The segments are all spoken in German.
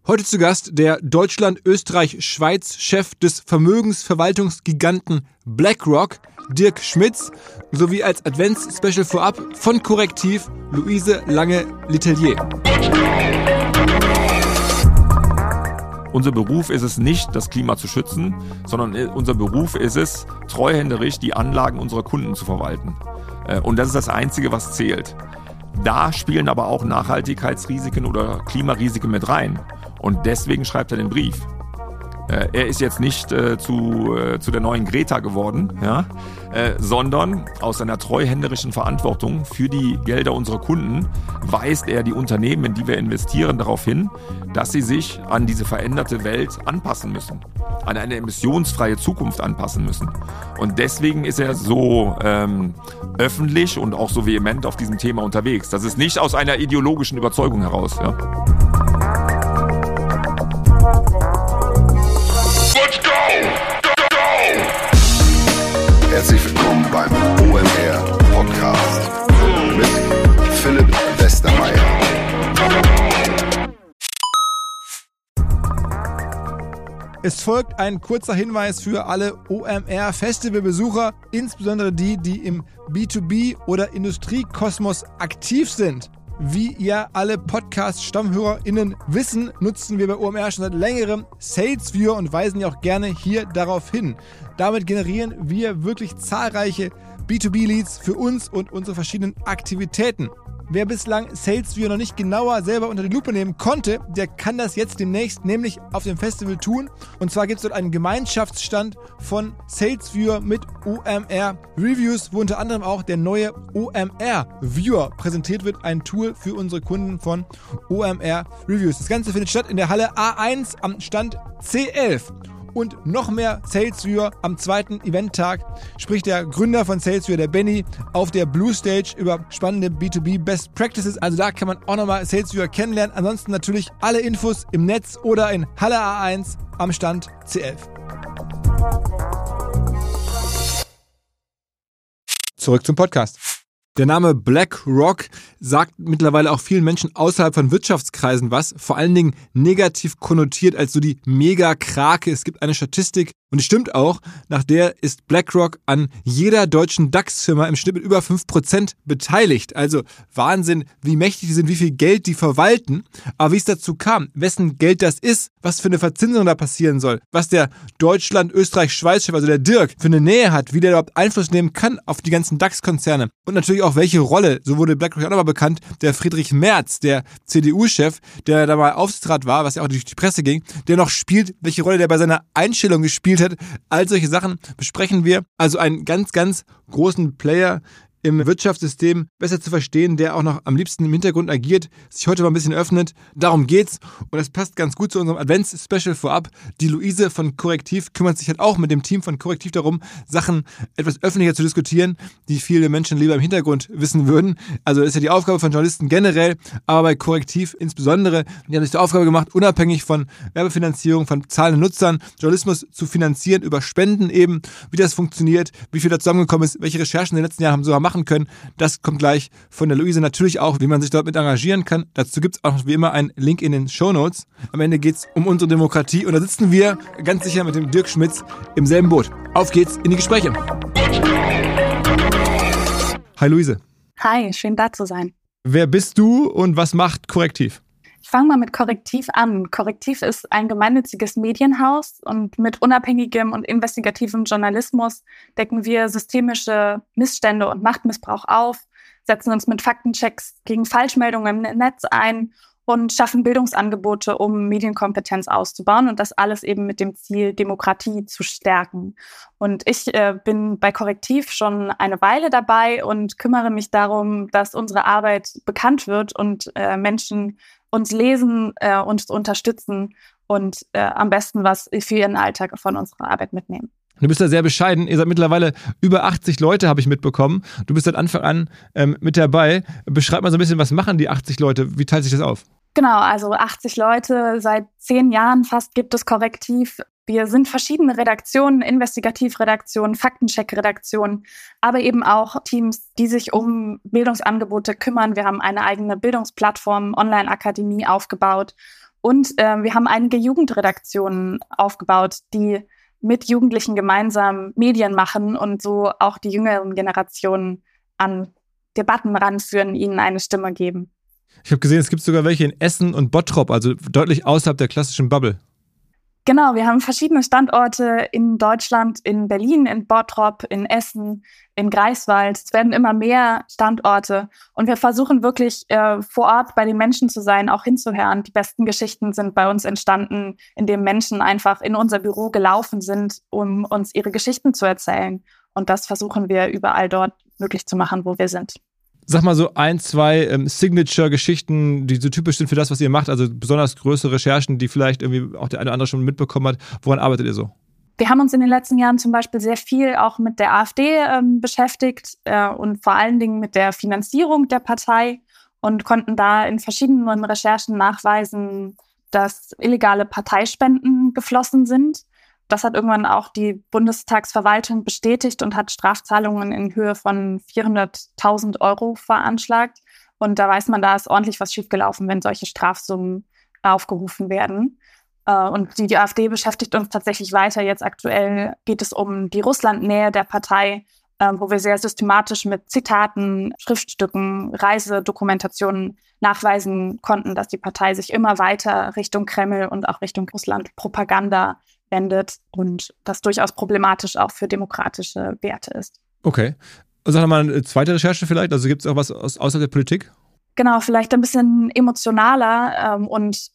Heute zu Gast der Deutschland-Österreich-Schweiz-Chef des Vermögensverwaltungsgiganten BlackRock, Dirk Schmitz, sowie als Advents-Special vorab von Correctiv Luise Lange-Letellier. Unser Beruf ist es nicht, das Klima zu schützen, sondern unser Beruf ist es, treuhänderisch die Anlagen unserer Kunden zu verwalten. Und das ist das Einzige, was zählt. Da spielen aber auch Nachhaltigkeitsrisiken oder Klimarisiken mit rein. Und deswegen schreibt er den Brief. Er ist jetzt nicht zu der neuen Greta geworden, ja, sondern aus seiner treuhänderischen Verantwortung für die Gelder unserer Kunden weist er die Unternehmen, in die wir investieren, darauf hin, dass sie sich an diese veränderte Welt anpassen müssen, an eine emissionsfreie Zukunft anpassen müssen. Und deswegen ist er so öffentlich und auch so vehement auf diesem Thema unterwegs. Das ist nicht aus einer ideologischen Überzeugung heraus. Ja. Herzlich willkommen beim OMR Podcast mit Philipp Westermeier. Es folgt ein kurzer Hinweis für alle OMR-Festivalbesucher, insbesondere die, die im B2B- oder Industriekosmos aktiv sind. Wie ihr alle Podcast-StammhörerInnen wissen, nutzen wir bei OMR schon seit längerem SalesViewer und weisen ja auch gerne hier darauf hin. Damit generieren wir wirklich zahlreiche B2B-Leads für uns und unsere verschiedenen Aktivitäten. Wer bislang SalesViewer noch nicht genauer selber unter die Lupe nehmen konnte, der kann das jetzt demnächst nämlich auf dem Festival tun. Und zwar gibt es dort einen Gemeinschaftsstand von SalesViewer mit OMR Reviews, wo unter anderem auch der neue OMR Viewer präsentiert wird, ein Tool für unsere Kunden von OMR Reviews. Das Ganze findet statt in der Halle A1 am Stand C11. Und noch mehr SalesViewer am zweiten Eventtag spricht der Gründer von SalesViewer, der Benny, auf der Blue Stage über spannende B2B Best Practices. Also da kann man auch nochmal SalesViewer kennenlernen. Ansonsten natürlich alle Infos im Netz oder in Halle A1 am Stand C11. Zurück zum Podcast. Der Name BlackRock sagt mittlerweile auch vielen Menschen außerhalb von Wirtschaftskreisen was, vor allen Dingen negativ konnotiert als so die Mega-Krake. Es gibt eine Statistik, und die stimmt auch, nach der ist BlackRock an jeder deutschen DAX-Firma im Schnitt mit über 5% beteiligt. Also Wahnsinn, wie mächtig die sind, wie viel Geld die verwalten. Aber wie es dazu kam, wessen Geld das ist, was für eine Verzinsung da passieren soll, was der Deutschland-Österreich-Schweiz-Chef, also der Dirk, für eine Nähe hat, wie der überhaupt Einfluss nehmen kann auf die ganzen DAX-Konzerne und natürlich auch welche Rolle, so wurde BlackRock auch nochmal bekannt, der Friedrich Merz, der CDU-Chef, der da mal Aufsichtsrat war, was ja auch durch die Presse ging, der noch spielt, welche Rolle der bei seiner Einstellung gespielt hat. All solche Sachen besprechen wir. Also einen ganz, ganz großen Player im Wirtschaftssystem besser zu verstehen, der auch noch am liebsten im Hintergrund agiert, sich heute mal ein bisschen öffnet. Darum geht's. Und das passt ganz gut zu unserem Advents-Special vorab. Die Luise von Correctiv kümmert sich halt auch mit dem Team von Correctiv darum, Sachen etwas öffentlicher zu diskutieren, die viele Menschen lieber im Hintergrund wissen würden. Also das ist ja die Aufgabe von Journalisten generell, aber bei Correctiv insbesondere. Die haben sich die Aufgabe gemacht, unabhängig von Werbefinanzierung, von zahlenden Nutzern, Journalismus zu finanzieren, über Spenden eben, wie das funktioniert, wie viel da zusammengekommen ist, welche Recherchen in den letzten Jahren haben so machen können. Das kommt gleich von der Luise. Natürlich auch, wie man sich dort mit engagieren kann. Dazu gibt es auch wie immer einen Link in den Shownotes. Am Ende geht es um unsere Demokratie und da sitzen wir ganz sicher mit dem Dirk Schmitz im selben Boot. Auf geht's in die Gespräche. Hi Luise. Hi, schön da zu sein. Wer bist du und was macht Correctiv? Ich fange mal mit Correctiv an. Correctiv ist ein gemeinnütziges Medienhaus und mit unabhängigem und investigativem Journalismus decken wir systemische Missstände und Machtmissbrauch auf, setzen uns mit Faktenchecks gegen Falschmeldungen im Netz ein und schaffen Bildungsangebote, um Medienkompetenz auszubauen und das alles eben mit dem Ziel, Demokratie zu stärken. Und ich bin bei Correctiv schon eine Weile dabei und kümmere mich darum, dass unsere Arbeit bekannt wird und Menschen uns lesen, uns unterstützen und am besten was für ihren Alltag von unserer Arbeit mitnehmen. Du bist da sehr bescheiden. Ihr seid mittlerweile über 80 Leute, habe ich mitbekommen. Du bist seit Anfang an mit dabei. Beschreib mal so ein bisschen, was machen die 80 Leute? Wie teilt sich das auf? Genau, also 80 Leute, seit 10 Jahren fast gibt es Correctiv. Wir sind verschiedene Redaktionen, Investigativredaktionen, Faktencheck-Redaktionen, aber eben auch Teams, die sich um Bildungsangebote kümmern. Wir haben eine eigene Bildungsplattform, Online-Akademie aufgebaut Und wir haben einige Jugendredaktionen aufgebaut, die mit Jugendlichen gemeinsam Medien machen und so auch die jüngeren Generationen an Debatten ranführen, ihnen eine Stimme geben. Ich habe gesehen, es gibt sogar welche in Essen und Bottrop, also deutlich außerhalb der klassischen Bubble. Genau, wir haben verschiedene Standorte in Deutschland, in Berlin, in Bottrop, in Essen, in Greifswald. Es werden immer mehr Standorte und wir versuchen wirklich vor Ort bei den Menschen zu sein, auch hinzuhören. Die besten Geschichten sind bei uns entstanden, indem Menschen einfach in unser Büro gelaufen sind, um uns ihre Geschichten zu erzählen. Und das versuchen wir überall dort möglich zu machen, wo wir sind. Sag mal so 1, 2 Signature-Geschichten, die so typisch sind für das, was ihr macht, also besonders größere Recherchen, die vielleicht irgendwie auch der eine oder andere schon mitbekommen hat. Woran arbeitet ihr so? Wir haben uns in den letzten Jahren zum Beispiel sehr viel auch mit der AfD beschäftigt und vor allen Dingen mit der Finanzierung der Partei und konnten da in verschiedenen Recherchen nachweisen, dass illegale Parteispenden geflossen sind. Das hat irgendwann auch die Bundestagsverwaltung bestätigt und hat Strafzahlungen in Höhe von 400.000 € veranschlagt. Und da weiß man, da ist ordentlich was schiefgelaufen, wenn solche Strafsummen aufgerufen werden. Und die AfD beschäftigt uns tatsächlich weiter. Jetzt aktuell geht es um die Russlandnähe der Partei, wo wir sehr systematisch mit Zitaten, Schriftstücken, Reisedokumentationen nachweisen konnten, dass die Partei sich immer weiter Richtung Kreml und auch Richtung Russland-Propaganda wendet und das durchaus problematisch auch für demokratische Werte ist. Okay. Sag noch mal eine zweite Recherche vielleicht. Also gibt es auch was außer der Politik? Genau, vielleicht ein bisschen emotionaler und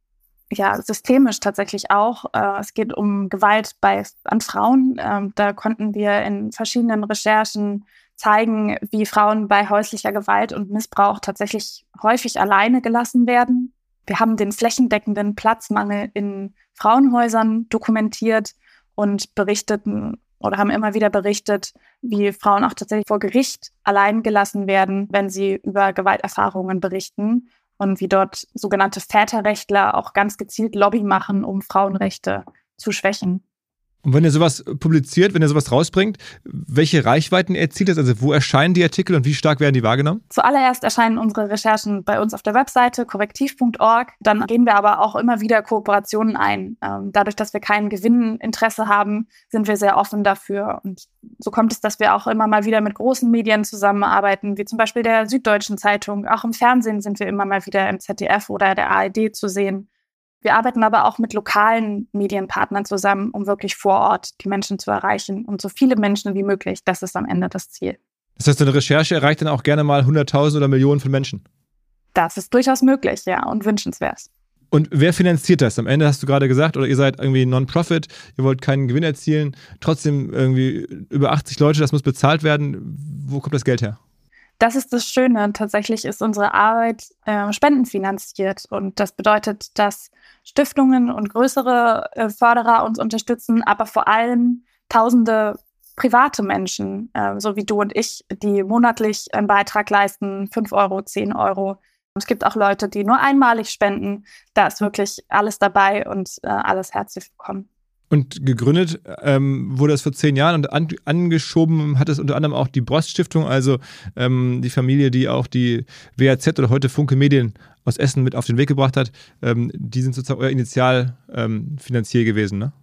ja, systemisch tatsächlich auch. Es geht um Gewalt an Frauen. Da konnten wir in verschiedenen Recherchen zeigen, wie Frauen bei häuslicher Gewalt und Missbrauch tatsächlich häufig alleine gelassen werden. Wir haben den flächendeckenden Platzmangel in Frauenhäusern dokumentiert und berichteten oder haben immer wieder berichtet, wie Frauen auch tatsächlich vor Gericht allein gelassen werden, wenn sie über Gewalterfahrungen berichten und wie dort sogenannte Väterrechtler auch ganz gezielt Lobby machen, um Frauenrechte zu schwächen. Und wenn ihr sowas publiziert, wenn ihr sowas rausbringt, welche Reichweiten erzielt das? Also wo erscheinen die Artikel und wie stark werden die wahrgenommen? Zuallererst erscheinen unsere Recherchen bei uns auf der Webseite korrektiv.org. Dann gehen wir aber auch immer wieder Kooperationen ein. Dadurch, dass wir kein Gewinninteresse haben, sind wir sehr offen dafür. Und so kommt es, dass wir auch immer mal wieder mit großen Medien zusammenarbeiten, wie zum Beispiel der Süddeutschen Zeitung. Auch im Fernsehen sind wir immer mal wieder im ZDF oder der ARD zu sehen. Wir arbeiten aber auch mit lokalen Medienpartnern zusammen, um wirklich vor Ort die Menschen zu erreichen und so viele Menschen wie möglich. Das ist am Ende das Ziel. Das heißt, eine Recherche erreicht dann auch gerne mal 100.000 oder Millionen von Menschen? Das ist durchaus möglich, ja, und wünschenswert. Und wer finanziert das? Am Ende hast du gerade gesagt, oder ihr seid irgendwie Non-Profit, ihr wollt keinen Gewinn erzielen, trotzdem irgendwie über 80 Leute, das muss bezahlt werden. Wo kommt das Geld her? Das ist das Schöne. Tatsächlich ist unsere Arbeit spendenfinanziert. Und das bedeutet, dass Stiftungen und größere Förderer uns unterstützen, aber vor allem tausende private Menschen, so wie du und ich, die monatlich einen Beitrag leisten, 5 €, 10 €. Es gibt auch Leute, die nur einmalig spenden. Da ist wirklich alles dabei und alles herzlich willkommen. Und gegründet wurde es vor 10 Jahren und angeschoben hat es unter anderem auch die Brost-Stiftung, also die Familie, die auch die WAZ oder heute Funke Medien aus Essen mit auf den Weg gebracht hat. Die sind sozusagen euer Initialfinanzier gewesen, ne?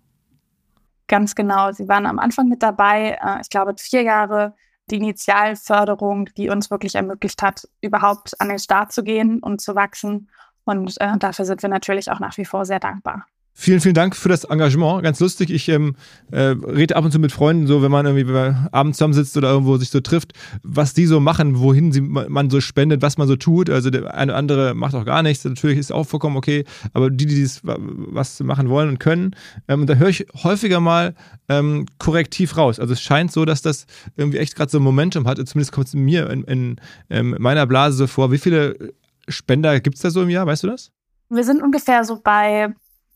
Ganz genau. Sie waren am Anfang mit dabei. Ich glaube, 4 Jahre die Initialförderung, die uns wirklich ermöglicht hat, überhaupt an den Start zu gehen und zu wachsen. Und dafür sind wir natürlich auch nach wie vor sehr dankbar. Vielen, vielen Dank für das Engagement. Ganz lustig. Ich rede ab und zu mit Freunden, so wenn man irgendwie abends zusammensitzt oder irgendwo sich so trifft, was die so machen, wohin man so spendet, was man so tut. Also der eine oder andere macht auch gar nichts. Natürlich ist auch vollkommen okay. Aber die was machen wollen und können, und da höre ich häufiger mal korrektiv raus. Also es scheint so, dass das irgendwie echt gerade so ein Momentum hat. Zumindest kommt es mir in meiner Blase so vor. Wie viele Spender gibt es da so im Jahr? Weißt du das? Wir sind ungefähr so bei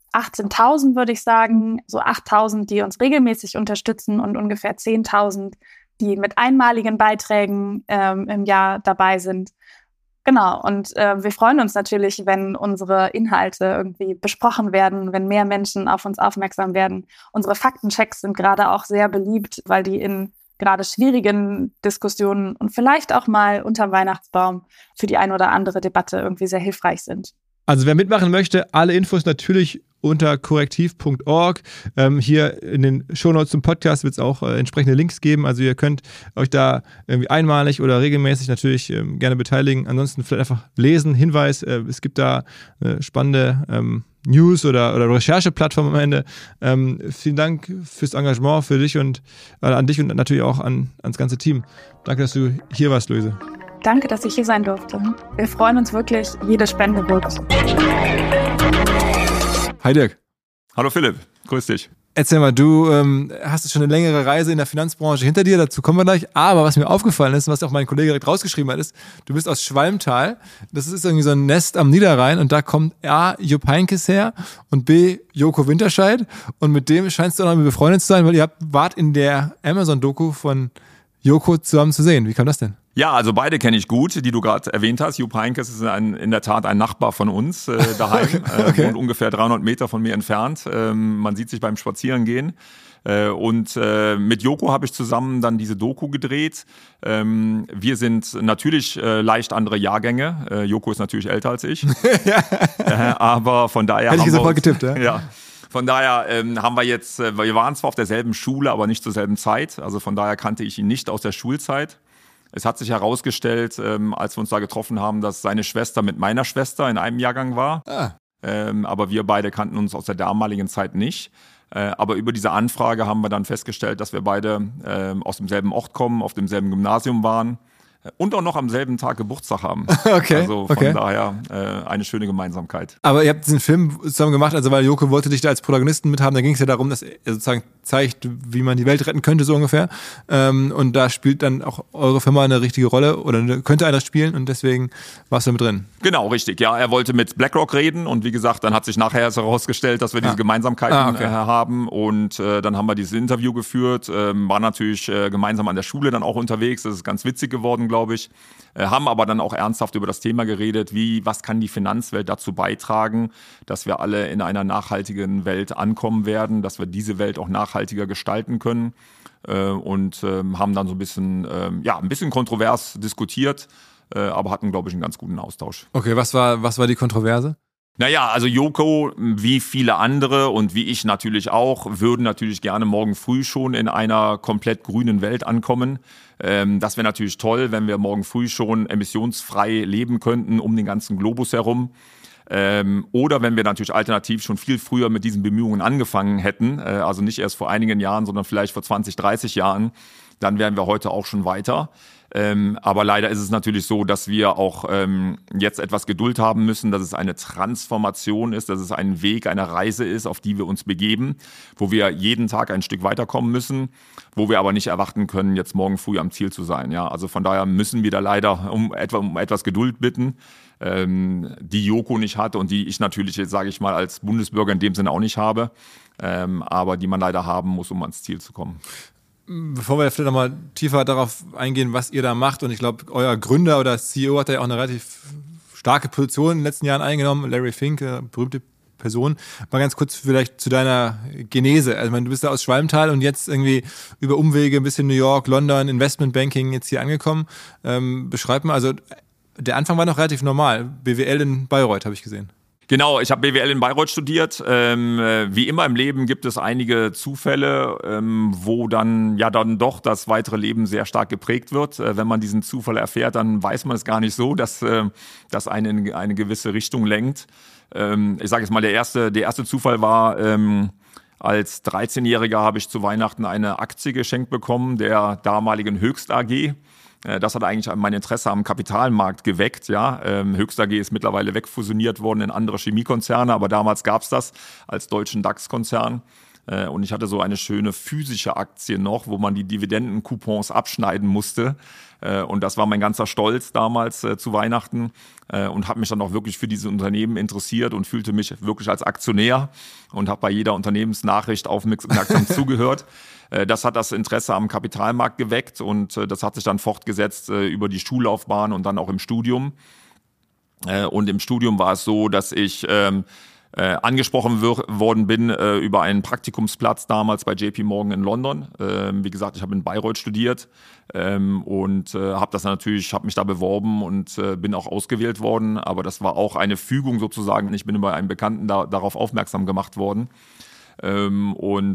18.000, würde ich sagen, so 8.000, die uns regelmäßig unterstützen und ungefähr 10.000, die mit einmaligen Beiträgen im Jahr dabei sind. Genau, und wir freuen uns natürlich, wenn unsere Inhalte irgendwie besprochen werden, wenn mehr Menschen auf uns aufmerksam werden. Unsere Faktenchecks sind gerade auch sehr beliebt, weil die in gerade schwierigen Diskussionen und vielleicht auch mal unterm Weihnachtsbaum für die ein oder andere Debatte irgendwie sehr hilfreich sind. Also wer mitmachen möchte, alle Infos natürlich unter korrektiv.org. Hier in den Shownotes zum Podcast wird es auch entsprechende Links geben. Also ihr könnt euch da irgendwie einmalig oder regelmäßig natürlich gerne beteiligen. Ansonsten vielleicht einfach lesen. Hinweis, es gibt da eine spannende News- oder Rechercheplattform am Ende. Vielen Dank fürs Engagement, für dich und an dich und natürlich auch ans ganze Team. Danke, dass du hier warst, Luise. Danke, dass ich hier sein durfte. Wir freuen uns wirklich, jede Spende wirkt. Hi Dirk. Hallo Philipp, grüß dich. Erzähl mal, du hast schon eine längere Reise in der Finanzbranche hinter dir, dazu kommen wir gleich. Aber was mir aufgefallen ist, was auch mein Kollege direkt rausgeschrieben hat, ist, du bist aus Schwalmtal. Das ist irgendwie so ein Nest am Niederrhein und da kommt A, Jupp Heynckes her und B, Joko Winterscheid. Und mit dem scheinst du auch noch befreundet zu sein, weil ihr wart in der Amazon-Doku von Joko zusammen zu sehen. Wie kam das denn? Ja, also beide kenne ich gut, die du gerade erwähnt hast. Jupp Heynckes ist in der Tat ein Nachbar von uns daheim, Okay. wohnt ungefähr 300 Meter von mir entfernt. Man sieht sich beim Spazierengehen. Und mit Joko habe ich zusammen dann diese Doku gedreht. Wir sind natürlich leicht andere Jahrgänge. Joko ist natürlich älter als ich. Aber von daher Hätte ich haben sofort wir getippt, ja? Ja. Von daher haben wir jetzt, wir waren zwar auf derselben Schule, aber nicht zur selben Zeit. Also von daher kannte ich ihn nicht aus der Schulzeit. Es hat sich herausgestellt, als wir uns da getroffen haben, dass seine Schwester mit meiner Schwester in einem Jahrgang war. Aber wir beide kannten uns aus der damaligen Zeit nicht. Aber über diese Anfrage haben wir dann festgestellt, dass wir beide aus demselben Ort kommen, auf demselben Gymnasium waren und auch noch am selben Tag Geburtstag haben. Okay, Also von okay. daher eine schöne Gemeinsamkeit. Aber ihr habt diesen Film zusammen gemacht, also weil Joko wollte dich da als Protagonisten mithaben, da ging es ja darum, dass er sozusagen zeigt, wie man die Welt retten könnte, so ungefähr. Und da spielt dann auch eure Firma eine richtige Rolle oder könnte einer spielen und deswegen warst du mit drin. Genau, richtig. Ja, er wollte mit BlackRock reden und wie gesagt, dann hat sich nachher erst herausgestellt, dass wir diese Gemeinsamkeiten okay. haben und dann haben wir dieses Interview geführt, waren natürlich gemeinsam an der Schule dann auch unterwegs, das ist ganz witzig geworden, glaube ich, haben aber dann auch ernsthaft über das Thema geredet, was kann die Finanzwelt dazu beitragen, dass wir alle in einer nachhaltigen Welt ankommen werden, dass wir diese Welt auch nachhaltiger gestalten können und haben dann so ein bisschen kontrovers diskutiert, aber hatten, glaube ich, einen ganz guten Austausch. Okay, was war die Kontroverse? Naja, also Joko, wie viele andere und wie ich natürlich auch, würden natürlich gerne morgen früh schon in einer komplett grünen Welt ankommen. Das wäre natürlich toll, wenn wir morgen früh schon emissionsfrei leben könnten um den ganzen Globus herum. Oder wenn wir natürlich alternativ schon viel früher mit diesen Bemühungen angefangen hätten, also nicht erst vor einigen Jahren, sondern vielleicht vor 20, 30 Jahren, dann wären wir heute auch schon weiter. Aber leider ist es natürlich so, dass wir auch jetzt etwas Geduld haben müssen, dass es eine Transformation ist, dass es ein Weg, eine Reise ist, auf die wir uns begeben, wo wir jeden Tag ein Stück weiterkommen müssen, wo wir aber nicht erwarten können, jetzt morgen früh am Ziel zu sein. Ja, also von daher müssen wir da leider um etwas Geduld bitten, die Joko nicht hat und die ich natürlich, sage ich mal, als Bundesbürger in dem Sinne auch nicht habe, aber die man leider haben muss, um ans Ziel zu kommen. Bevor wir vielleicht nochmal tiefer darauf eingehen, was ihr da macht, und ich glaube, euer Gründer oder CEO hat da ja auch eine relativ starke Position in den letzten Jahren eingenommen, Larry Fink, berühmte Person. Mal ganz kurz vielleicht zu deiner Genese. Also ich meine, du bist da aus Schwalmtal und jetzt irgendwie über Umwege ein bisschen New York, London, Investmentbanking jetzt hier angekommen. Beschreib mal, also der Anfang war noch relativ normal. BWL in Bayreuth, habe ich gesehen. Genau, ich habe BWL in Bayreuth studiert. Wie immer im Leben gibt es einige Zufälle, wo dann doch das weitere Leben sehr stark geprägt wird. Wenn man diesen Zufall erfährt, dann weiß man es gar nicht so, dass das einen in eine gewisse Richtung lenkt. Ich sage jetzt mal, der erste Zufall war, als 13-Jähriger habe ich zu Weihnachten eine Aktie geschenkt bekommen, der damaligen Höchst AG. Das hat eigentlich mein Interesse am Kapitalmarkt geweckt. Ja, Höchst AG ist mittlerweile wegfusioniert worden in andere Chemiekonzerne, aber damals gab es das als deutschen DAX-Konzern. Und ich hatte so eine schöne physische Aktie noch, wo man die Dividendencoupons abschneiden musste. Und das war mein ganzer Stolz damals zu Weihnachten und habe mich dann auch wirklich für diese Unternehmen interessiert und fühlte mich wirklich als Aktionär und habe bei jeder Unternehmensnachricht aufmerksam zugehört. Das hat das Interesse am Kapitalmarkt geweckt und das hat sich dann fortgesetzt über die Schullaufbahn und dann auch im Studium. Und im Studium war es so, dass ich angesprochen worden bin über einen Praktikumsplatz damals bei JP Morgan in London. Wie gesagt, ich habe in Bayreuth studiert und habe mich da beworben und bin auch ausgewählt worden. Aber das war auch eine Fügung sozusagen. Ich bin über einen Bekannten darauf aufmerksam gemacht worden. Von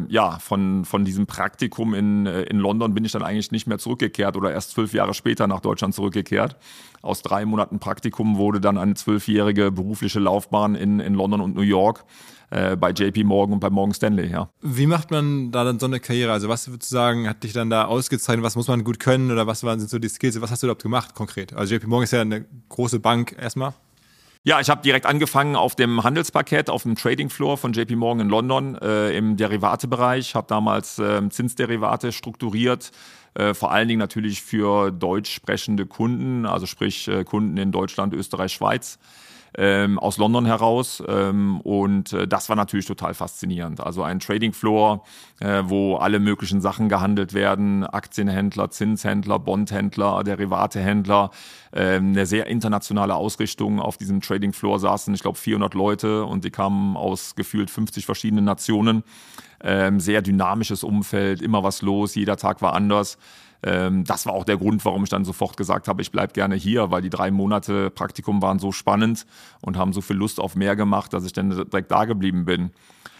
diesem Praktikum in London bin ich dann eigentlich nicht mehr zurückgekehrt oder erst 12 Jahre später nach Deutschland zurückgekehrt. Aus 3 Monaten Praktikum wurde dann eine 12-jährige berufliche Laufbahn in London und New York bei JP Morgan und bei Morgan Stanley. Ja. Wie macht man da dann so eine Karriere? Also was würdest du sagen, hat dich dann da ausgezeichnet? Was muss man gut können oder sind so die Skills? Was hast du überhaupt gemacht konkret? Also JP Morgan ist ja eine große Bank erstmal. Ja, ich habe direkt angefangen auf dem Handelsparkett, auf dem Trading Floor von JP Morgan in London im Derivatebereich. Habe damals Zinsderivate strukturiert, vor allen Dingen natürlich für deutsch sprechende Kunden, also sprich Kunden in Deutschland, Österreich, Schweiz. Aus London heraus das war natürlich total faszinierend. Also ein Trading Floor, wo alle möglichen Sachen gehandelt werden, Aktienhändler, Zinshändler, Bondhändler, Derivatehändler, eine sehr internationale Ausrichtung. Auf diesem Trading Floor saßen, ich glaube, 400 Leute und die kamen aus gefühlt 50 verschiedenen Nationen. Sehr dynamisches Umfeld, immer was los, jeder Tag war anders. Das war auch der Grund, warum ich dann sofort gesagt habe, ich bleibe gerne hier, weil die 3 Monate Praktikum waren so spannend und haben so viel Lust auf mehr gemacht, dass ich dann direkt da geblieben bin.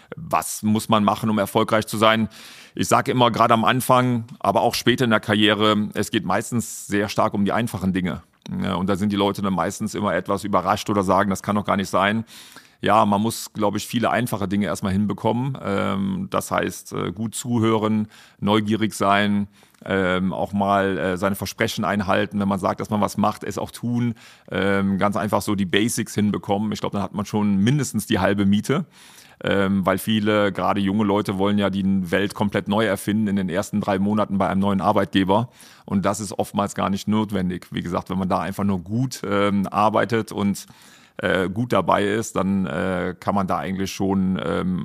Was muss man machen, um erfolgreich zu sein? Ich sage immer, gerade am Anfang, aber auch später in der Karriere, es geht meistens sehr stark um die einfachen Dinge. Und da sind die Leute dann meistens immer etwas überrascht oder sagen, das kann doch gar nicht sein. Ja, man muss, glaube ich, viele einfache Dinge erstmal hinbekommen. Das heißt, gut zuhören, neugierig sein, auch mal seine Versprechen einhalten. Wenn man sagt, dass man was macht, es auch tun. Ganz einfach so die Basics hinbekommen. Ich glaube, dann hat man schon mindestens die halbe Miete. Weil viele, gerade junge Leute, wollen ja die Welt komplett neu erfinden in den ersten 3 Monaten bei einem neuen Arbeitgeber. Und das ist oftmals gar nicht notwendig. Wie gesagt, wenn man da einfach nur gut arbeitet und gut dabei ist, dann kann man da eigentlich schon,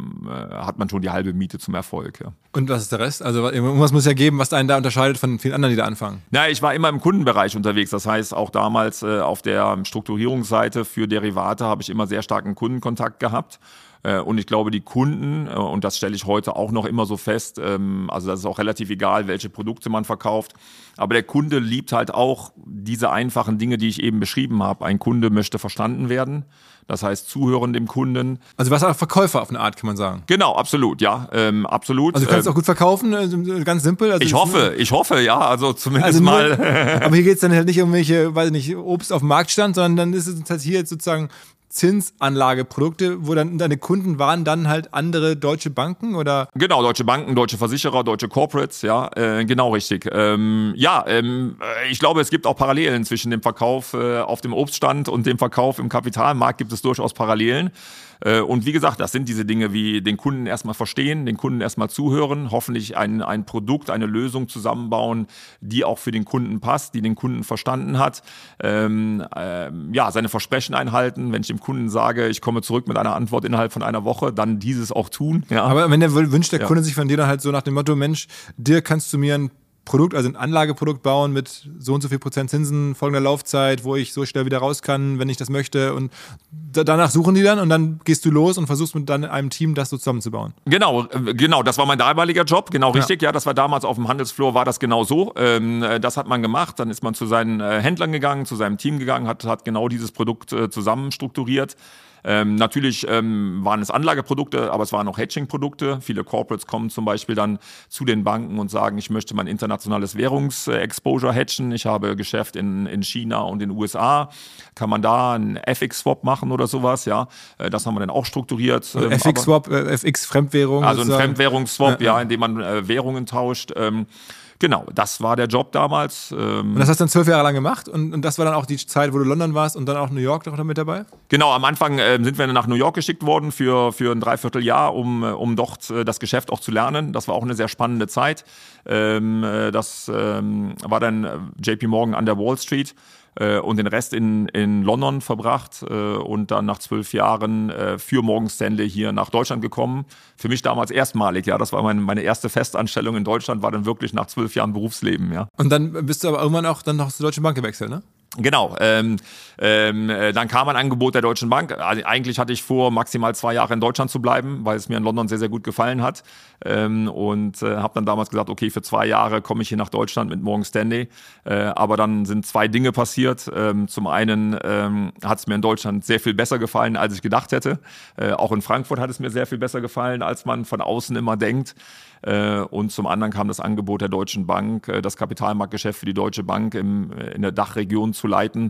hat man schon die halbe Miete zum Erfolg. Ja. Und was ist der Rest? Also irgendwas muss ja geben, was einen da unterscheidet von vielen anderen, die da anfangen. Na, ich war immer im Kundenbereich unterwegs. Das heißt, auch damals auf der Strukturierungsseite für Derivate habe ich immer sehr starken Kundenkontakt gehabt. Und ich glaube, die Kunden, und das stelle ich heute auch noch immer so fest, also das ist auch relativ egal, welche Produkte man verkauft, aber der Kunde liebt halt auch diese einfachen Dinge, die ich eben beschrieben habe. Ein Kunde möchte verstanden werden, das heißt zuhören dem Kunden. Also du warst auch Verkäufer auf eine Art, kann man sagen. Genau, absolut, ja, absolut. Also du kannst auch gut verkaufen, ganz simpel. Also ich hoffe, ja, also zumindest mal. Aber hier geht es dann halt nicht um welche, weiß nicht, Obst auf dem Markt stand, sondern dann ist es halt hier jetzt sozusagen Zinsanlageprodukte, wo dann deine Kunden waren dann halt andere deutsche Banken oder? Genau, deutsche Banken, deutsche Versicherer, deutsche Corporates, ja, genau richtig. Ich glaube, es gibt auch Parallelen zwischen dem Verkauf auf dem Obststand und dem Verkauf im Kapitalmarkt, gibt es durchaus Parallelen. Und wie gesagt, das sind diese Dinge wie den Kunden erstmal verstehen, den Kunden erstmal zuhören, hoffentlich ein Produkt, eine Lösung zusammenbauen, die auch für den Kunden passt, die den Kunden verstanden hat. Seine Versprechen einhalten. Wenn ich dem Kunden sage, ich komme zurück mit einer Antwort innerhalb von einer Woche, dann dieses auch tun. Ja. Aber wenn wünscht der Kunde sich von dir dann halt so nach dem Motto, Mensch, dir kannst du mir ein Produkt, also ein Anlageprodukt bauen mit so und so viel Prozent Zinsen, folgender Laufzeit, wo ich so schnell wieder raus kann, wenn ich das möchte. Und danach suchen die dann und dann gehst du los und versuchst mit dann einem Team das so zusammenzubauen. Genau, das war mein damaliger Job, genau richtig. Ja, das war damals auf dem Handelsfloor, war das genau so. Das hat man gemacht, dann ist man zu seinen Händlern gegangen, zu seinem Team gegangen, hat genau dieses Produkt zusammen strukturiert. Natürlich waren es Anlageprodukte, aber es waren auch Hedging-Produkte. Viele Corporates kommen zum Beispiel dann zu den Banken und sagen, ich möchte mein internationales Währungsexposure hedgen. Ich habe Geschäft in China und in den USA. Kann man da einen FX-Swap machen oder sowas? Ja, das haben wir dann auch strukturiert. FX-Swap, FX-Fremdwährung. Also ein Fremdwährungsswap, indem man Währungen tauscht. Genau, das war der Job damals. Und das hast du dann 12 Jahre lang gemacht und das war dann auch die Zeit, wo du in London warst und dann auch New York noch mit dabei? Genau, am Anfang sind wir nach New York geschickt worden für ein Dreivierteljahr, um dort das Geschäft auch zu lernen. Das war auch eine sehr spannende Zeit. Das war dann JP Morgan an der Wall Street. Und den Rest in London verbracht und dann nach 12 Jahren für Morgan Stanley hier nach Deutschland gekommen. Für mich damals erstmalig, ja, das war meine erste Festanstellung in Deutschland, war dann wirklich nach 12 Jahren Berufsleben, ja. Und dann bist du aber irgendwann auch dann noch zur Deutschen Bank gewechselt, ne? Genau, dann kam ein Angebot der Deutschen Bank. Also eigentlich hatte ich vor, maximal 2 Jahre in Deutschland zu bleiben, weil es mir in London sehr, sehr gut gefallen hat. Und habe dann damals gesagt, okay, für 2 Jahre komme ich hier nach Deutschland mit Morgan Stanley. Aber dann sind 2 Dinge passiert. Zum einen hat es mir in Deutschland sehr viel besser gefallen, als ich gedacht hätte. Auch in Frankfurt hat es mir sehr viel besser gefallen, als man von außen immer denkt. Und zum anderen kam das Angebot der Deutschen Bank, das Kapitalmarktgeschäft für die Deutsche Bank in der Dachregion zu leiten.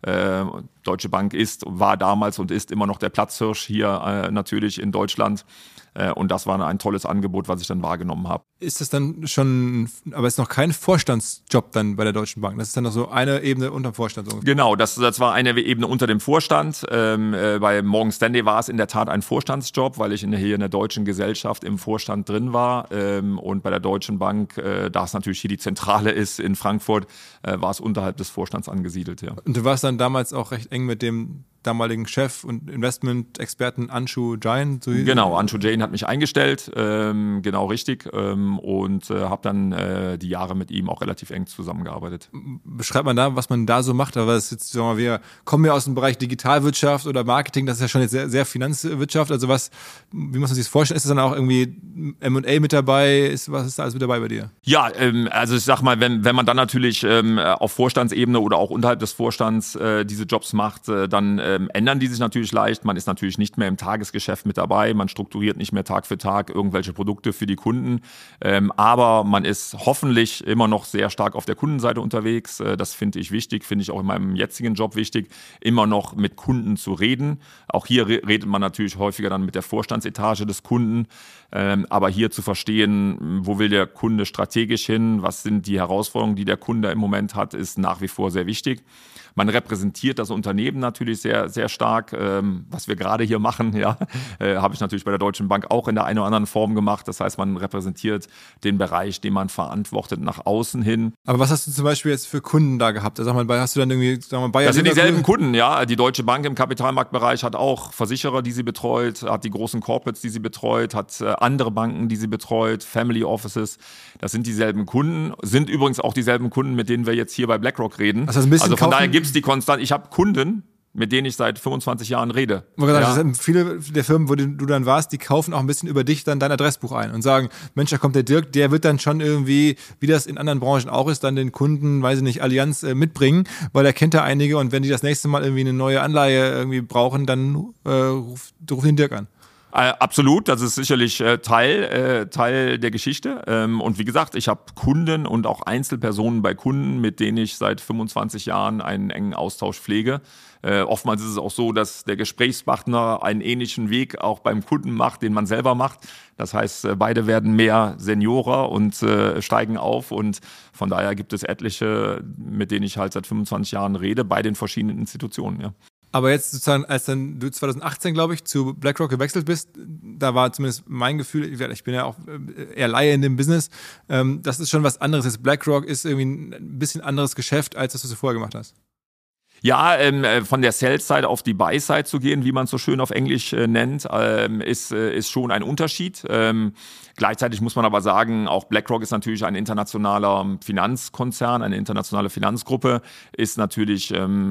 Deutsche Bank war damals und ist immer noch der Platzhirsch hier natürlich in Deutschland. Und das war ein tolles Angebot, was ich dann wahrgenommen habe. Ist das dann schon, aber ist noch kein Vorstandsjob dann bei der Deutschen Bank? Das ist dann noch so eine Ebene unter dem Vorstand? So. Genau, das war eine Ebene unter dem Vorstand. Bei Morgan Stanley war es in der Tat ein Vorstandsjob, weil ich hier in der deutschen Gesellschaft im Vorstand drin war. Und bei der Deutschen Bank, da es natürlich hier die Zentrale ist in Frankfurt, war es unterhalb des Vorstands angesiedelt. Ja. Und du warst dann damals auch recht eng mit dem damaligen Chef und Investment-Experten Anshu Jain. So genau, Anshu Jain hat mich eingestellt, genau richtig, und habe dann die Jahre mit ihm auch relativ eng zusammengearbeitet. Beschreibt man da, was man da so macht? Aber jetzt, sagen wir mal, wir kommen ja aus dem Bereich Digitalwirtschaft oder Marketing, das ist ja schon jetzt sehr, sehr Finanzwirtschaft. Also wie muss man sich das vorstellen? Ist das dann auch irgendwie M&A mit dabei? Was ist da alles mit dabei bei dir? Ja, also ich sag mal, wenn man dann natürlich auf Vorstandsebene oder auch unterhalb des Vorstands diese Jobs macht, dann ändern die sich natürlich leicht. Man ist natürlich nicht mehr im Tagesgeschäft mit dabei. Man strukturiert nicht mehr Tag für Tag irgendwelche Produkte für die Kunden. Aber man ist hoffentlich immer noch sehr stark auf der Kundenseite unterwegs. Das finde ich wichtig, finde ich auch in meinem jetzigen Job wichtig, immer noch mit Kunden zu reden. Auch hier redet man natürlich häufiger dann mit der Vorstandsetage des Kunden. Aber hier zu verstehen, wo will der Kunde strategisch hin, was sind die Herausforderungen, die der Kunde im Moment hat, ist nach wie vor sehr wichtig. Man repräsentiert das Unternehmen natürlich sehr, sehr stark, was wir gerade hier machen, ja, habe ich natürlich bei der Deutschen Bank auch in der einen oder anderen Form gemacht. Das heißt, man repräsentiert den Bereich, den man verantwortet, nach außen hin. Aber was hast du zum Beispiel jetzt für Kunden da gehabt? Also, hast du dann irgendwie, Bayer? Das sind dieselben Kunden, ja. Die Deutsche Bank im Kapitalmarktbereich hat auch Versicherer, die sie betreut, hat die großen Corporates, die sie betreut, hat andere Banken, die sie betreut, Family Offices. Das sind dieselben Kunden, sind übrigens auch dieselben Kunden, mit denen wir jetzt hier bei BlackRock reden. Also von daher gibt es die konstant. Ich habe Kunden, mit denen ich seit 25 Jahren rede. Viele der Firmen, wo du dann warst, die kaufen auch ein bisschen über dich dann dein Adressbuch ein und sagen, Mensch, da kommt der Dirk, der wird dann schon irgendwie, wie das in anderen Branchen auch ist, dann den Kunden, weiß ich nicht, Allianz mitbringen, weil er kennt da einige und wenn die das nächste Mal irgendwie eine neue Anleihe irgendwie brauchen, dann ruf den Dirk an. Absolut, das ist sicherlich Teil der Geschichte. Und wie gesagt, ich habe Kunden und auch Einzelpersonen bei Kunden, mit denen ich seit 25 Jahren einen engen Austausch pflege. Oftmals ist es auch so, dass der Gesprächspartner einen ähnlichen Weg auch beim Kunden macht, den man selber macht. Das heißt, beide werden mehr Seniorer und steigen auf. Und von daher gibt es etliche, mit denen ich halt seit 25 Jahren rede, bei den verschiedenen Institutionen. Ja. Aber jetzt sozusagen, als dann du 2018, glaube ich, zu BlackRock gewechselt bist, da war zumindest mein Gefühl, ich bin ja auch eher Laie in dem Business, das ist schon was anderes. Jetzt BlackRock ist irgendwie ein bisschen anderes Geschäft, als das du vorher gemacht hast. Ja, von der Sell-Side auf die Buy-Side zu gehen, wie man es so schön auf Englisch nennt, ist schon ein Unterschied. Gleichzeitig muss man aber sagen, auch BlackRock ist natürlich ein internationaler Finanzkonzern, eine internationale Finanzgruppe, ist natürlich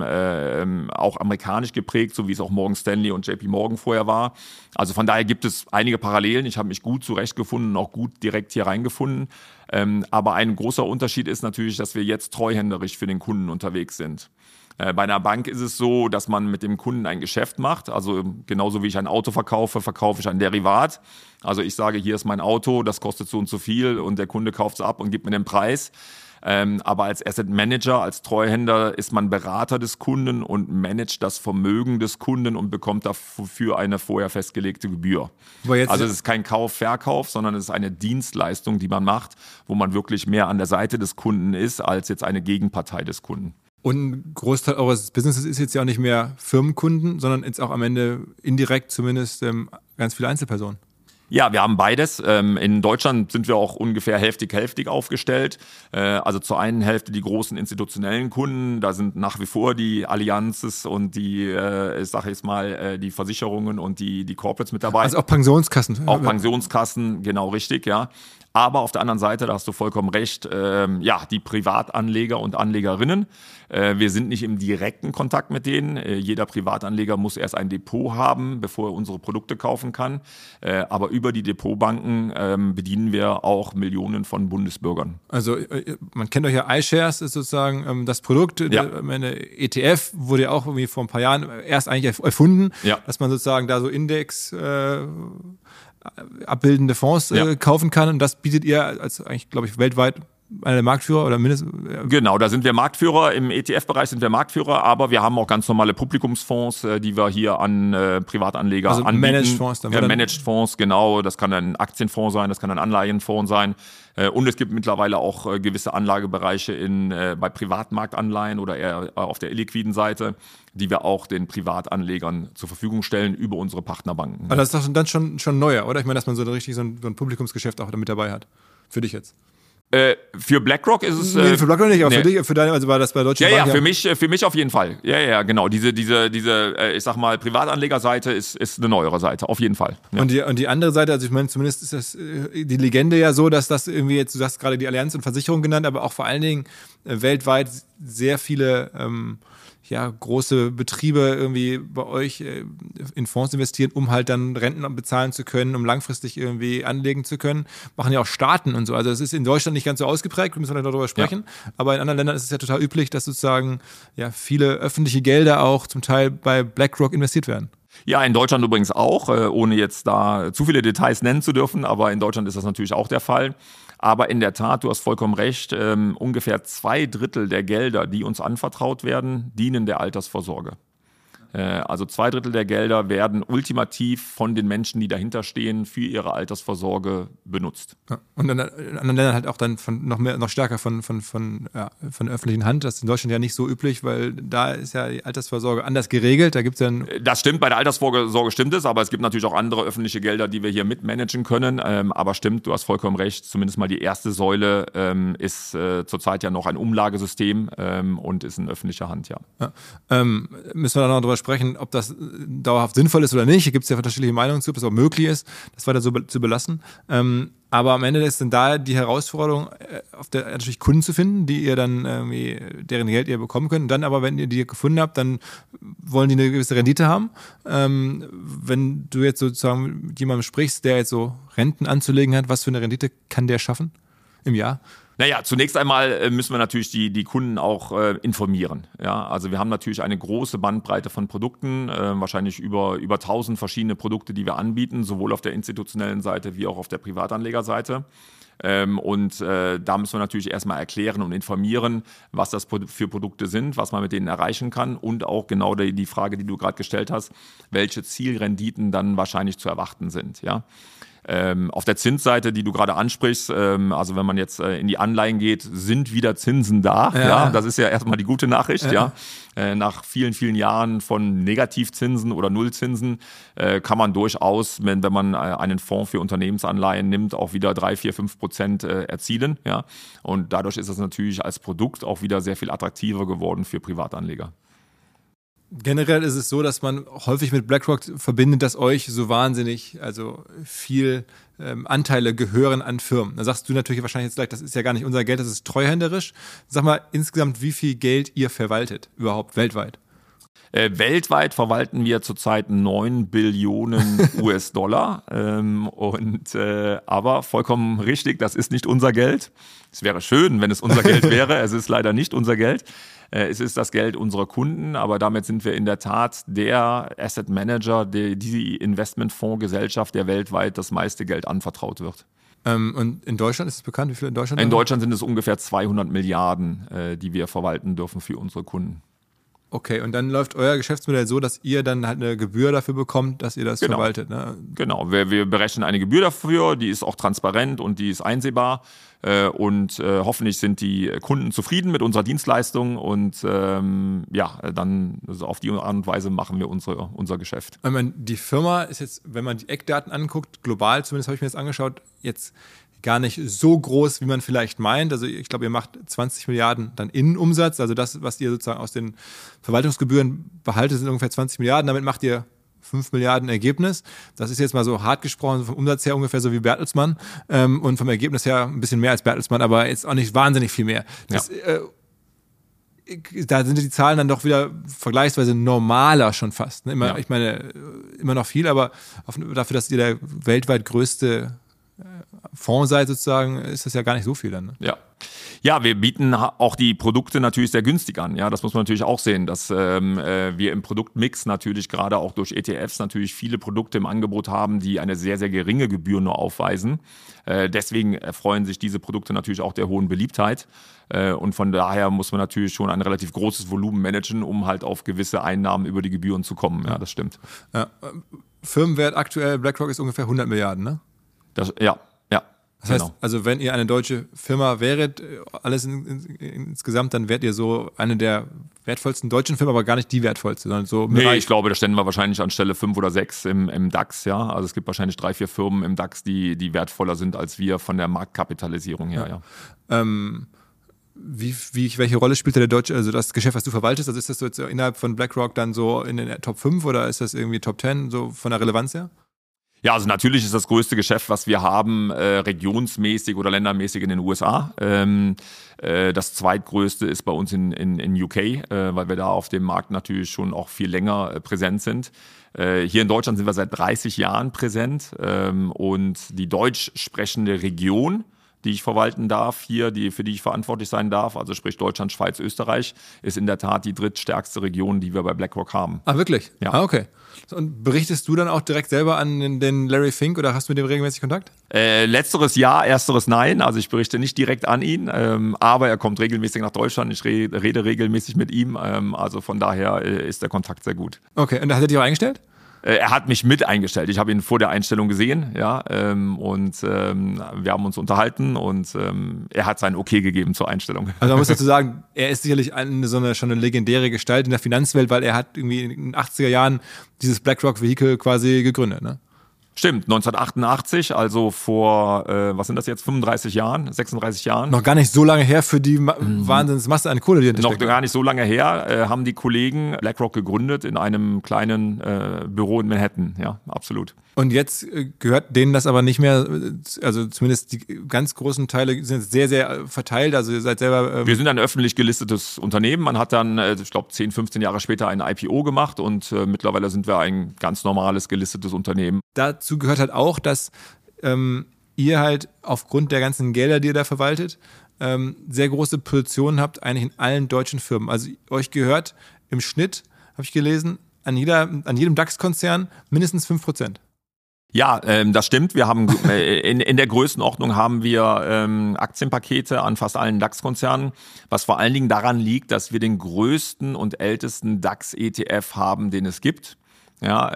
auch amerikanisch geprägt, so wie es auch Morgan Stanley und JP Morgan vorher war. Also von daher gibt es einige Parallelen. Ich habe mich gut zurechtgefunden und auch gut direkt hier reingefunden. Aber ein großer Unterschied ist natürlich, dass wir jetzt treuhänderisch für den Kunden unterwegs sind. Bei einer Bank ist es so, dass man mit dem Kunden ein Geschäft macht. Also genauso wie ich ein Auto verkaufe, verkaufe ich ein Derivat. Also ich sage, hier ist mein Auto, das kostet so und so viel und der Kunde kauft es ab und gibt mir den Preis. Aber als Asset Manager, als Treuhänder ist man Berater des Kunden und managt das Vermögen des Kunden und bekommt dafür eine vorher festgelegte Gebühr. Also es ist kein Kauf-Verkauf, sondern es ist eine Dienstleistung, die man macht, wo man wirklich mehr an der Seite des Kunden ist, als jetzt eine Gegenpartei des Kunden. Und ein Großteil eures Businesses ist jetzt ja auch nicht mehr Firmenkunden, sondern jetzt auch am Ende indirekt zumindest ganz viele Einzelpersonen. Ja, wir haben beides. In Deutschland sind wir auch ungefähr hälftig aufgestellt. Also zur einen Hälfte die großen institutionellen Kunden, da sind nach wie vor die Allianzes und die, ich sage jetzt mal, die Versicherungen und die Corporates mit dabei. Also auch Pensionskassen. Auch Pensionskassen, genau richtig, ja. Aber auf der anderen Seite, da hast du vollkommen recht, die Privatanleger und Anlegerinnen. Wir sind nicht im direkten Kontakt mit denen. Jeder Privatanleger muss erst ein Depot haben, bevor er unsere Produkte kaufen kann. Aber über die Depotbanken bedienen wir auch Millionen von Bundesbürgern. Also man kennt euch ja, iShares ist sozusagen das Produkt. Ja. ETF wurde ja auch irgendwie vor ein paar Jahren erst eigentlich erfunden, Ja. dass man sozusagen da so Index abbildende Fonds kaufen kann. Und das bietet ihr als eigentlich, glaube ich, weltweit einer der Marktführer oder mindestens. Genau, da sind wir Marktführer. Im ETF-Bereich sind wir Marktführer, aber wir haben auch ganz normale Publikumsfonds, die wir hier an Privatanleger anbieten. Managed Fonds. Managed Fonds, genau. Das kann ein Aktienfonds sein, das kann ein Anleihenfonds sein. Und es gibt mittlerweile auch gewisse Anlagebereiche bei Privatmarktanleihen oder eher auf der illiquiden Seite, die wir auch den Privatanlegern zur Verfügung stellen über unsere Partnerbanken. Aber das ist doch dann schon neuer, oder? Ich meine, dass man so richtig so ein Publikumsgeschäft auch damit dabei hat. Für dich jetzt. Für BlackRock ist es. Nee, für BlackRock nicht, aber für dich, für deine, also war das bei Deutschen Bank. Ja, für mich auf jeden Fall. Ja, genau. Diese, ich sag mal, Privatanlegerseite ist eine neuere Seite, auf jeden Fall. Ja. Und die andere Seite, also ich meine, zumindest ist das die Legende ja so, dass das irgendwie jetzt, du hast gerade die Allianz und Versicherung genannt, aber auch vor allen Dingen weltweit sehr viele große Betriebe irgendwie bei euch in Fonds investieren, um halt dann Renten bezahlen zu können, um langfristig irgendwie anlegen zu können. Machen ja auch Staaten und so. Also es ist in Deutschland nicht ganz so ausgeprägt, wir müssen noch darüber sprechen. Ja. Aber in anderen Ländern ist es ja total üblich, dass sozusagen viele öffentliche Gelder auch zum Teil bei BlackRock investiert werden. Ja, in Deutschland übrigens auch, ohne jetzt da zu viele Details nennen zu dürfen, aber in Deutschland ist das natürlich auch der Fall. Aber in der Tat, du hast vollkommen recht, ungefähr 2/3 der Gelder, die uns anvertraut werden, dienen der Altersvorsorge. Also 2/3 der Gelder werden ultimativ von den Menschen, die dahinter stehen, für ihre Altersvorsorge benutzt. Ja, und in anderen Ländern halt auch dann noch stärker von der öffentlichen Hand. Das ist in Deutschland ja nicht so üblich, weil da ist ja die Altersvorsorge anders geregelt. Da gibt's dann. Das stimmt, bei der Altersvorsorge stimmt es, aber es gibt natürlich auch andere öffentliche Gelder, die wir hier mitmanagen können. Aber stimmt, du hast vollkommen recht. Zumindest mal die erste Säule ist zurzeit ja noch ein Umlagesystem und ist in öffentlicher Hand, ja. Müssen wir da noch drüber sprechen, ob das dauerhaft sinnvoll ist oder nicht. Hier gibt es ja unterschiedliche Meinungen zu, ob es auch möglich ist, das weiter so zu belassen. Aber am Ende ist dann da die Herausforderung, auf der natürlich Kunden zu finden, die ihr dann deren Geld ihr bekommen könnt. Und dann aber, wenn ihr die gefunden habt, dann wollen die eine gewisse Rendite haben. Wenn du jetzt sozusagen mit jemandem sprichst, der jetzt so Renten anzulegen hat, was für eine Rendite kann der schaffen im Jahr? Naja, zunächst einmal müssen wir natürlich die Kunden auch informieren. Ja, also wir haben natürlich eine große Bandbreite von Produkten, wahrscheinlich über 1000 verschiedene Produkte, die wir anbieten, sowohl auf der institutionellen Seite wie auch auf der Privatanlegerseite. Da müssen wir natürlich erstmal erklären und informieren, was das für Produkte sind, was man mit denen erreichen kann und auch genau die Frage, die du gerade gestellt hast, welche Zielrenditen dann wahrscheinlich zu erwarten sind. Ja. Auf der Zinsseite, die du gerade ansprichst, also wenn man jetzt in die Anleihen geht, sind wieder Zinsen da. Ja. Das ist ja erstmal die gute Nachricht. Ja. Nach vielen, vielen Jahren von Negativzinsen oder Nullzinsen kann man durchaus, wenn man einen Fonds für Unternehmensanleihen nimmt, auch wieder 3, 4, 5% erzielen. Ja. Und dadurch ist es natürlich als Produkt auch wieder sehr viel attraktiver geworden für Privatanleger. Generell ist es so, dass man häufig mit BlackRock verbindet, dass euch so wahnsinnig, viel Anteile gehören an Firmen. Da sagst du natürlich wahrscheinlich jetzt gleich, das ist ja gar nicht unser Geld, das ist treuhänderisch. Sag mal insgesamt, wie viel Geld ihr verwaltet überhaupt weltweit? Weltweit verwalten wir zurzeit 9 Billionen US-Dollar. Aber vollkommen richtig, das ist nicht unser Geld. Es wäre schön, wenn es unser Geld wäre. Es ist leider nicht unser Geld. Es ist das Geld unserer Kunden, aber damit sind wir in der Tat der Asset Manager, die Investmentfondsgesellschaft, der weltweit das meiste Geld anvertraut wird. Und in Deutschland ist es bekannt, wie viel in Deutschland? In Deutschland sind es ungefähr 200 Milliarden, die wir verwalten dürfen für unsere Kunden. Okay, und dann läuft euer Geschäftsmodell so, dass ihr dann halt eine Gebühr dafür bekommt, dass ihr das verwaltet, ne? Genau, wir berechnen eine Gebühr dafür, die ist auch transparent und die ist einsehbar. Und hoffentlich sind die Kunden zufrieden mit unserer Dienstleistung und dann also auf die Art und Weise machen wir unser Geschäft. Ich meine, die Firma ist jetzt, wenn man die Eckdaten anguckt, global zumindest habe ich mir das angeschaut, jetzt gar nicht so groß, wie man vielleicht meint. Also ich glaube, ihr macht 20 Milliarden dann Innenumsatz. Also das, was ihr sozusagen aus den Verwaltungsgebühren behaltet, sind ungefähr 20 Milliarden. Damit macht ihr 5 Milliarden Ergebnis. Das ist jetzt mal so hart gesprochen, vom Umsatz her ungefähr so wie Bertelsmann und vom Ergebnis her ein bisschen mehr als Bertelsmann, aber jetzt auch nicht wahnsinnig viel mehr. Das, da sind die Zahlen dann doch wieder vergleichsweise normaler schon fast. Ne? Ich meine, immer noch viel, aber dafür, dass ihr der weltweit größte Fonds seid sozusagen, ist das ja gar nicht so viel dann. Ne? Ja, wir bieten auch die Produkte natürlich sehr günstig an. Ja, das muss man natürlich auch sehen, dass wir im Produktmix natürlich gerade auch durch ETFs natürlich viele Produkte im Angebot haben, die eine sehr, sehr geringe Gebühr nur aufweisen. Deswegen erfreuen sich diese Produkte natürlich auch der hohen Beliebtheit. Und von daher muss man natürlich schon ein relativ großes Volumen managen, um halt auf gewisse Einnahmen über die Gebühren zu kommen. Ja, das stimmt. Ja, Firmenwert aktuell, BlackRock ist ungefähr 100 Milliarden, ne? Das heißt, also wenn ihr eine deutsche Firma wäret, alles insgesamt, dann wärt ihr so eine der wertvollsten deutschen Firmen, aber gar nicht die wertvollste, sondern so. Nee, ich glaube, da stellen wir wahrscheinlich an Stelle 5 oder 6 im DAX, ja. Also es gibt wahrscheinlich 3, 4 Firmen im DAX, die wertvoller sind als wir von der Marktkapitalisierung her, ja. Welche Rolle spielt da der deutsche, also das Geschäft, was du verwaltest? Also ist das so jetzt innerhalb von BlackRock dann so in den Top 5 oder ist das irgendwie Top 10, so von der Relevanz her? Ja, also natürlich ist das größte Geschäft, was wir haben, regionsmäßig oder ländermäßig in den USA. Das zweitgrößte ist bei uns in UK, weil wir da auf dem Markt natürlich schon auch viel länger präsent sind. Hier in Deutschland sind wir seit 30 Jahren präsent und die deutsch sprechende Region, die ich verwalten darf, für die ich verantwortlich sein darf, also sprich Deutschland, Schweiz, Österreich, ist in der Tat die drittstärkste Region, die wir bei BlackRock haben. Ah, wirklich? Ja. Ah, okay. Und berichtest du dann auch direkt selber an den Larry Fink oder hast du mit dem regelmäßig Kontakt? Letzteres ja, ersteres nein. Also ich berichte nicht direkt an ihn, aber er kommt regelmäßig nach Deutschland. Ich rede regelmäßig mit ihm. Also von daher ist der Kontakt sehr gut. Okay, und hat er dich auch eingestellt? Er hat mich mit eingestellt. Ich habe ihn vor der Einstellung gesehen, ja, und wir haben uns unterhalten und er hat sein Okay gegeben zur Einstellung. Also man muss dazu sagen, er ist sicherlich schon eine legendäre Gestalt in der Finanzwelt, weil er hat irgendwie in den 80er Jahren dieses BlackRock-Vehikel quasi gegründet, ne? Stimmt, 1988, also vor, was sind das jetzt, 35 Jahren, 36 Jahren? Noch gar nicht so lange her für die Wahnsinnsmasse an Kohle, die noch gar nicht so lange her, haben die Kollegen BlackRock gegründet in einem kleinen Büro in Manhattan, ja, absolut. Und jetzt gehört denen das aber nicht mehr, also zumindest die ganz großen Teile sind sehr, sehr verteilt, also ihr seid selber... Wir sind ein öffentlich gelistetes Unternehmen, man hat dann, ich glaube 10, 15 Jahre später ein IPO gemacht und mittlerweile sind wir ein ganz normales gelistetes Unternehmen. Dazu gehört halt auch, dass ihr halt aufgrund der ganzen Gelder, die ihr da verwaltet, sehr große Positionen habt, eigentlich in allen deutschen Firmen. Also euch gehört im Schnitt, habe ich gelesen, an jedem DAX-Konzern mindestens 5%. Ja, das stimmt. Wir haben in der Größenordnung haben wir Aktienpakete an fast allen DAX-Konzernen, was vor allen Dingen daran liegt, dass wir den größten und ältesten DAX-ETF haben, den es gibt. Ja,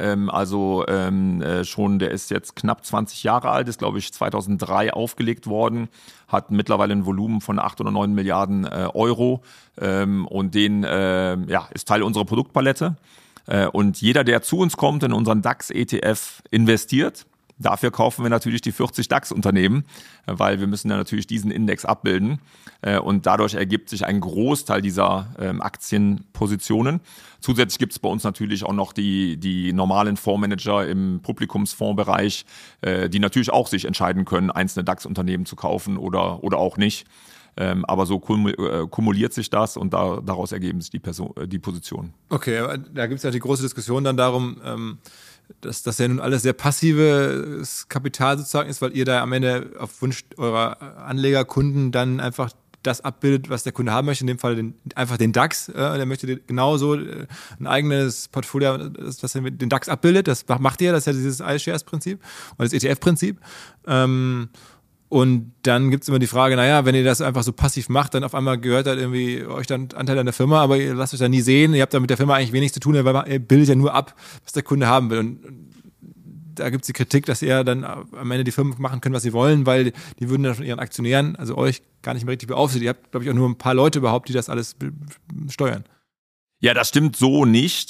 schon, der ist jetzt knapp 20 Jahre alt, ist glaube ich 2003 aufgelegt worden, hat mittlerweile ein Volumen von 8 oder 9 Milliarden Euro und ist Teil unserer Produktpalette. Und jeder, der zu uns kommt, in unseren DAX-ETF investiert. Dafür kaufen wir natürlich die 40 DAX-Unternehmen, weil wir müssen ja natürlich diesen Index abbilden. Und dadurch ergibt sich ein Großteil dieser Aktienpositionen. Zusätzlich gibt es bei uns natürlich auch noch die normalen Fondsmanager im Publikumsfondsbereich, die natürlich auch sich entscheiden können, einzelne DAX-Unternehmen zu kaufen oder auch nicht. Aber so kumuliert sich das und daraus ergeben sich die Positionen. Okay, aber da gibt es ja die große Diskussion dann darum, dass das ja nun alles sehr passives Kapital sozusagen ist, weil ihr da am Ende auf Wunsch eurer Anlegerkunden dann einfach das abbildet, was der Kunde haben möchte, in dem Fall einfach den DAX. Der möchte genauso ein eigenes Portfolio, das den DAX abbildet. Das macht ihr, das ist ja dieses iShares-Prinzip oder das ETF-Prinzip. Und dann gibt's immer die Frage, naja, wenn ihr das einfach so passiv macht, dann auf einmal gehört halt irgendwie euch dann Anteil an der Firma, aber ihr lasst euch da nie sehen, ihr habt da mit der Firma eigentlich wenig zu tun, weil ihr bildet ja nur ab, was der Kunde haben will. Und da gibt's die Kritik, dass ihr dann am Ende die Firmen machen können, was sie wollen, weil die würden dann von ihren Aktionären, also euch, gar nicht mehr richtig beaufsichtigt. Ihr habt, glaube ich, auch nur ein paar Leute überhaupt, die das alles steuern. Ja, das stimmt so nicht.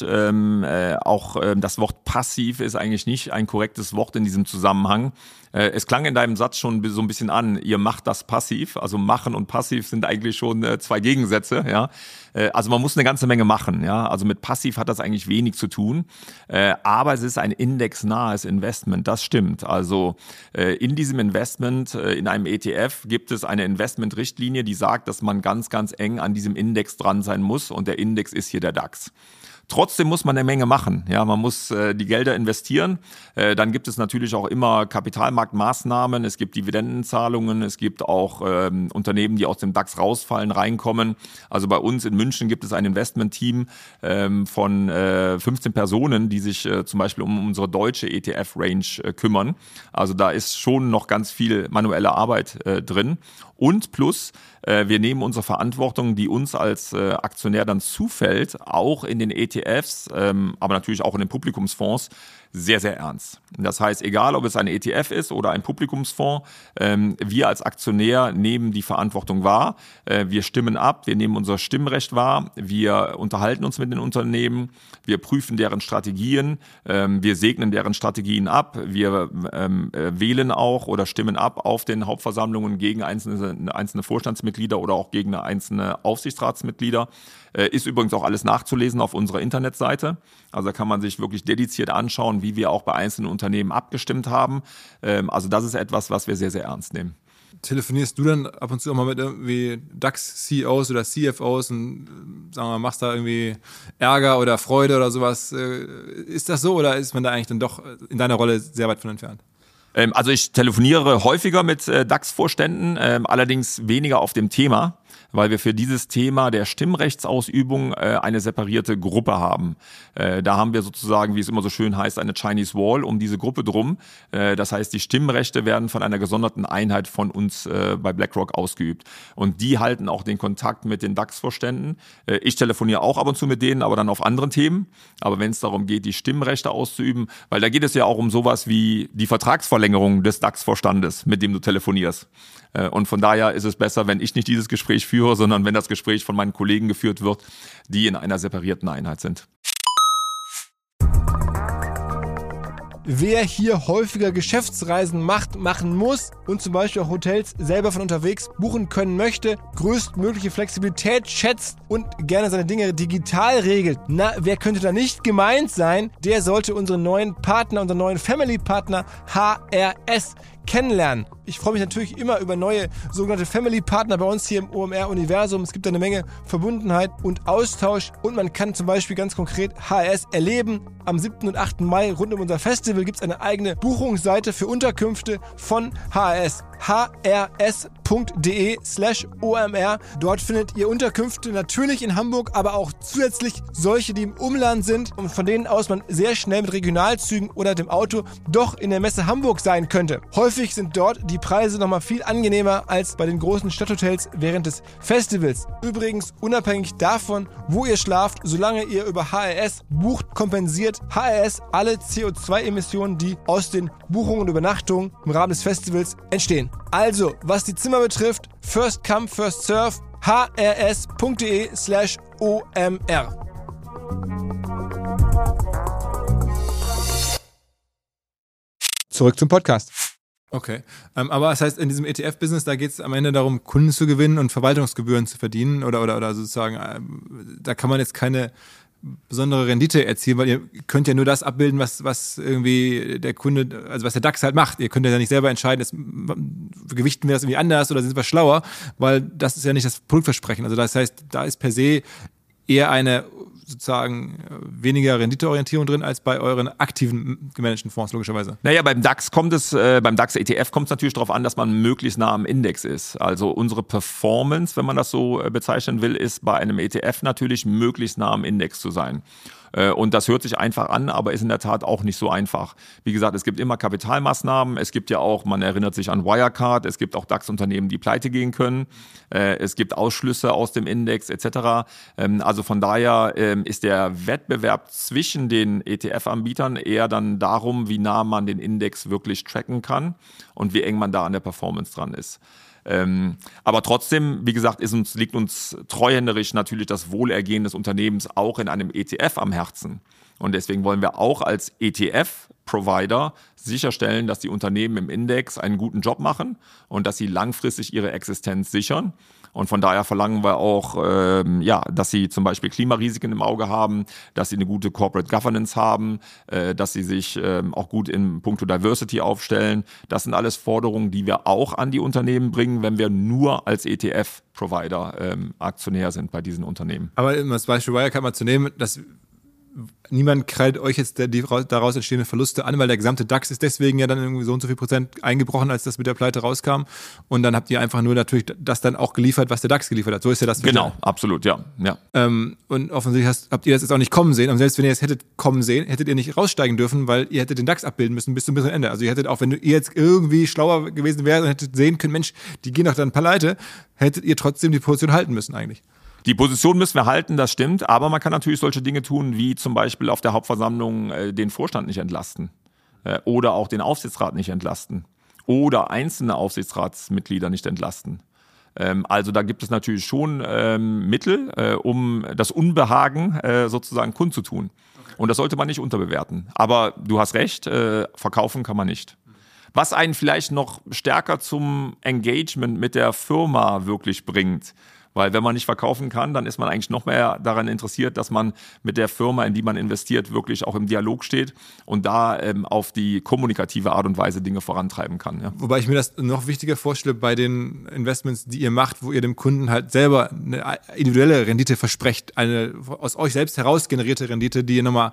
Das Wort passiv ist eigentlich nicht ein korrektes Wort in diesem Zusammenhang. Es klang in deinem Satz schon so ein bisschen an, ihr macht das passiv. Also machen und passiv sind eigentlich schon zwei Gegensätze. Ja, also man muss eine ganze Menge machen. Ja, also mit passiv hat das eigentlich wenig zu tun. Aber es ist ein indexnahes Investment. Das stimmt. Also in diesem Investment, in einem ETF, gibt es eine Investmentrichtlinie, die sagt, dass man ganz, ganz eng an diesem Index dran sein muss. Und der Index ist hier der DAX. Trotzdem muss man eine Menge machen. Ja, man muss die Gelder investieren. Dann gibt es natürlich auch immer Kapitalmarktmaßnahmen. Es gibt Dividendenzahlungen. Es gibt auch Unternehmen, die aus dem DAX rausfallen, reinkommen. Also bei uns in München gibt es ein Investmentteam von 15 Personen, die sich zum Beispiel um unsere deutsche ETF-Range kümmern. Also da ist schon noch ganz viel manuelle Arbeit drin. Und plus, wir nehmen unsere Verantwortung, die uns als Aktionär dann zufällt, auch in den ETFs, aber natürlich auch in den Publikumsfonds, sehr, sehr ernst. Das heißt, egal ob es ein ETF ist oder ein Publikumsfonds, wir als Aktionär nehmen die Verantwortung wahr, wir stimmen ab, wir nehmen unser Stimmrecht wahr, wir unterhalten uns mit den Unternehmen, wir prüfen deren Strategien, wir segnen deren Strategien ab, wir wählen auch oder stimmen ab auf den Hauptversammlungen gegen einzelne Vorstandsmitglieder oder auch gegen einzelne Aufsichtsratsmitglieder. Ist übrigens auch alles nachzulesen auf unserer Internetseite. Also da kann man sich wirklich dediziert anschauen, wie wir auch bei einzelnen Unternehmen abgestimmt haben. Also das ist etwas, was wir sehr, sehr ernst nehmen. Telefonierst du dann ab und zu auch mal mit irgendwie DAX-CEOs oder CFOs und sagen wir mal, machst da irgendwie Ärger oder Freude oder sowas? Ist das so oder ist man da eigentlich dann doch in deiner Rolle sehr weit von entfernt? Also ich telefoniere häufiger mit DAX-Vorständen, allerdings weniger auf dem Thema, weil wir für dieses Thema der Stimmrechtsausübung eine separierte Gruppe haben. Da haben wir sozusagen, wie es immer so schön heißt, eine Chinese Wall um diese Gruppe drum. Das heißt, die Stimmrechte werden von einer gesonderten Einheit von uns bei BlackRock ausgeübt. Und die halten auch den Kontakt mit den DAX-Vorständen. Ich telefoniere auch ab und zu mit denen, aber dann auf anderen Themen. Aber wenn es darum geht, die Stimmrechte auszuüben, weil da geht es ja auch um sowas wie die Vertragsverlängerung des DAX-Vorstandes, mit dem du telefonierst. Und von daher ist es besser, wenn ich nicht dieses Gespräch führe, sondern wenn das Gespräch von meinen Kollegen geführt wird, die in einer separierten Einheit sind. Wer hier häufiger Geschäftsreisen machen muss und zum Beispiel auch Hotels selber von unterwegs buchen können möchte, größtmögliche Flexibilität schätzt und gerne seine Dinge digital regelt. Na, wer könnte da nicht gemeint sein? Der sollte unseren neuen Partner, unseren neuen Family-Partner HRS kennenlernen. Ich freue mich natürlich immer über neue sogenannte Family-Partner bei uns hier im OMR-Universum. Es gibt eine Menge Verbundenheit und Austausch und man kann zum Beispiel ganz konkret HRS erleben. Am 7. und 8. Mai rund um unser Festival gibt es eine eigene Buchungsseite für Unterkünfte von HRS. hrs.de/OMR. Dort findet ihr Unterkünfte natürlich in Hamburg, aber auch zusätzlich solche, die im Umland sind und von denen aus man sehr schnell mit Regionalzügen oder dem Auto doch in der Messe Hamburg sein könnte. Häufig sind dort die Preise nochmal viel angenehmer als bei den großen Stadthotels während des Festivals. Übrigens, unabhängig davon, wo ihr schlaft, solange ihr über HRS bucht, kompensiert HRS alle CO2-Emissionen, die aus den Buchungen und Übernachtungen im Rahmen des Festivals entstehen. Also, was die Zimmer betrifft, first come, first serve, hrs.de/OMR. Zurück zum Podcast. Okay, aber das heißt, in diesem ETF-Business, da geht es am Ende darum, Kunden zu gewinnen und Verwaltungsgebühren zu verdienen oder sozusagen, da kann man jetzt keine besondere Rendite erzielen, weil ihr könnt ja nur das abbilden, was irgendwie der Kunde, also was der DAX halt macht. Ihr könnt ja nicht selber entscheiden, gewichten wir das irgendwie anders oder sind wir schlauer, weil das ist ja nicht das Produktversprechen. Also das heißt, da ist per se eher eine sozusagen weniger Renditeorientierung drin als bei euren aktiven gemanagten Fonds, logischerweise. Naja, beim DAX beim DAX ETF kommt es natürlich darauf an, dass man möglichst nah am Index ist. Also unsere Performance, wenn man das so bezeichnen will, ist bei einem ETF natürlich möglichst nah am Index zu sein. Und das hört sich einfach an, aber ist in der Tat auch nicht so einfach. Wie gesagt, es gibt immer Kapitalmaßnahmen. Es gibt ja auch, man erinnert sich an Wirecard, es gibt auch DAX-Unternehmen, die pleite gehen können. Es gibt Ausschlüsse aus dem Index etc. Also von daher ist der Wettbewerb zwischen den ETF-Anbietern eher dann darum, wie nah man den Index wirklich tracken kann und wie eng man da an der Performance dran ist. Aber trotzdem, wie gesagt, liegt uns treuhänderisch natürlich das Wohlergehen des Unternehmens auch in einem ETF am Herzen. Und deswegen wollen wir auch als ETF-Provider sicherstellen, dass die Unternehmen im Index einen guten Job machen und dass sie langfristig ihre Existenz sichern. Und von daher verlangen wir auch, dass sie zum Beispiel Klimarisiken im Auge haben, dass sie eine gute Corporate Governance haben, dass sie sich auch gut in puncto Diversity aufstellen. Das sind alles Forderungen, die wir auch an die Unternehmen bringen, wenn wir nur als ETF-Provider Aktionär sind bei diesen Unternehmen. Aber um das Beispiel Wirecard mal zu nehmen, niemand kreidet euch jetzt die daraus entstehenden Verluste an, weil der gesamte DAX ist deswegen ja dann irgendwie so und so viel Prozent eingebrochen, als das mit der Pleite rauskam. Und dann habt ihr einfach nur natürlich das dann auch geliefert, was der DAX geliefert hat. So ist ja das. Genau, absolut, ja. Und offensichtlich habt ihr das jetzt auch nicht kommen sehen. Und selbst wenn ihr es hättet kommen sehen, hättet ihr nicht raussteigen dürfen, weil ihr hättet den DAX abbilden müssen bis zum bitteren Ende. Also ihr hättet auch, wenn ihr jetzt irgendwie schlauer gewesen wärt und hättet sehen können, Mensch, die gehen doch dann pleite, hättet ihr trotzdem die Position halten müssen eigentlich. Die Position müssen wir halten, das stimmt, aber man kann natürlich solche Dinge tun, wie zum Beispiel auf der Hauptversammlung den Vorstand nicht entlasten oder auch den Aufsichtsrat nicht entlasten oder einzelne Aufsichtsratsmitglieder nicht entlasten. Also da gibt es natürlich schon Mittel, um das Unbehagen sozusagen kundzutun. Und das sollte man nicht unterbewerten. Aber du hast recht, verkaufen kann man nicht. Was einen vielleicht noch stärker zum Engagement mit der Firma wirklich bringt. Weil wenn man nicht verkaufen kann, dann ist man eigentlich noch mehr daran interessiert, dass man mit der Firma, in die man investiert, wirklich auch im Dialog steht und da auf die kommunikative Art und Weise Dinge vorantreiben kann. Ja. Wobei ich mir das noch wichtiger vorstelle bei den Investments, die ihr macht, wo ihr dem Kunden halt selber eine individuelle Rendite versprecht, eine aus euch selbst heraus generierte Rendite, die ihr nochmal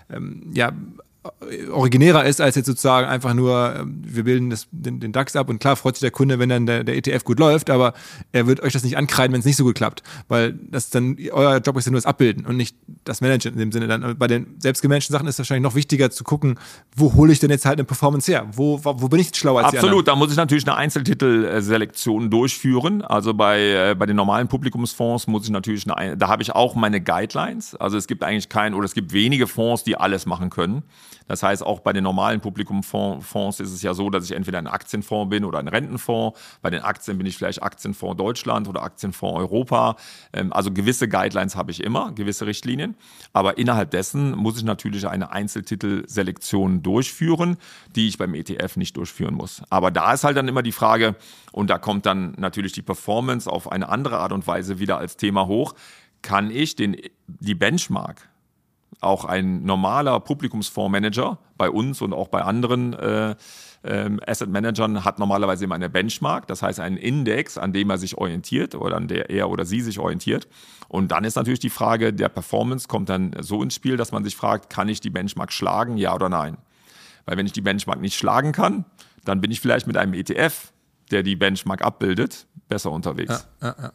originärer ist, als jetzt sozusagen einfach nur, wir bilden den DAX ab und klar freut sich der Kunde, wenn dann der ETF gut läuft, aber er wird euch das nicht ankreiden, wenn es nicht so gut klappt, weil das dann, euer Job ist ja nur das Abbilden und nicht das Managen in dem Sinne. Dann bei den selbstgemanagten Sachen ist es wahrscheinlich noch wichtiger zu gucken, wo hole ich denn jetzt halt eine Performance her? Wo bin ich schlauer als die anderen? Absolut, da muss ich natürlich eine Einzeltitelselektion durchführen, also bei den normalen Publikumsfonds muss ich natürlich da habe ich auch meine Guidelines, also es gibt eigentlich es gibt wenige Fonds, die alles machen können. Das heißt, auch bei den normalen Publikumsfonds ist es ja so, dass ich entweder ein Aktienfonds bin oder ein Rentenfonds. Bei den Aktien bin ich vielleicht Aktienfonds Deutschland oder Aktienfonds Europa. Also gewisse Guidelines habe ich immer, gewisse Richtlinien. Aber innerhalb dessen muss ich natürlich eine Einzeltitelselektion durchführen, die ich beim ETF nicht durchführen muss. Aber da ist halt dann immer die Frage, und da kommt dann natürlich die Performance auf eine andere Art und Weise wieder als Thema hoch, kann ich die Benchmark, auch ein normaler Publikumsfondsmanager bei uns und auch bei anderen Asset Managern hat normalerweise immer eine Benchmark, das heißt einen Index, an dem er sich orientiert oder an der er oder sie sich orientiert. Und dann ist natürlich die Frage der Performance kommt dann so ins Spiel, dass man sich fragt, kann ich die Benchmark schlagen, ja oder nein? Weil wenn ich die Benchmark nicht schlagen kann, dann bin ich vielleicht mit einem ETF, der die Benchmark abbildet, besser unterwegs. Ja.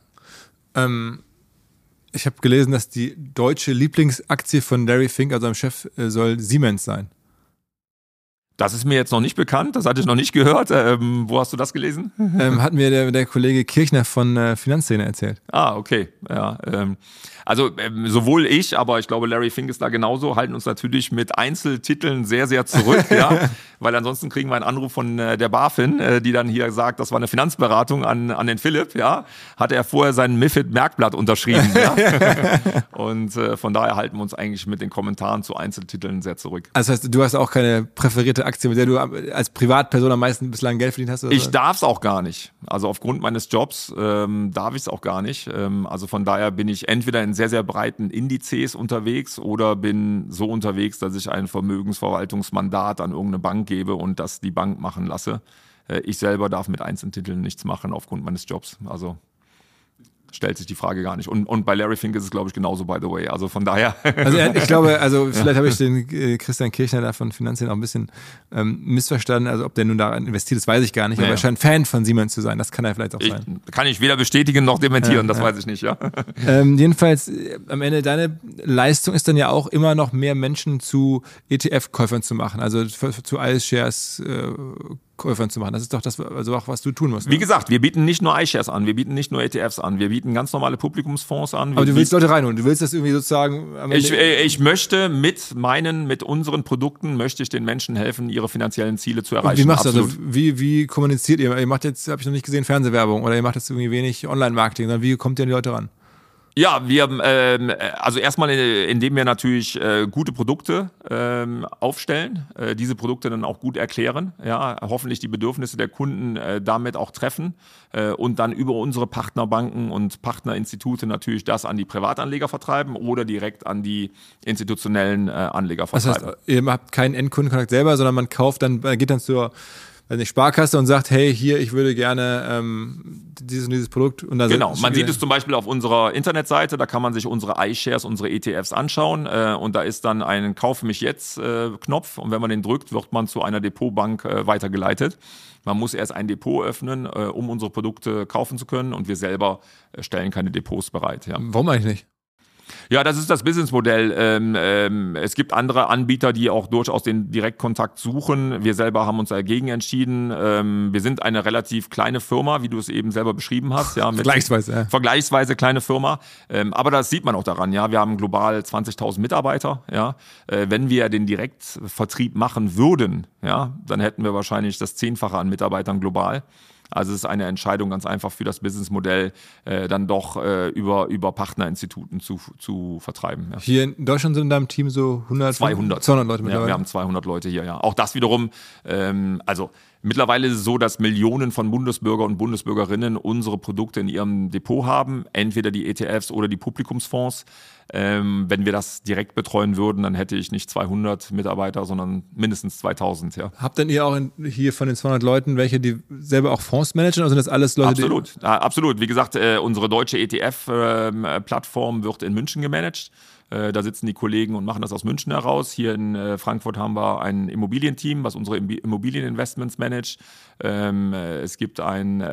Ich habe gelesen, dass die deutsche Lieblingsaktie von Larry Fink, also einem Chef, soll Siemens sein. Das ist mir jetzt noch nicht bekannt, das hatte ich noch nicht gehört. Wo hast du das gelesen? Hat mir der Kollege Kirchner von Finanzszene erzählt. Ah, okay. Ja, also sowohl ich, aber ich glaube Larry Fink ist da genauso, halten uns natürlich mit Einzeltiteln sehr, sehr zurück, ja, weil ansonsten kriegen wir einen Anruf von der BaFin, die dann hier sagt, das war eine Finanzberatung an den Philipp, ja, hatte er vorher sein MiFID-Merkblatt unterschrieben, ja, und von daher halten wir uns eigentlich mit den Kommentaren zu Einzeltiteln sehr zurück. Also das heißt, du hast auch keine präferierte Aktie, mit der du als Privatperson am meisten bislang Geld verdient hast? Oder ich darf es auch gar nicht, also aufgrund meines Jobs darf ich es auch gar nicht, also von daher bin ich entweder in sehr, sehr breiten Indizes unterwegs oder bin so unterwegs, dass ich ein Vermögensverwaltungsmandat an irgendeine Bank gebe und das die Bank machen lasse. Ich selber darf mit Einzeltiteln nichts machen aufgrund meines Jobs. Also stellt sich die Frage gar nicht. Und bei Larry Fink ist es, glaube ich, genauso, by the way. Also von daher. Also ich glaube, vielleicht habe ich den Christian Kirchner da von Finanzien auch ein bisschen missverstanden. Also ob der nun da investiert, das weiß ich gar nicht. Aber er scheint Fan von Siemens zu sein. Das kann er vielleicht auch sein. Kann ich weder bestätigen noch dementieren, das weiß ich nicht, ja. Jedenfalls, am Ende, deine Leistung ist dann ja auch immer noch mehr Menschen zu ETF-Käufern zu machen. Also zu iShares Käufern zu machen. Das ist doch das, also auch was du tun musst. Wie gesagt, wir bieten nicht nur iShares an, wir bieten nicht nur ETFs an, wir bieten ganz normale Publikumsfonds an. Aber du willst Leute reinholen, du willst das irgendwie sozusagen am Ende. Ich möchte mit unseren Produkten möchte ich den Menschen helfen, ihre finanziellen Ziele zu erreichen. Und wie machst du das? Also wie kommuniziert ihr? Ihr macht jetzt, habe ich noch nicht gesehen, Fernsehwerbung oder ihr macht jetzt irgendwie wenig Online-Marketing, sondern wie kommt ihr an die Leute ran? Ja, wir also erstmal, indem wir natürlich gute Produkte aufstellen, diese Produkte dann auch gut erklären, ja, hoffentlich die Bedürfnisse der Kunden damit auch treffen und dann über unsere Partnerbanken und Partnerinstitute natürlich das an die Privatanleger vertreiben oder direkt an die institutionellen Anleger vertreiben. Das heißt, ihr habt keinen Endkundenkontakt selber, sondern man kauft dann, geht dann zur Sparkasse und sagt, hey, hier, ich würde gerne dieses und dieses Produkt. Und genau, man sieht es zum Beispiel auf unserer Internetseite, da kann man sich unsere iShares, unsere ETFs anschauen und da ist dann ein Kaufe mich jetzt Knopf und wenn man den drückt, wird man zu einer Depotbank weitergeleitet. Man muss erst ein Depot öffnen, um unsere Produkte kaufen zu können und wir selber stellen keine Depots bereit. Ja. Warum eigentlich nicht? Ja, das ist das Businessmodell. Es gibt andere Anbieter, die auch durchaus den Direktkontakt suchen. Wir selber haben uns dagegen entschieden. Wir sind eine relativ kleine Firma, wie du es eben selber beschrieben hast. Ja, vergleichsweise kleine Firma. Aber das sieht man auch daran. Ja, wir haben global 20.000 Mitarbeiter. Ja, wenn wir den Direktvertrieb machen würden, ja, dann hätten wir wahrscheinlich das 10-fache an Mitarbeitern global. Also es ist eine Entscheidung ganz einfach für das Businessmodell, dann doch über Partnerinstituten zu vertreiben. Ja. Hier in Deutschland sind in deinem Team so 200 Leute mittlerweile? Ja, wir haben 200 Leute hier, ja. Auch das wiederum, also mittlerweile ist es so, dass Millionen von Bundesbürger und Bundesbürgerinnen unsere Produkte in ihrem Depot haben, entweder die ETFs oder die Publikumsfonds. Wenn wir das direkt betreuen würden, dann hätte ich nicht 200 Mitarbeiter, sondern mindestens 2000. Ja. Habt denn ihr auch hier von den 200 Leuten welche, die selber auch Fonds managen, oder sind das alles Leute, Absolut. Wie gesagt, unsere deutsche ETF-Plattform wird in München gemanagt. Da sitzen die Kollegen und machen das aus München heraus. Hier in Frankfurt haben wir ein Immobilienteam, was unsere Immobilieninvestments managt. Es gibt einen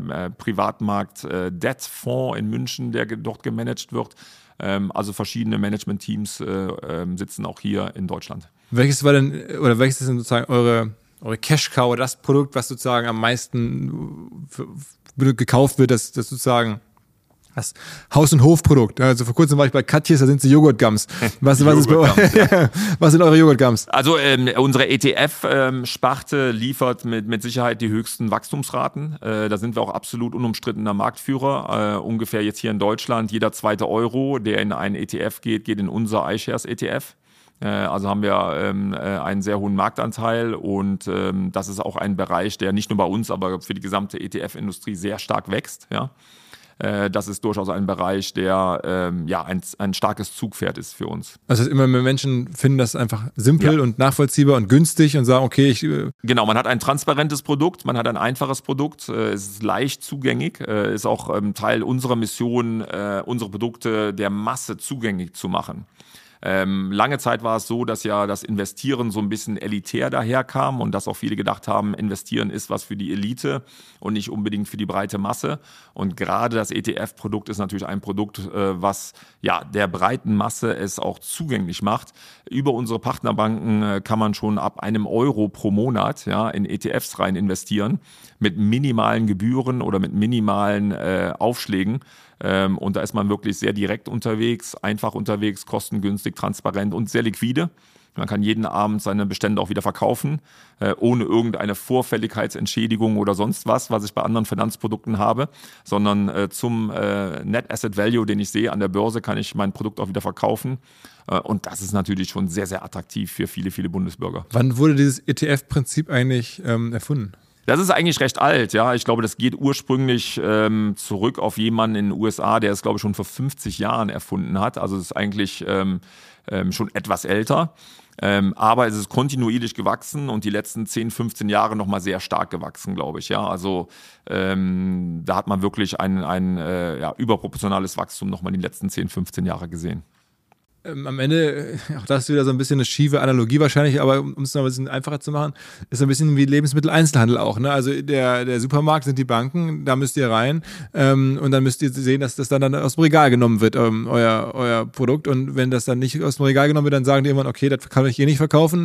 Privatmarkt-Debt-Fonds in München, der dort gemanagt wird. Also verschiedene Management-Teams sitzen auch hier in Deutschland. Welches ist denn sozusagen eure Cash-Cow, das Produkt, was sozusagen am meisten gekauft wird, das sozusagen das Haus- und Hofprodukt? Also vor kurzem war ich bei Katjes, da sind sie Joghurt-Gums. Was ist bei euch? Ja. Was sind eure Joghurt-Gums? Also unsere ETF-Sparte liefert mit Sicherheit die höchsten Wachstumsraten. Da sind wir auch absolut unumstrittener Marktführer. Ungefähr jetzt hier in Deutschland, jeder zweite Euro, der in einen ETF geht in unser iShares ETF. Also haben wir einen sehr hohen Marktanteil und das ist auch ein Bereich, der nicht nur bei uns, aber für die gesamte ETF-Industrie sehr stark wächst. Ja. Das ist durchaus ein Bereich, der ein starkes Zugpferd ist für uns. Also immer mehr Menschen finden das einfach simpel und nachvollziehbar und günstig und sagen, okay, Genau, man hat ein transparentes Produkt, man hat ein einfaches Produkt, es ist leicht zugänglich, ist auch Teil unserer Mission, unsere Produkte der Masse zugänglich zu machen. Lange Zeit war es so, dass ja das Investieren so ein bisschen elitär daherkam und dass auch viele gedacht haben, Investieren ist was für die Elite und nicht unbedingt für die breite Masse. Und gerade das ETF-Produkt ist natürlich ein Produkt, was ja der breiten Masse es auch zugänglich macht. Über unsere Partnerbanken kann man schon ab €1 pro Monat in ETFs rein investieren mit minimalen Gebühren oder mit minimalen Aufschlägen. Und da ist man wirklich sehr direkt unterwegs, einfach unterwegs, kostengünstig, transparent und sehr liquide. Man kann jeden Abend seine Bestände auch wieder verkaufen, ohne irgendeine Vorfälligkeitsentschädigung oder sonst was ich bei anderen Finanzprodukten habe, sondern zum Net Asset Value, den ich sehe an der Börse, kann ich mein Produkt auch wieder verkaufen. Und das ist natürlich schon sehr, sehr attraktiv für viele, viele Bundesbürger. Wann wurde dieses ETF-Prinzip eigentlich erfunden? Das ist eigentlich recht alt, ja. Ich glaube, das geht ursprünglich zurück auf jemanden in den USA, der es, glaube ich, schon vor 50 Jahren erfunden hat. Also es ist eigentlich schon etwas älter. Aber es ist kontinuierlich gewachsen und die letzten 10, 15 Jahre nochmal sehr stark gewachsen, glaube ich. Ja, also da hat man wirklich ein überproportionales Wachstum nochmal in den letzten 10, 15 Jahre gesehen. Am Ende, auch das ist wieder so ein bisschen eine schiefe Analogie wahrscheinlich, aber um es noch ein bisschen einfacher zu machen, ist ein bisschen wie Lebensmitteleinzelhandel auch. Ne? Also der Supermarkt sind die Banken, da müsst ihr rein und dann müsst ihr sehen, dass das dann aus dem Regal genommen wird, euer Produkt. Und wenn das dann nicht aus dem Regal genommen wird, dann sagen die irgendwann, okay, das kann ich hier nicht verkaufen.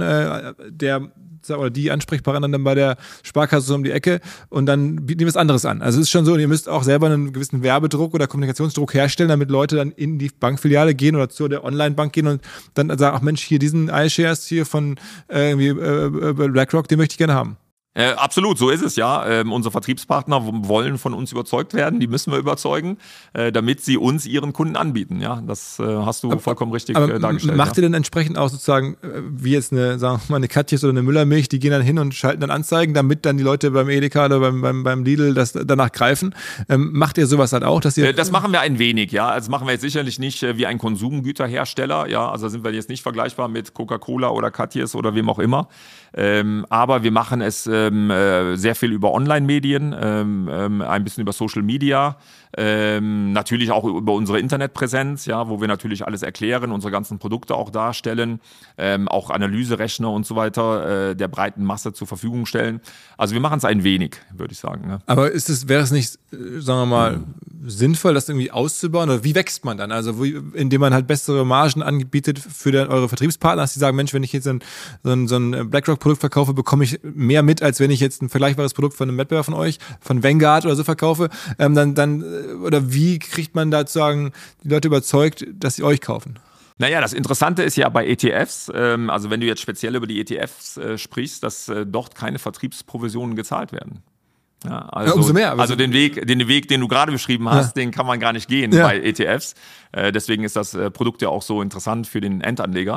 Oder die Ansprechpartner dann bei der Sparkasse so um die Ecke und dann bieten die was anderes an. Also es ist schon so, und ihr müsst auch selber einen gewissen Werbedruck oder Kommunikationsdruck herstellen, damit Leute dann in die Bankfiliale gehen oder zu der Online-Bank gehen und dann sagen, ach Mensch, hier diesen iShares hier von BlackRock, den möchte ich gerne haben. Absolut, so ist es ja. Unsere Vertriebspartner wollen von uns überzeugt werden, die müssen wir überzeugen, damit sie uns ihren Kunden anbieten. Ja, das hast du vollkommen richtig dargestellt. Macht ihr denn entsprechend auch sozusagen, wie jetzt eine Katjes oder eine Müllermilch, die gehen dann hin und schalten dann Anzeigen, damit dann die Leute beim Edeka oder beim Lidl das danach greifen? Macht ihr sowas halt auch, dass ihr... Das machen wir ein wenig, ja. Also machen wir jetzt sicherlich nicht wie ein Konsumgüterhersteller, ja. Also sind wir jetzt nicht vergleichbar mit Coca-Cola oder Katjes oder wem auch immer. Aber wir machen es sehr viel über Online-Medien, ein bisschen über Social Media, natürlich auch über unsere Internetpräsenz, ja, wo wir natürlich alles erklären, unsere ganzen Produkte auch darstellen, auch Analyserechner und so weiter der breiten Masse zur Verfügung stellen. Also wir machen es ein wenig, würde ich sagen. Ne? Aber wäre es nicht, sagen wir mal, sinnvoll, das irgendwie auszubauen? Oder wie wächst man dann? Also indem man halt bessere Margen anbietet für eure Vertriebspartner, dass die sagen, Mensch, wenn ich jetzt so ein BlackRock-Produkt verkaufe, bekomme ich mehr mit, als wenn ich jetzt ein vergleichbares Produkt von einem Wettbewerber von euch, von Vanguard oder so verkaufe. Oder wie kriegt man da sozusagen die Leute überzeugt, dass sie euch kaufen? Naja, das Interessante ist ja bei ETFs, also wenn du jetzt speziell über die ETFs sprichst, dass dort keine Vertriebsprovisionen gezahlt werden. Ja, also, umso mehr. Also den Weg, den du gerade beschrieben hast, den kann man gar nicht gehen bei ETFs. Deswegen ist das Produkt ja auch so interessant für den Endanleger.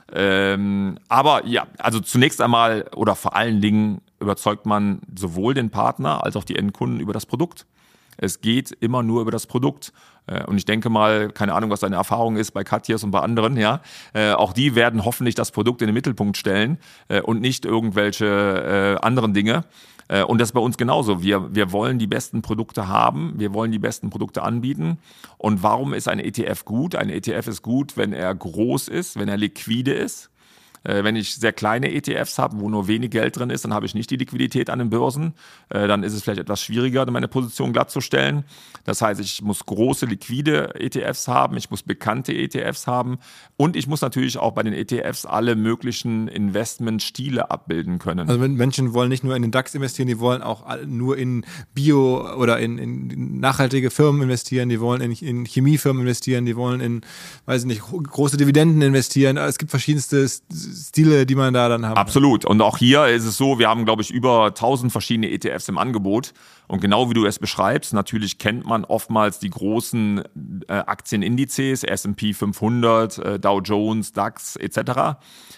Aber ja, also zunächst einmal oder vor allen Dingen überzeugt man sowohl den Partner als auch die Endkunden über das Produkt. Es geht immer nur über das Produkt. Und ich denke mal, keine Ahnung, was deine Erfahrung ist bei Katjes und bei anderen, ja. Auch die werden hoffentlich das Produkt in den Mittelpunkt stellen und nicht irgendwelche anderen Dinge. Und das ist bei uns genauso. Wir wollen die besten Produkte haben, wir wollen die besten Produkte anbieten. Und warum ist ein ETF gut? Ein ETF ist gut, wenn er groß ist, wenn er liquide ist. Wenn ich sehr kleine ETFs habe, wo nur wenig Geld drin ist, dann habe ich nicht die Liquidität an den Börsen. Dann ist es vielleicht etwas schwieriger, meine Position glattzustellen. Das heißt, ich muss große, liquide ETFs haben, ich muss bekannte ETFs haben und ich muss natürlich auch bei den ETFs alle möglichen Investmentstile abbilden können. Also Menschen wollen nicht nur in den DAX investieren, die wollen auch nur in Bio- oder in nachhaltige Firmen investieren, die wollen in Chemiefirmen investieren, die wollen in, weiß ich nicht, große Dividenden investieren. Es gibt verschiedenste Stile, die man da dann haben. Absolut. Und auch hier ist es so, wir haben, glaube ich, über 1000 verschiedene ETFs im Angebot. Und genau wie du es beschreibst, natürlich kennt man oftmals die großen Aktienindizes, S&P 500, Dow Jones, DAX etc.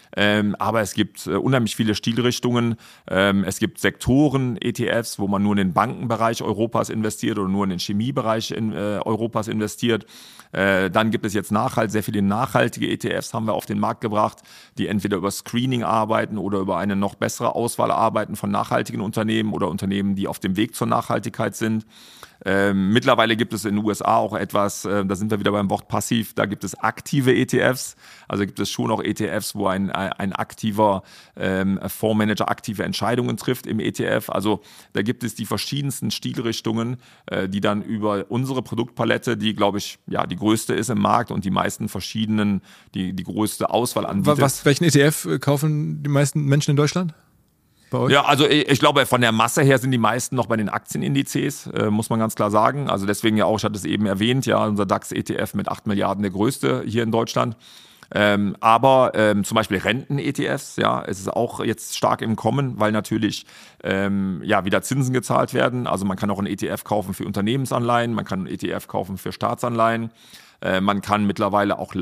Aber es gibt unheimlich viele Stilrichtungen. Es gibt Sektoren-ETFs, wo man nur in den Bankenbereich Europas investiert oder nur in den Chemiebereich Europas investiert. Dann gibt es jetzt sehr viele nachhaltige ETFs haben wir auf den Markt gebracht, die entweder über Screening arbeiten oder über eine noch bessere Auswahl arbeiten von nachhaltigen Unternehmen oder Unternehmen, die auf dem Weg zur Nachhaltigkeit sind. Mittlerweile gibt es in den USA auch etwas, da sind wir wieder beim Wort passiv, da gibt es aktive ETFs, also gibt es schon auch ETFs, wo ein aktiver Fondsmanager aktive Entscheidungen trifft im ETF, also da gibt es die verschiedensten Stilrichtungen, die dann über unsere Produktpalette, die glaube ich ja die größte ist im Markt und die meisten verschiedenen, die größte Auswahl anbietet. Welchen ETF kaufen die meisten Menschen in Deutschland? Ja, also ich glaube, von der Masse her sind die meisten noch bei den Aktienindizes, muss man ganz klar sagen. Also deswegen ja auch, ich hatte es eben erwähnt, ja, unser DAX-ETF mit 8 Milliarden der größte hier in Deutschland. Aber zum Beispiel Renten-ETFs, ja, es ist auch jetzt stark im Kommen, weil natürlich wieder Zinsen gezahlt werden. Also man kann auch einen ETF kaufen für Unternehmensanleihen, man kann einen ETF kaufen für Staatsanleihen. Man kann mittlerweile auch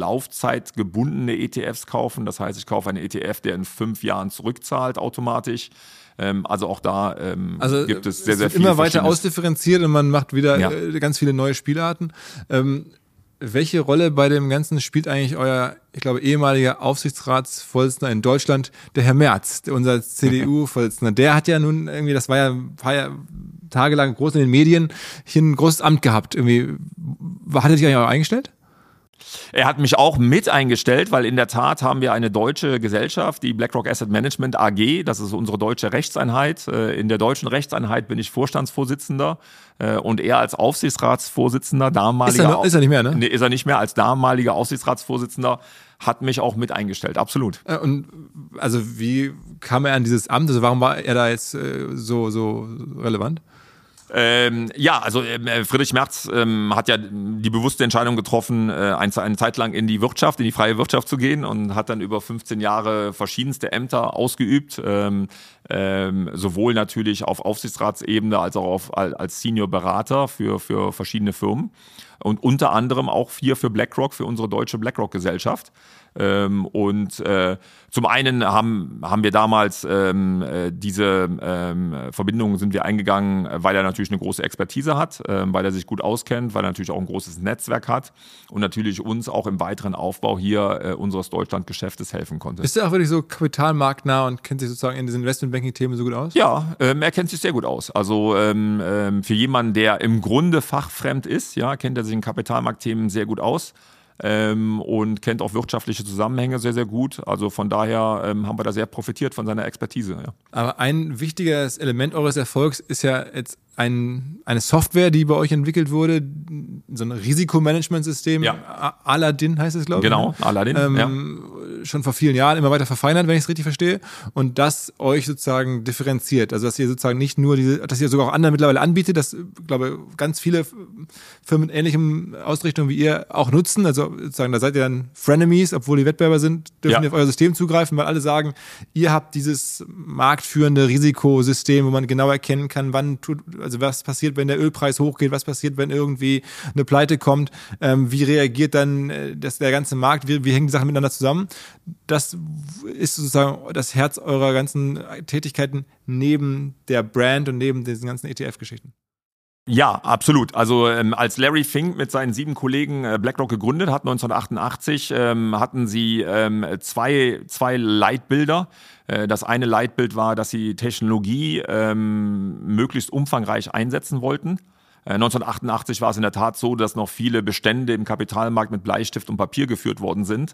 laufzeitgebundene ETFs kaufen. Das heißt, ich kaufe einen ETF, der in 5 Jahren zurückzahlt automatisch. Also auch da gibt es sehr, sehr viel. Immer weiter ausdifferenziert und man macht wieder ganz viele neue Spielarten. Welche Rolle bei dem Ganzen spielt eigentlich euer, ich glaube, ehemaliger Aufsichtsratsvorsitzender in Deutschland, der Herr Merz, unser CDU-Vorsitzender? Der hat ja nun irgendwie, das war ja tagelang groß in den Medien, hier ein großes Amt gehabt. Irgendwie, hat er sich eigentlich auch eingestellt? Er hat mich auch mit eingestellt, weil in der Tat haben wir eine deutsche Gesellschaft, die BlackRock Asset Management AG, das ist unsere deutsche Rechtseinheit. In der deutschen Rechtseinheit bin ich Vorstandsvorsitzender und er als Aufsichtsratsvorsitzender, damaliger... Ist er nicht mehr, ne? Nee, ist er nicht mehr. Als damaliger Aufsichtsratsvorsitzender hat mich auch mit eingestellt, absolut. Und also wie kam er an dieses Amt? Also warum war er da jetzt so relevant? Friedrich Merz hat ja die bewusste Entscheidung getroffen, eine Zeit lang in die freie Wirtschaft zu gehen und hat dann über 15 Jahre verschiedenste Ämter ausgeübt, sowohl natürlich auf Aufsichtsratsebene als auch als Senior-Berater für verschiedene Firmen und unter anderem auch hier für BlackRock, für unsere deutsche BlackRock-Gesellschaft. Zum einen haben wir damals diese Verbindungen sind wir eingegangen, weil er natürlich eine große Expertise hat, weil er sich gut auskennt, weil er natürlich auch ein großes Netzwerk hat und natürlich uns auch im weiteren Aufbau hier unseres Deutschlandgeschäftes helfen konnte. Ist er auch wirklich so kapitalmarktnah und kennt sich sozusagen in diesen Investmentbanking-Themen so gut aus? Ja, er kennt sich sehr gut aus. Also für jemanden, der im Grunde fachfremd ist, ja, kennt er sich in Kapitalmarktthemen sehr gut aus. Und kennt auch wirtschaftliche Zusammenhänge sehr, sehr gut. Also von daher haben wir da sehr profitiert von seiner Expertise. Ja. Aber ein wichtiges Element eures Erfolgs ist ja jetzt eine Software, die bei euch entwickelt wurde, so ein Risikomanagementsystem. Ja. Aladdin heißt es, glaube ich. Genau, Aladdin. Schon vor vielen Jahren immer weiter verfeinert, wenn ich es richtig verstehe. Und das euch sozusagen differenziert. Also dass ihr sozusagen nicht nur dass ihr sogar auch anderen mittlerweile anbietet, das glaube ich ganz viele Firmen mit ähnlichem Ausrichtung wie ihr auch nutzen. Also sozusagen, da seid ihr dann Frenemies, obwohl die Wettbewerber sind, dürfen ihr auf euer System zugreifen, weil alle sagen, ihr habt dieses marktführende Risikosystem, wo man genau erkennen kann, also was passiert, wenn der Ölpreis hochgeht, was passiert, wenn irgendwie eine Pleite kommt, wie reagiert dann der ganze Markt, wie hängen die Sachen miteinander zusammen. Das ist sozusagen das Herz eurer ganzen Tätigkeiten neben der Brand und neben diesen ganzen ETF-Geschichten. Ja, absolut. Also als Larry Fink mit seinen 7 Kollegen BlackRock gegründet hat, 1988, hatten sie zwei Leitbilder. Das eine Leitbild war, dass sie Technologie möglichst umfangreich einsetzen wollten. 1988 war es in der Tat so, dass noch viele Bestände im Kapitalmarkt mit Bleistift und Papier geführt worden sind.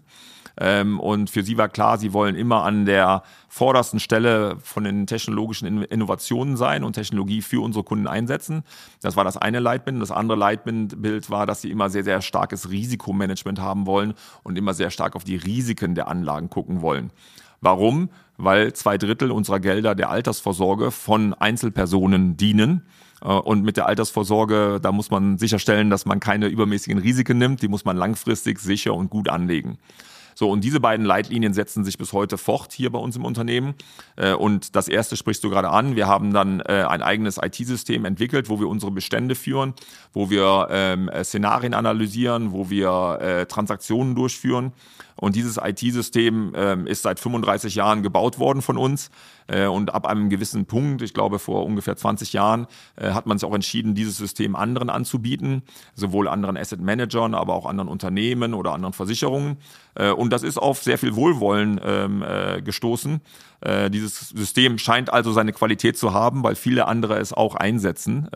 Und für sie war klar, sie wollen immer an der vordersten Stelle von den technologischen Innovationen sein und Technologie für unsere Kunden einsetzen. Das war das eine Leitbild. Das andere Leitbild war, dass sie immer sehr, sehr starkes Risikomanagement haben wollen und immer sehr stark auf die Risiken der Anlagen gucken wollen. Warum? Weil 2/3 unserer Gelder der Altersvorsorge von Einzelpersonen dienen. Und mit der Altersvorsorge, da muss man sicherstellen, dass man keine übermäßigen Risiken nimmt. Die muss man langfristig sicher und gut anlegen. So, und diese beiden Leitlinien setzen sich bis heute fort hier bei uns im Unternehmen. Und das erste sprichst du gerade an. Wir haben dann ein eigenes IT-System entwickelt, wo wir unsere Bestände führen, wo wir Szenarien analysieren, wo wir Transaktionen durchführen. Und dieses IT-System ist seit 35 Jahren gebaut worden von uns. Und ab einem gewissen Punkt, ich glaube vor ungefähr 20 Jahren, hat man sich auch entschieden, dieses System anderen anzubieten, sowohl anderen Asset Managern, aber auch anderen Unternehmen oder anderen Versicherungen. Und das ist auf sehr viel Wohlwollen gestoßen. Dieses System scheint also seine Qualität zu haben, weil viele andere es auch einsetzen.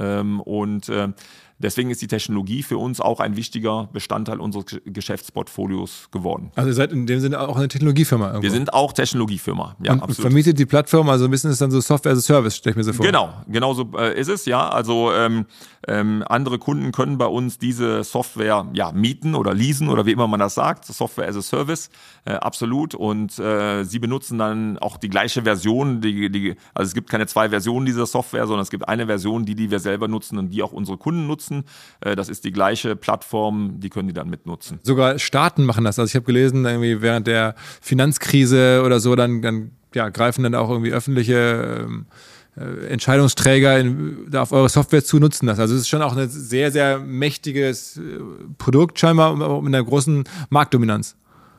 Deswegen ist die Technologie für uns auch ein wichtiger Bestandteil unseres Geschäftsportfolios geworden. Also ihr seid in dem Sinne auch eine Technologiefirma irgendwo. Wir sind auch Technologiefirma, ja, und absolut. Vermietet die Plattform, also ein bisschen ist dann so Software as a Service, stelle ich mir so vor. Genau so ist es, ja. Also andere Kunden können bei uns diese Software mieten oder leasen oder wie immer man das sagt, Software as a Service, absolut. Und sie benutzen dann auch die gleiche Version, also es gibt keine 2 Versionen dieser Software, sondern es gibt eine Version, die wir selber nutzen und die auch unsere Kunden nutzen. Das ist die gleiche Plattform, die können die dann mitnutzen. Sogar Staaten machen das. Also ich habe gelesen, irgendwie während der Finanzkrise oder so, dann greifen dann auch irgendwie öffentliche Entscheidungsträger da auf eure Software zu, nutzen das. Also es ist schon auch ein sehr, sehr mächtiges Produkt scheinbar mit einer großen Marktdominanz.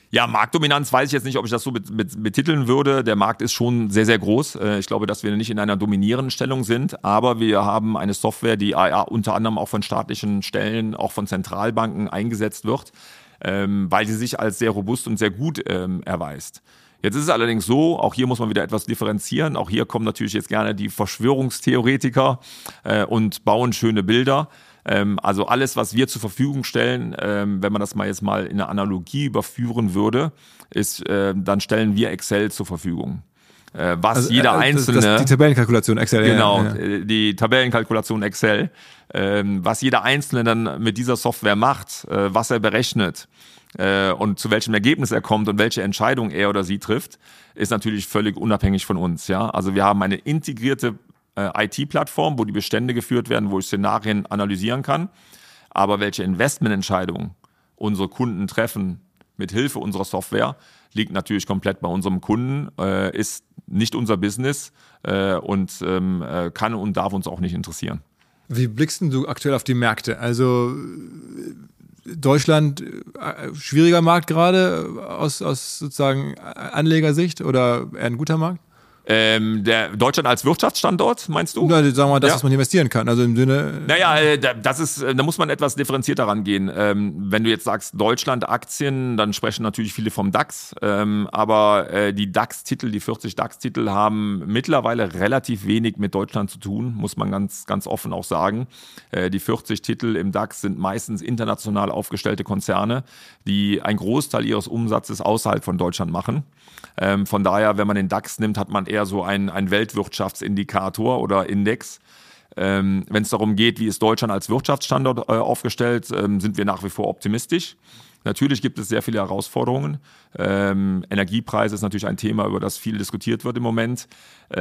Ja, Marktdominanz weiß ich jetzt nicht, ob ich das so betiteln würde. Der Markt ist schon sehr, sehr groß. Ich glaube, dass wir nicht in einer dominierenden Stellung sind, aber wir haben eine Software, die unter anderem auch von staatlichen Stellen, auch von Zentralbanken eingesetzt wird, weil sie sich als sehr robust und sehr gut erweist. Jetzt ist es allerdings so, auch hier muss man wieder etwas differenzieren. Auch hier kommen natürlich jetzt gerne die Verschwörungstheoretiker und bauen schöne Bilder. Also alles, was wir zur Verfügung stellen, wenn man das jetzt mal in eine Analogie überführen würde, ist, dann stellen wir Excel zur Verfügung. Jeder Einzelne... Die Tabellenkalkulation Excel. Genau, die Tabellenkalkulation Excel. Was jeder Einzelne dann mit dieser Software macht, was er berechnet und zu welchem Ergebnis er kommt und welche Entscheidung er oder sie trifft, ist natürlich völlig unabhängig von uns. Ja? Also wir haben eine integrierte IT-Plattform, wo die Bestände geführt werden, wo ich Szenarien analysieren kann. Aber welche Investmententscheidungen unsere Kunden treffen mit Hilfe unserer Software, liegt natürlich komplett bei unserem Kunden, ist nicht unser Business und kann und darf uns auch nicht interessieren. Wie blickst du aktuell auf die Märkte? Also Deutschland, schwieriger Markt gerade aus sozusagen Anlegersicht oder eher ein guter Markt? Der Deutschland als Wirtschaftsstandort, meinst du? Ja, sagen wir mal, dass man investieren kann. Also im Sinne. Naja, da muss man etwas differenzierter rangehen. Wenn du jetzt sagst Deutschland Aktien, dann sprechen natürlich viele vom DAX. Aber die DAX-Titel, die 40 DAX-Titel haben mittlerweile relativ wenig mit Deutschland zu tun, muss man ganz, ganz offen auch sagen. Die 40 Titel im DAX sind meistens international aufgestellte Konzerne, die einen Großteil ihres Umsatzes außerhalb von Deutschland machen. Von daher, wenn man den DAX nimmt, hat man eher so einen Weltwirtschaftsindikator oder Index. Wenn es darum geht, wie ist Deutschland als Wirtschaftsstandort aufgestellt, sind wir nach wie vor optimistisch. Natürlich gibt es sehr viele Herausforderungen. Energiepreise ist natürlich ein Thema, über das viel diskutiert wird im Moment.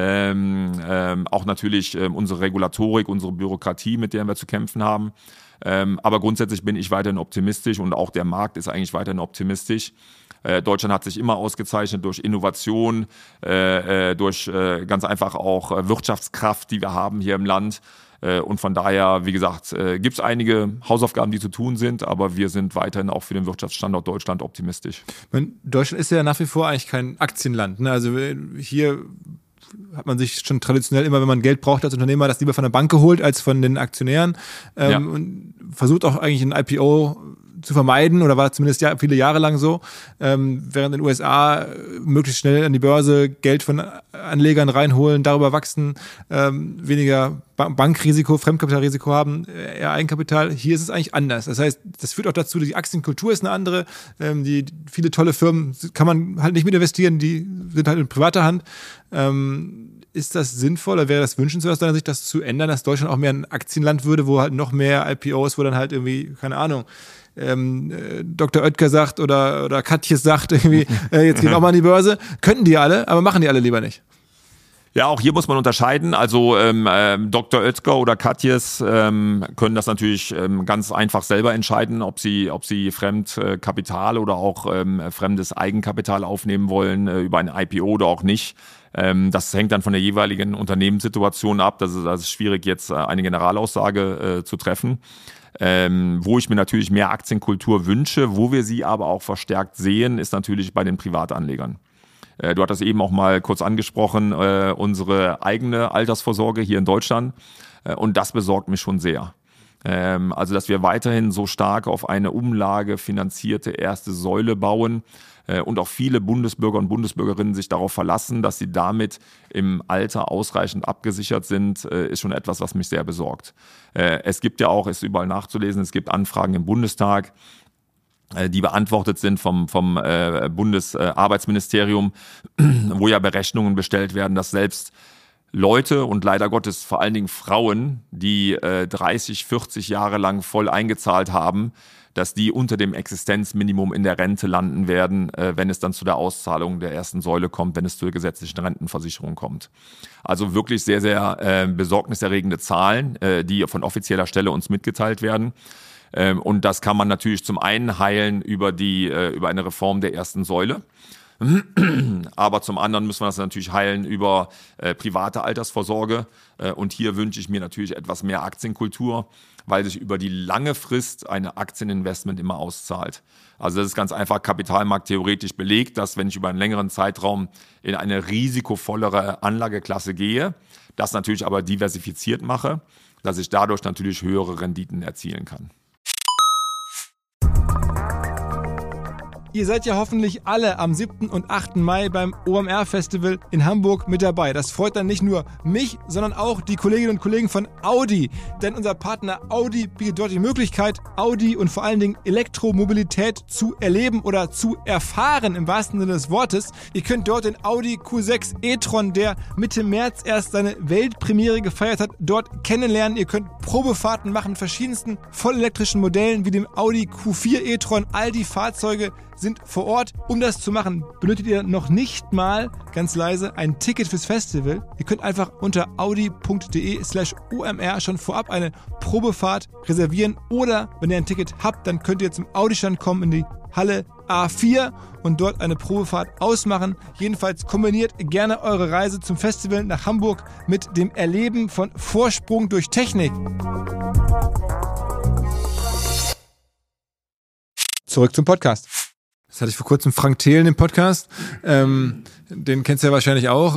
Auch natürlich unsere Regulatorik, unsere Bürokratie, mit der wir zu kämpfen haben. Aber grundsätzlich bin ich weiterhin optimistisch und auch der Markt ist eigentlich weiterhin optimistisch. Deutschland hat sich immer ausgezeichnet durch Innovation, durch ganz einfach auch Wirtschaftskraft, die wir haben hier im Land. Und von daher, wie gesagt, gibt es einige Hausaufgaben, die zu tun sind, aber wir sind weiterhin auch für den Wirtschaftsstandort Deutschland optimistisch. Deutschland ist ja nach wie vor eigentlich kein Aktienland, ne? Also hier hat man sich schon traditionell immer, wenn man Geld braucht als Unternehmer, das lieber von der Bank geholt als von den Aktionären und versucht auch eigentlich ein IPO zu vermeiden oder war zumindest viele Jahre lang so, während in den USA möglichst schnell an die Börse Geld von Anlegern reinholen, darüber wachsen, weniger Bankrisiko, Fremdkapitalrisiko haben, eher Eigenkapital. Hier ist es eigentlich anders. Das heißt, das führt auch dazu, die Aktienkultur ist eine andere. Viele tolle Firmen kann man halt nicht mit investieren, die sind halt in privater Hand. Ist das sinnvoll oder wäre das wünschenswert aus deiner Sicht, das zu ändern, dass Deutschland auch mehr ein Aktienland würde, wo halt noch mehr IPOs, wo dann halt irgendwie, keine Ahnung, Dr. Oetker sagt oder Katjes sagt irgendwie, jetzt gehen wir auch mal an die Börse. Könnten die alle, aber machen die alle lieber nicht. Ja, auch hier muss man unterscheiden. Also Dr. Oetker oder Katjes können das natürlich ganz einfach selber entscheiden, ob sie Fremdkapital oder auch fremdes Eigenkapital aufnehmen wollen über ein IPO oder auch nicht. Das hängt dann von der jeweiligen Unternehmenssituation ab. Das ist schwierig, jetzt eine Generalaussage zu treffen. Wo ich mir natürlich mehr Aktienkultur wünsche, wo wir sie aber auch verstärkt sehen, ist natürlich bei den Privatanlegern. Du hattest eben auch mal kurz angesprochen, unsere eigene Altersvorsorge hier in Deutschland. Und das besorgt mich schon sehr. Also, dass wir weiterhin so stark auf eine umlagefinanzierte erste Säule bauen und auch viele Bundesbürger und Bundesbürgerinnen sich darauf verlassen, dass sie damit im Alter ausreichend abgesichert sind, ist schon etwas, was mich sehr besorgt. Es gibt ja auch, ist überall nachzulesen, es gibt Anfragen im Bundestag, die beantwortet sind vom Bundesarbeitsministerium, wo ja Berechnungen bestellt werden, dass selbst Leute und leider Gottes vor allen Dingen Frauen, die 30, 40 Jahre lang voll eingezahlt haben, dass die unter dem Existenzminimum in der Rente landen werden, wenn es dann zu der Auszahlung der ersten Säule kommt, wenn es zur gesetzlichen Rentenversicherung kommt. Also wirklich sehr, sehr besorgniserregende Zahlen, die von offizieller Stelle uns mitgeteilt werden. Und das kann man natürlich zum einen heilen über eine Reform der ersten Säule. Aber zum anderen müssen wir das natürlich heilen über private Altersvorsorge. Und hier wünsche ich mir natürlich etwas mehr Aktienkultur, weil sich über die lange Frist eine Aktieninvestment immer auszahlt. Also das ist ganz einfach kapitalmarkttheoretisch belegt, dass wenn ich über einen längeren Zeitraum in eine risikovollere Anlageklasse gehe, das natürlich aber diversifiziert mache, dass ich dadurch natürlich höhere Renditen erzielen kann. Ihr seid ja hoffentlich alle am 7. und 8. Mai beim OMR-Festival in Hamburg mit dabei. Das freut dann nicht nur mich, sondern auch die Kolleginnen und Kollegen von Audi. Denn unser Partner Audi bietet dort die Möglichkeit, Audi und vor allen Dingen Elektromobilität zu erleben oder zu erfahren, im wahrsten Sinne des Wortes. Ihr könnt dort den Audi Q6 e-tron, der Mitte März erst seine Weltpremiere gefeiert hat, dort kennenlernen. Ihr könnt Probefahrten machen mit verschiedensten vollelektrischen Modellen wie dem Audi Q4 e-tron. All die Fahrzeuge sind vor Ort. Um das zu machen, benötigt ihr noch nicht mal, ganz leise, ein Ticket fürs Festival. Ihr könnt einfach unter audi.de/omr schon vorab eine Probefahrt reservieren. Oder wenn ihr ein Ticket habt, dann könnt ihr zum Audi-Stand kommen in die Halle A4 und dort eine Probefahrt ausmachen. Jedenfalls kombiniert gerne eure Reise zum Festival nach Hamburg mit dem Erleben von Vorsprung durch Technik. Zurück zum Podcast. Das hatte ich vor kurzem Frank Thelen im Podcast. Den kennst du ja wahrscheinlich auch.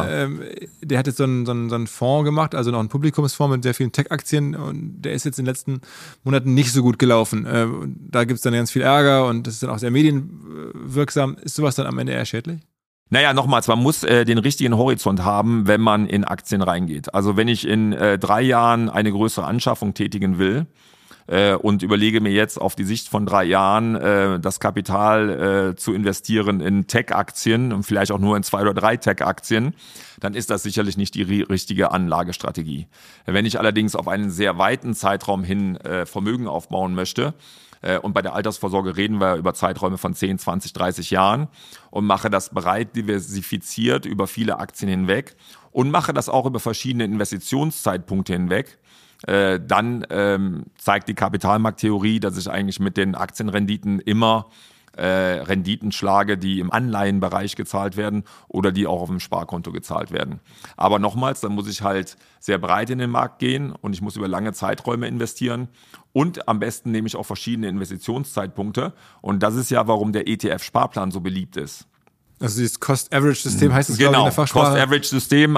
Der hat jetzt so einen Fonds gemacht, also noch einen Publikumsfonds mit sehr vielen Tech-Aktien, und der ist jetzt in den letzten Monaten nicht so gut gelaufen. Da gibt es dann ganz viel Ärger und das ist dann auch sehr medienwirksam. Ist sowas dann am Ende eher schädlich? Naja, nochmals, man muss den richtigen Horizont haben, wenn man in Aktien reingeht. Also wenn ich in 3 Jahren eine größere Anschaffung tätigen will, und überlege mir jetzt auf die Sicht von 3 Jahren das Kapital zu investieren in Tech-Aktien und vielleicht auch nur in 2 oder 3 Tech-Aktien, dann ist das sicherlich nicht die richtige Anlagestrategie. Wenn ich allerdings auf einen sehr weiten Zeitraum hin Vermögen aufbauen möchte, und bei der Altersvorsorge reden wir über Zeiträume von 10, 20, 30 Jahren, und mache das breit diversifiziert über viele Aktien hinweg und mache das auch über verschiedene Investitionszeitpunkte hinweg, dann zeigt die Kapitalmarkttheorie, dass ich eigentlich mit den Aktienrenditen immer Renditen schlage, die im Anleihenbereich gezahlt werden oder die auch auf dem Sparkonto gezahlt werden. Aber nochmals, dann muss ich halt sehr breit in den Markt gehen und ich muss über lange Zeiträume investieren, und am besten nehme ich auch verschiedene Investitionszeitpunkte, und das ist ja, warum der ETF-Sparplan so beliebt ist. Also dieses Cost-Average-System heißt es, glaube ich, in der Fachsprache. Cost-Average-System,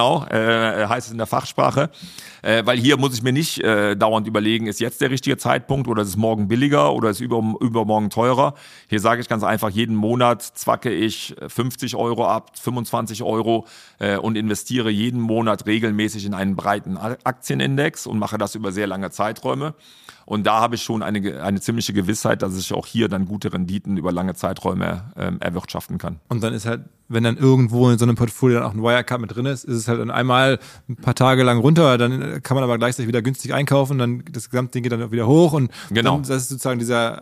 heißt es in der Fachsprache. Weil hier muss ich mir nicht dauernd überlegen, ist jetzt der richtige Zeitpunkt oder ist es morgen billiger oder ist übermorgen teurer. Hier sage ich ganz einfach, jeden Monat zwacke ich 50 Euro ab, 25 Euro und investiere jeden Monat regelmäßig in einen breiten Aktienindex und mache das über sehr lange Zeiträume. Und da habe ich schon eine ziemliche Gewissheit, dass ich auch hier dann gute Renditen über lange Zeiträume erwirtschaften kann. Und dann ist halt, wenn dann irgendwo in so einem Portfolio dann auch ein Wirecard mit drin ist es halt dann einmal ein paar Tage lang runter, dann kann man aber gleichzeitig wieder günstig einkaufen, dann das Gesamtding geht dann auch wieder hoch, und genau. Dann, das ist sozusagen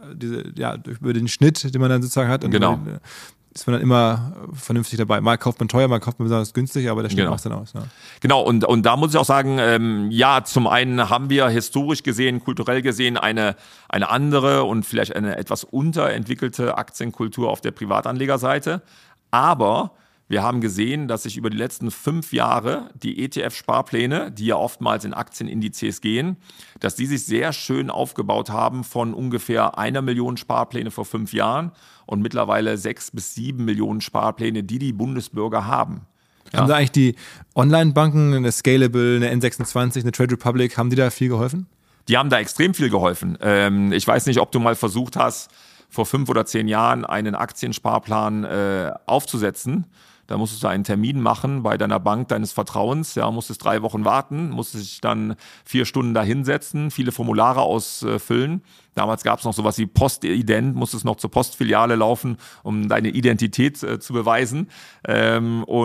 über den Schnitt, den man dann sozusagen hat. Und genau. Dann ist man dann immer vernünftig dabei. Mal kauft man teuer, mal kauft man besonders günstig, aber der Schnitt macht dann aus. Ja. Genau, und da muss ich auch sagen, zum einen haben wir historisch gesehen, kulturell gesehen eine andere und vielleicht eine etwas unterentwickelte Aktienkultur auf der Privatanlegerseite. Aber wir haben gesehen, dass sich über die letzten 5 Jahre die ETF-Sparpläne, die ja oftmals in Aktienindizes gehen, dass die sich sehr schön aufgebaut haben von ungefähr 1 Million Sparpläne vor 5 Jahren und mittlerweile 6 bis 7 Millionen Sparpläne, die Bundesbürger haben. Ja. Haben da eigentlich die Online-Banken, eine Scalable, eine N26, eine Trade Republic, haben die da viel geholfen? Die haben da extrem viel geholfen. Ich weiß nicht, ob du mal versucht hast, vor 5 oder 10 Jahren einen Aktiensparplan aufzusetzen. Da musstest du einen Termin machen bei deiner Bank deines Vertrauens, musstest 3 Wochen warten, musstest dich dann 4 Stunden da hinsetzen, viele Formulare ausfüllen. Damals gab es noch sowas wie Postident, musstest noch zur Postfiliale laufen, um deine Identität zu beweisen. Da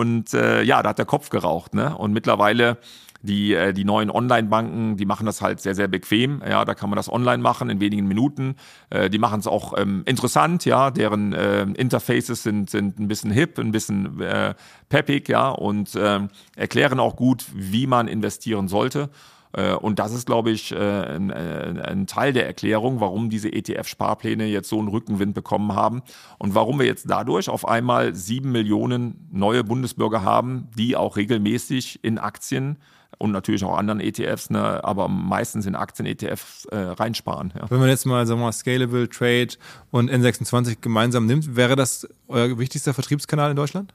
hat der Kopf geraucht, ne? Und mittlerweile die neuen Online-Banken, die machen das halt sehr, sehr bequem. Ja, da kann man das online machen in wenigen Minuten. Die machen es auch interessant, ja. Deren Interfaces sind ein bisschen hip, ein bisschen peppig, ja, und erklären auch gut, wie man investieren sollte. Und das ist, glaube ich, ein Teil der Erklärung, warum diese ETF-Sparpläne jetzt so einen Rückenwind bekommen haben und warum wir jetzt dadurch auf einmal 7 Millionen neue Bundesbürger haben, die auch regelmäßig in Aktien und natürlich auch anderen ETFs, ne, aber meistens in Aktien-ETFs reinsparen. Ja. Wenn man jetzt mal, sagen wir mal, Scalable, Trade und N26 gemeinsam nimmt, wäre das euer wichtigster Vertriebskanal in Deutschland?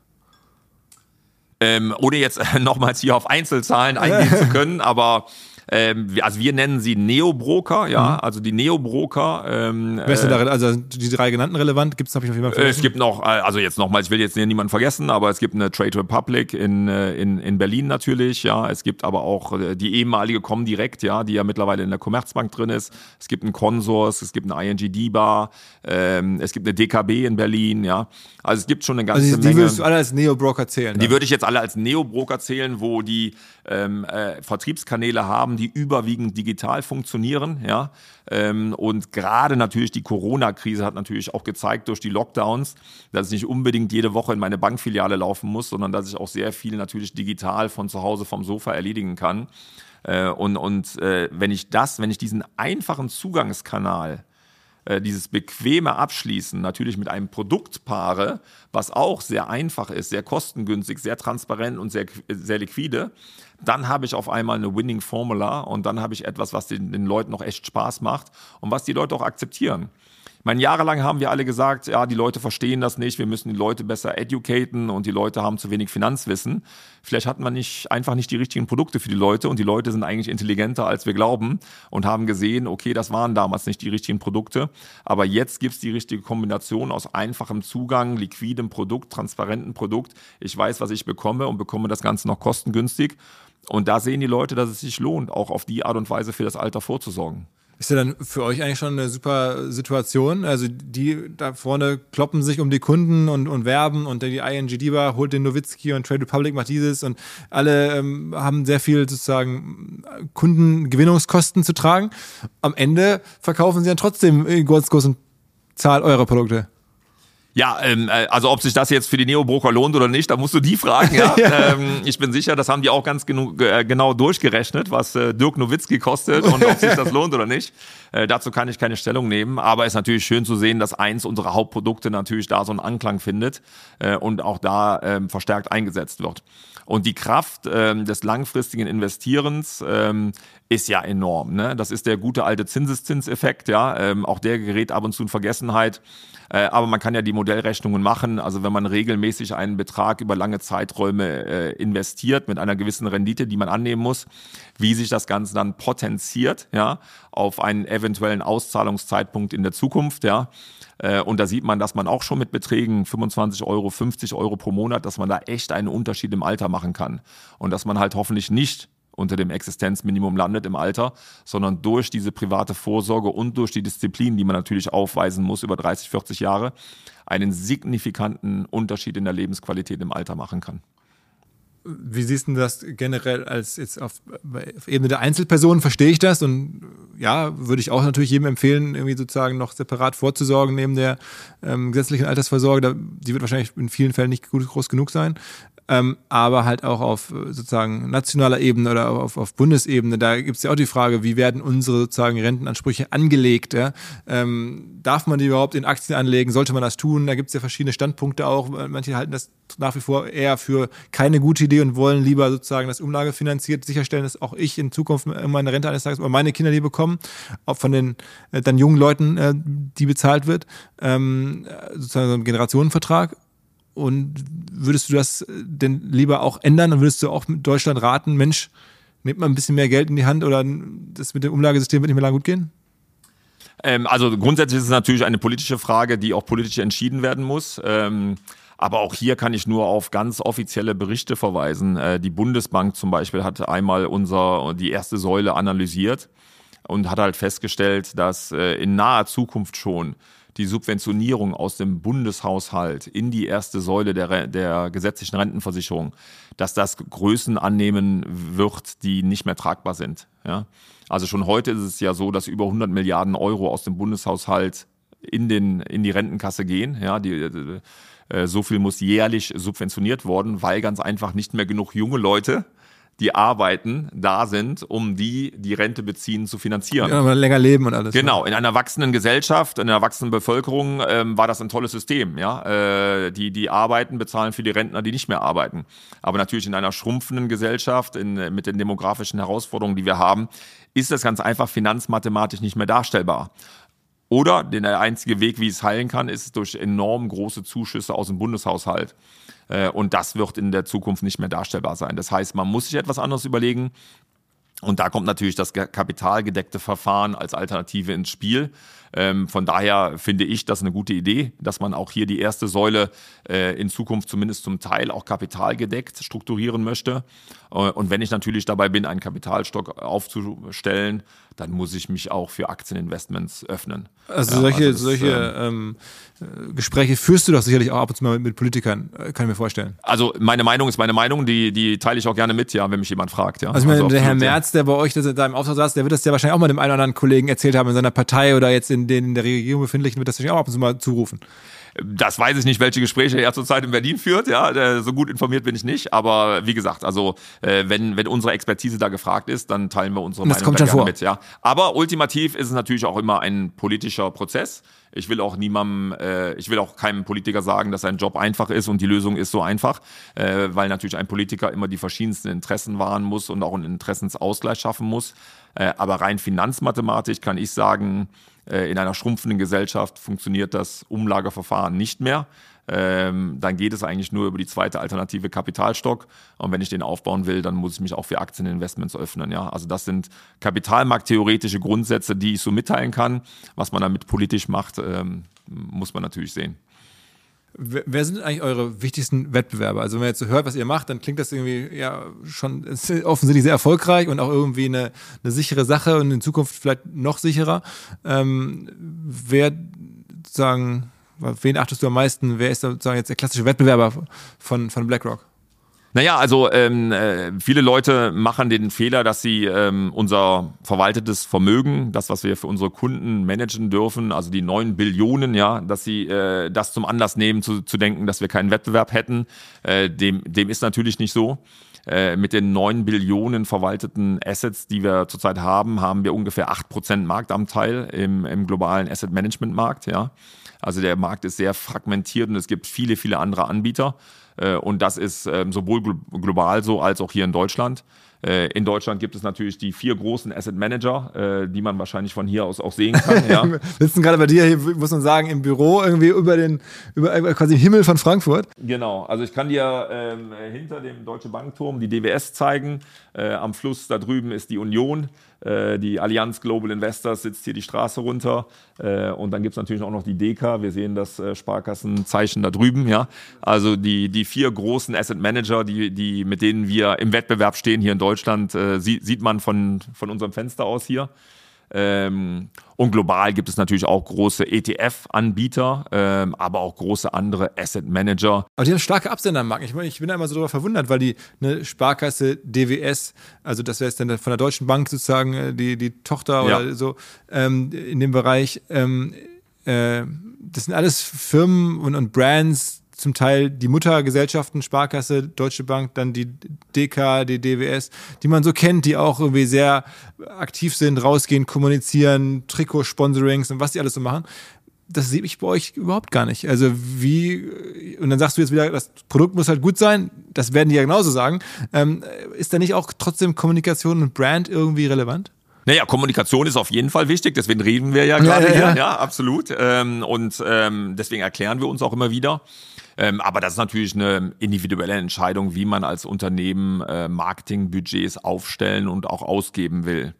Ohne jetzt nochmals hier auf Einzelzahlen eingehen zu können, aber also wir nennen sie Neobroker, ja, also die Neobroker. Wer ist denn da, also die 3 genannten relevant? Habe ich noch jemanden vergessen? Es gibt noch, also jetzt nochmal, ich will jetzt niemanden vergessen, aber es gibt eine Trade Republic in Berlin natürlich, ja. Es gibt aber auch die ehemalige Comdirect, ja, die ja mittlerweile in der Commerzbank drin ist. Es gibt einen Consors, es gibt eine ING DiBa, es gibt eine DKB in Berlin, ja. Also es gibt schon eine ganze Menge. Die würdest du alle als Neobroker zählen? Die würde ich jetzt alle als Neobroker zählen, wo die Vertriebskanäle haben, die überwiegend digital funktionieren, ja. Und gerade natürlich die Corona-Krise hat natürlich auch gezeigt durch die Lockdowns, dass ich nicht unbedingt jede Woche in meine Bankfiliale laufen muss, sondern dass ich auch sehr viel natürlich digital von zu Hause vom Sofa erledigen kann. Wenn ich diesen einfachen Zugangskanal, dieses bequeme Abschließen natürlich mit einem Produkt paare, was auch sehr einfach ist, sehr kostengünstig, sehr transparent und sehr, sehr liquide, dann habe ich auf einmal eine Winning Formula und dann habe ich etwas, was den Leuten auch echt Spaß macht und was die Leute auch akzeptieren. Ich meine, jahrelang haben wir alle gesagt, ja, die Leute verstehen das nicht, wir müssen die Leute besser educaten und die Leute haben zu wenig Finanzwissen. Vielleicht hatten wir einfach nicht die richtigen Produkte für die Leute und die Leute sind eigentlich intelligenter, als wir glauben und haben gesehen, okay, das waren damals nicht die richtigen Produkte, aber jetzt gibt's die richtige Kombination aus einfachem Zugang, liquidem Produkt, transparentem Produkt. Ich weiß, was ich bekomme und bekomme das Ganze noch kostengünstig und da sehen die Leute, dass es sich lohnt, auch auf die Art und Weise für das Alter vorzusorgen. Ist ja dann für euch eigentlich schon eine super Situation. Also die da vorne kloppen sich um die Kunden und werben und die ING DiBa holt den Nowitzki und Trade Republic macht dieses und alle haben sehr viel sozusagen Kundengewinnungskosten zu tragen. Am Ende verkaufen sie dann trotzdem in ganz großen Zahl eure Produkte. Ja, also ob sich das jetzt für die Neobroker lohnt oder nicht, da musst du die fragen. Ja? Ich bin sicher, das haben die auch ganz genau durchgerechnet, was Dirk Nowitzki kostet und ob sich das lohnt oder nicht. Dazu kann ich keine Stellung nehmen, aber es ist natürlich schön zu sehen, dass eins unserer Hauptprodukte natürlich da so einen Anklang findet und auch da verstärkt eingesetzt wird. Und die Kraft des langfristigen Investierens ist ja enorm. Ne? Das ist der gute alte Zinseszinseffekt. Ja? Auch der gerät ab und zu in Vergessenheit. Aber man kann ja die Modellrechnungen machen. Also wenn man regelmäßig einen Betrag über lange Zeiträume investiert mit einer gewissen Rendite, die man annehmen muss, wie sich das Ganze dann potenziert, ja, auf einen eventuellen Auszahlungszeitpunkt in der Zukunft, ja. Und da sieht man, dass man auch schon mit Beträgen 25 Euro, 50 Euro pro Monat, dass man da echt einen Unterschied im Alter machen kann. Und dass man halt hoffentlich nicht unter dem Existenzminimum landet im Alter, sondern durch diese private Vorsorge und durch die Disziplin, die man natürlich aufweisen muss über 30, 40 Jahre, einen signifikanten Unterschied in der Lebensqualität im Alter machen kann. Wie siehst du das generell als jetzt auf Ebene der Einzelpersonen? Verstehe ich das? Und ja, würde ich auch natürlich jedem empfehlen, irgendwie sozusagen noch separat vorzusorgen neben der gesetzlichen Altersvorsorge. Die wird wahrscheinlich in vielen Fällen nicht groß genug sein. Aber halt auch auf sozusagen nationaler Ebene oder auf Bundesebene, da gibt es ja auch die Frage, wie werden unsere sozusagen Rentenansprüche angelegt? Ja? Darf man die überhaupt in Aktien anlegen? Sollte man das tun? Da gibt es ja verschiedene Standpunkte auch. Manche halten das nach wie vor eher für keine gute Idee und wollen lieber sozusagen das umlagefinanziert sicherstellen, dass auch ich in Zukunft meine Rente eines Tages oder meine Kinder die bekommen, auch von den dann jungen Leuten, die bezahlt wird, sozusagen so ein Generationenvertrag. Und würdest du das denn lieber auch ändern und würdest du auch mit Deutschland raten, Mensch, nehmt mal ein bisschen mehr Geld in die Hand oder das mit dem Umlagesystem wird nicht mehr lange gut gehen? Also grundsätzlich ist es natürlich eine politische Frage, die auch politisch entschieden werden muss. Aber auch hier kann ich nur auf ganz offizielle Berichte verweisen. Die Bundesbank zum Beispiel hat einmal die erste Säule analysiert und hat halt festgestellt, dass in naher Zukunft schon die Subventionierung aus dem Bundeshaushalt in die erste Säule der gesetzlichen Rentenversicherung, dass das Größen annehmen wird, die nicht mehr tragbar sind. Ja? Also schon heute ist es ja so, dass über 100 Milliarden Euro aus dem Bundeshaushalt in die Rentenkasse gehen. Ja? So viel muss jährlich subventioniert worden, weil ganz einfach nicht mehr genug junge Leute die arbeiten, da sind, um die Rente beziehen zu finanzieren. Ja, länger leben und alles. Genau, in einer wachsenden Gesellschaft, in einer wachsenden Bevölkerung war das ein tolles System. Ja? Die arbeiten, bezahlen für die Rentner, die nicht mehr arbeiten. Aber natürlich in einer schrumpfenden Gesellschaft, mit den demografischen Herausforderungen, die wir haben, ist das ganz einfach finanzmathematisch nicht mehr darstellbar. Oder der einzige Weg, wie es heilen kann, ist durch enorm große Zuschüsse aus dem Bundeshaushalt. Und das wird in der Zukunft nicht mehr darstellbar sein. Das heißt, man muss sich etwas anderes überlegen. Und da kommt natürlich das kapitalgedeckte Verfahren als Alternative ins Spiel. Von daher finde ich das eine gute Idee, dass man auch hier die erste Säule in Zukunft zumindest zum Teil auch kapitalgedeckt strukturieren möchte. Und wenn ich natürlich dabei bin, einen Kapitalstock aufzustellen, dann muss ich mich auch für Aktieninvestments öffnen. Also solche Gespräche führst du doch sicherlich auch ab und zu mal mit Politikern, kann ich mir vorstellen. Also meine Meinung ist meine Meinung, die teile ich auch gerne mit, ja, wenn mich jemand fragt. Ja. Also ich meine, der Herr Merz, der bei euch da im Auftrag saß, der wird das ja wahrscheinlich auch mal dem einen oder anderen Kollegen erzählt haben in seiner Partei oder jetzt in der Regierung befindlichen, wird das wahrscheinlich auch ab und zu mal zurufen. Das weiß ich nicht, welche Gespräche er zurzeit in Berlin führt. Ja, so gut informiert bin ich nicht. Aber wie gesagt, also wenn unsere Expertise da gefragt ist, dann teilen wir unsere Meinung da gerne mit. Ja. Aber ultimativ ist es natürlich auch immer ein politischer Prozess. Ich will auch keinem Politiker sagen, dass sein Job einfach ist und die Lösung ist so einfach, weil natürlich ein Politiker immer die verschiedensten Interessen wahren muss und auch einen Interessensausgleich schaffen muss. Aber rein finanzmathematisch kann ich sagen, in einer schrumpfenden Gesellschaft funktioniert das Umlageverfahren nicht mehr. Dann geht es eigentlich nur über die zweite Alternative Kapitalstock. Und wenn ich den aufbauen will, dann muss ich mich auch für Aktieninvestments öffnen. Ja? Also das sind kapitalmarkttheoretische Grundsätze, die ich so mitteilen kann. Was man damit politisch macht, muss man natürlich sehen. Wer sind eigentlich eure wichtigsten Wettbewerber? Also wenn man jetzt so hört, was ihr macht, dann klingt das irgendwie ja schon offensichtlich sehr erfolgreich und auch irgendwie eine sichere Sache und in Zukunft vielleicht noch sicherer. Wen achtest du am meisten? Wer ist sozusagen jetzt der klassische Wettbewerber von BlackRock? Naja, also viele Leute machen den Fehler, dass sie unser verwaltetes Vermögen, das, was wir für unsere Kunden managen dürfen, also die 9 Billionen, ja, dass sie das zum Anlass nehmen, zu denken, dass wir keinen Wettbewerb hätten. Dem ist natürlich nicht so. Mit den 9 Billionen verwalteten Assets, die wir zurzeit haben wir ungefähr 8% Marktanteil im globalen Asset-Management-Markt. Ja. Also der Markt ist sehr fragmentiert und es gibt viele, viele andere Anbieter. Und das ist sowohl global so als auch hier in Deutschland. In Deutschland gibt es natürlich die 4 großen Asset Manager, die man wahrscheinlich von hier aus auch sehen kann. Ja. Wir sitzen gerade bei dir hier, muss man sagen, im Büro irgendwie über quasi den Himmel von Frankfurt. Genau, also ich kann dir hinter dem Deutsche Bankturm die DWS zeigen. Am Fluss da drüben ist die Union. Die Allianz Global Investors sitzt hier die Straße runter. Und dann gibt es natürlich auch noch die DK. Wir sehen das Sparkassenzeichen da drüben. Ja. Also die 4 großen Asset Manager, mit denen wir im Wettbewerb stehen hier in Deutschland, sieht man von unserem Fenster aus hier. Und global gibt es natürlich auch große ETF-Anbieter, aber auch große andere Asset-Manager. Aber die haben starke Absender am Markt. Ich bin da immer so darüber verwundert, weil die Sparkasse DWS, also das wäre jetzt dann von der Deutschen Bank sozusagen die Tochter oder so in dem Bereich, das sind alles Firmen und Brands, zum Teil die Muttergesellschaften, Sparkasse, Deutsche Bank, dann die DK, die DWS, die man so kennt, die auch irgendwie sehr aktiv sind, rausgehen, kommunizieren, Trikot-Sponsorings und was die alles so machen. Das sehe ich bei euch überhaupt gar nicht. Also und dann sagst du jetzt wieder, das Produkt muss halt gut sein, das werden die ja genauso sagen. Ist da nicht auch trotzdem Kommunikation und Brand irgendwie relevant? Naja, Kommunikation ist auf jeden Fall wichtig, deswegen reden wir ja gerade hier, ja, absolut. Und deswegen erklären wir uns auch immer wieder. Aber das ist natürlich eine individuelle Entscheidung, wie man als Unternehmen Marketingbudgets aufstellen und auch ausgeben will.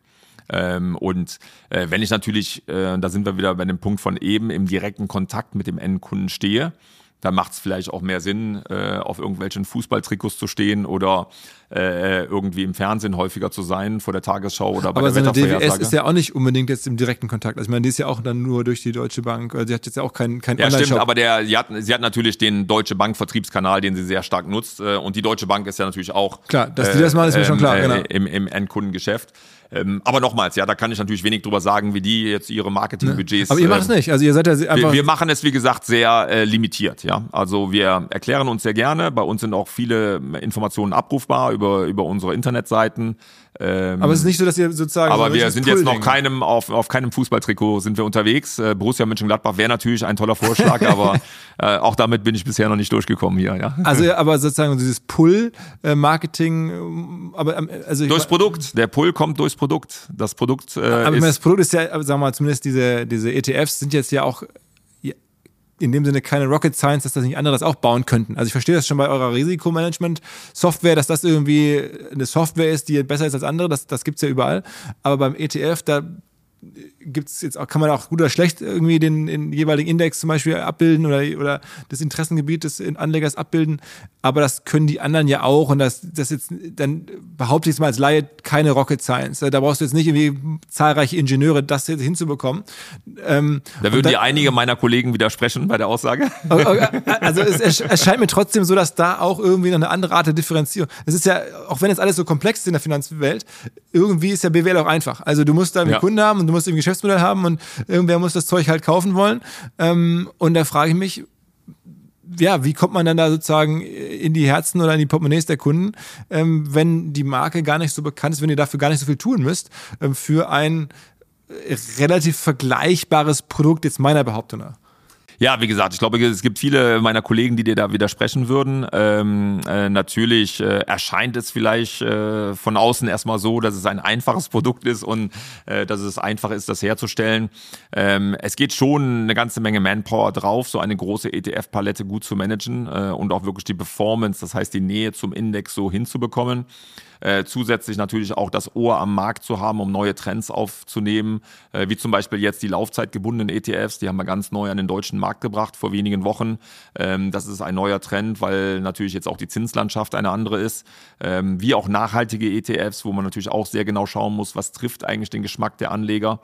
Wenn ich natürlich, da sind wir wieder bei dem Punkt von eben, im direkten Kontakt mit dem Endkunden stehe, dann macht es vielleicht auch mehr Sinn, auf irgendwelchen Fußballtrikots zu stehen oder irgendwie im Fernsehen häufiger zu sein, vor der Tagesschau oder bei der Wettervorhersage. Aber so eine DWS ist ja auch nicht unbedingt jetzt im direkten Kontakt. Also ich meine, die ist ja auch dann nur durch die Deutsche Bank. Sie hat jetzt ja auch keinen Online-Shop. Ja, stimmt, aber sie hat natürlich den Deutsche Bank-Vertriebskanal, den sie sehr stark nutzt. Und die Deutsche Bank ist ja natürlich auch klar, dass die das machen, ist mir schon klar. Genau. Im Endkundengeschäft. Aber nochmals, ja, da kann ich natürlich wenig drüber sagen, wie die jetzt ihre Marketingbudgets. Aber ihr macht es nicht. Also ihr seid ja einfach. Wir machen es, wie gesagt, sehr limitiert, ja. Also wir erklären uns sehr gerne. Bei uns sind auch viele Informationen abrufbar über unsere Internetseiten. Aber es ist nicht so, dass ihr sozusagen... Aber so wir sind jetzt noch Pull-Ding. auf keinem Fußballtrikot sind wir unterwegs. Borussia Mönchengladbach wäre natürlich ein toller Vorschlag, aber auch damit bin ich bisher noch nicht durchgekommen hier. Ja. Also aber sozusagen dieses Pull-Marketing, Durchs Produkt. Der Pull kommt durchs Produkt. Das Produkt aber ich meine, das Produkt ist ja, sagen wir mal, zumindest diese ETFs sind jetzt ja auch in dem Sinne keine Rocket Science, dass das nicht andere das auch bauen könnten. Also ich verstehe das schon bei eurer Risikomanagement-Software, dass das irgendwie eine Software ist, die besser ist als andere, das gibt's ja überall. Aber beim ETF, da gibt's jetzt auch, kann man auch gut oder schlecht irgendwie den jeweiligen Index zum Beispiel abbilden oder das Interessengebiet des Anlegers abbilden. Aber das können die anderen ja auch und das jetzt, dann behaupte ich es mal als Laie, keine Rocket Science. Da brauchst du jetzt nicht irgendwie zahlreiche Ingenieure, das jetzt hinzubekommen. Da würden dir einige meiner Kollegen widersprechen bei der Aussage. Also es erscheint mir trotzdem so, dass da auch irgendwie noch eine andere Art der Differenzierung. Es ist ja, auch wenn jetzt alles so komplex ist in der Finanzwelt, irgendwie ist ja BWL auch einfach. Also du musst da einen Kunden haben und du musst ein Geschäftsmodell haben und irgendwer muss das Zeug halt kaufen wollen. Und da frage ich mich, ja, wie kommt man dann da sozusagen in die Herzen oder in die Portemonnaies der Kunden, wenn die Marke gar nicht so bekannt ist, wenn ihr dafür gar nicht so viel tun müsst, für ein relativ vergleichbares Produkt, jetzt meiner Behauptung nach? Ja, wie gesagt, ich glaube, es gibt viele meiner Kollegen, die dir da widersprechen würden. Natürlich erscheint es vielleicht von außen erstmal so, dass es ein einfaches Produkt ist und dass es einfach ist, das herzustellen. Es geht schon eine ganze Menge Manpower drauf, so eine große ETF-Palette gut zu managen und auch wirklich die Performance, das heißt die Nähe zum Index so hinzubekommen. Zusätzlich natürlich auch das Ohr am Markt zu haben, um neue Trends aufzunehmen, wie zum Beispiel jetzt die laufzeitgebundenen ETFs, die haben wir ganz neu an den deutschen Markt gebracht vor wenigen Wochen. Das ist ein neuer Trend, weil natürlich jetzt auch die Zinslandschaft eine andere ist, wie auch nachhaltige ETFs, wo man natürlich auch sehr genau schauen muss, was trifft eigentlich den Geschmack der Anleger.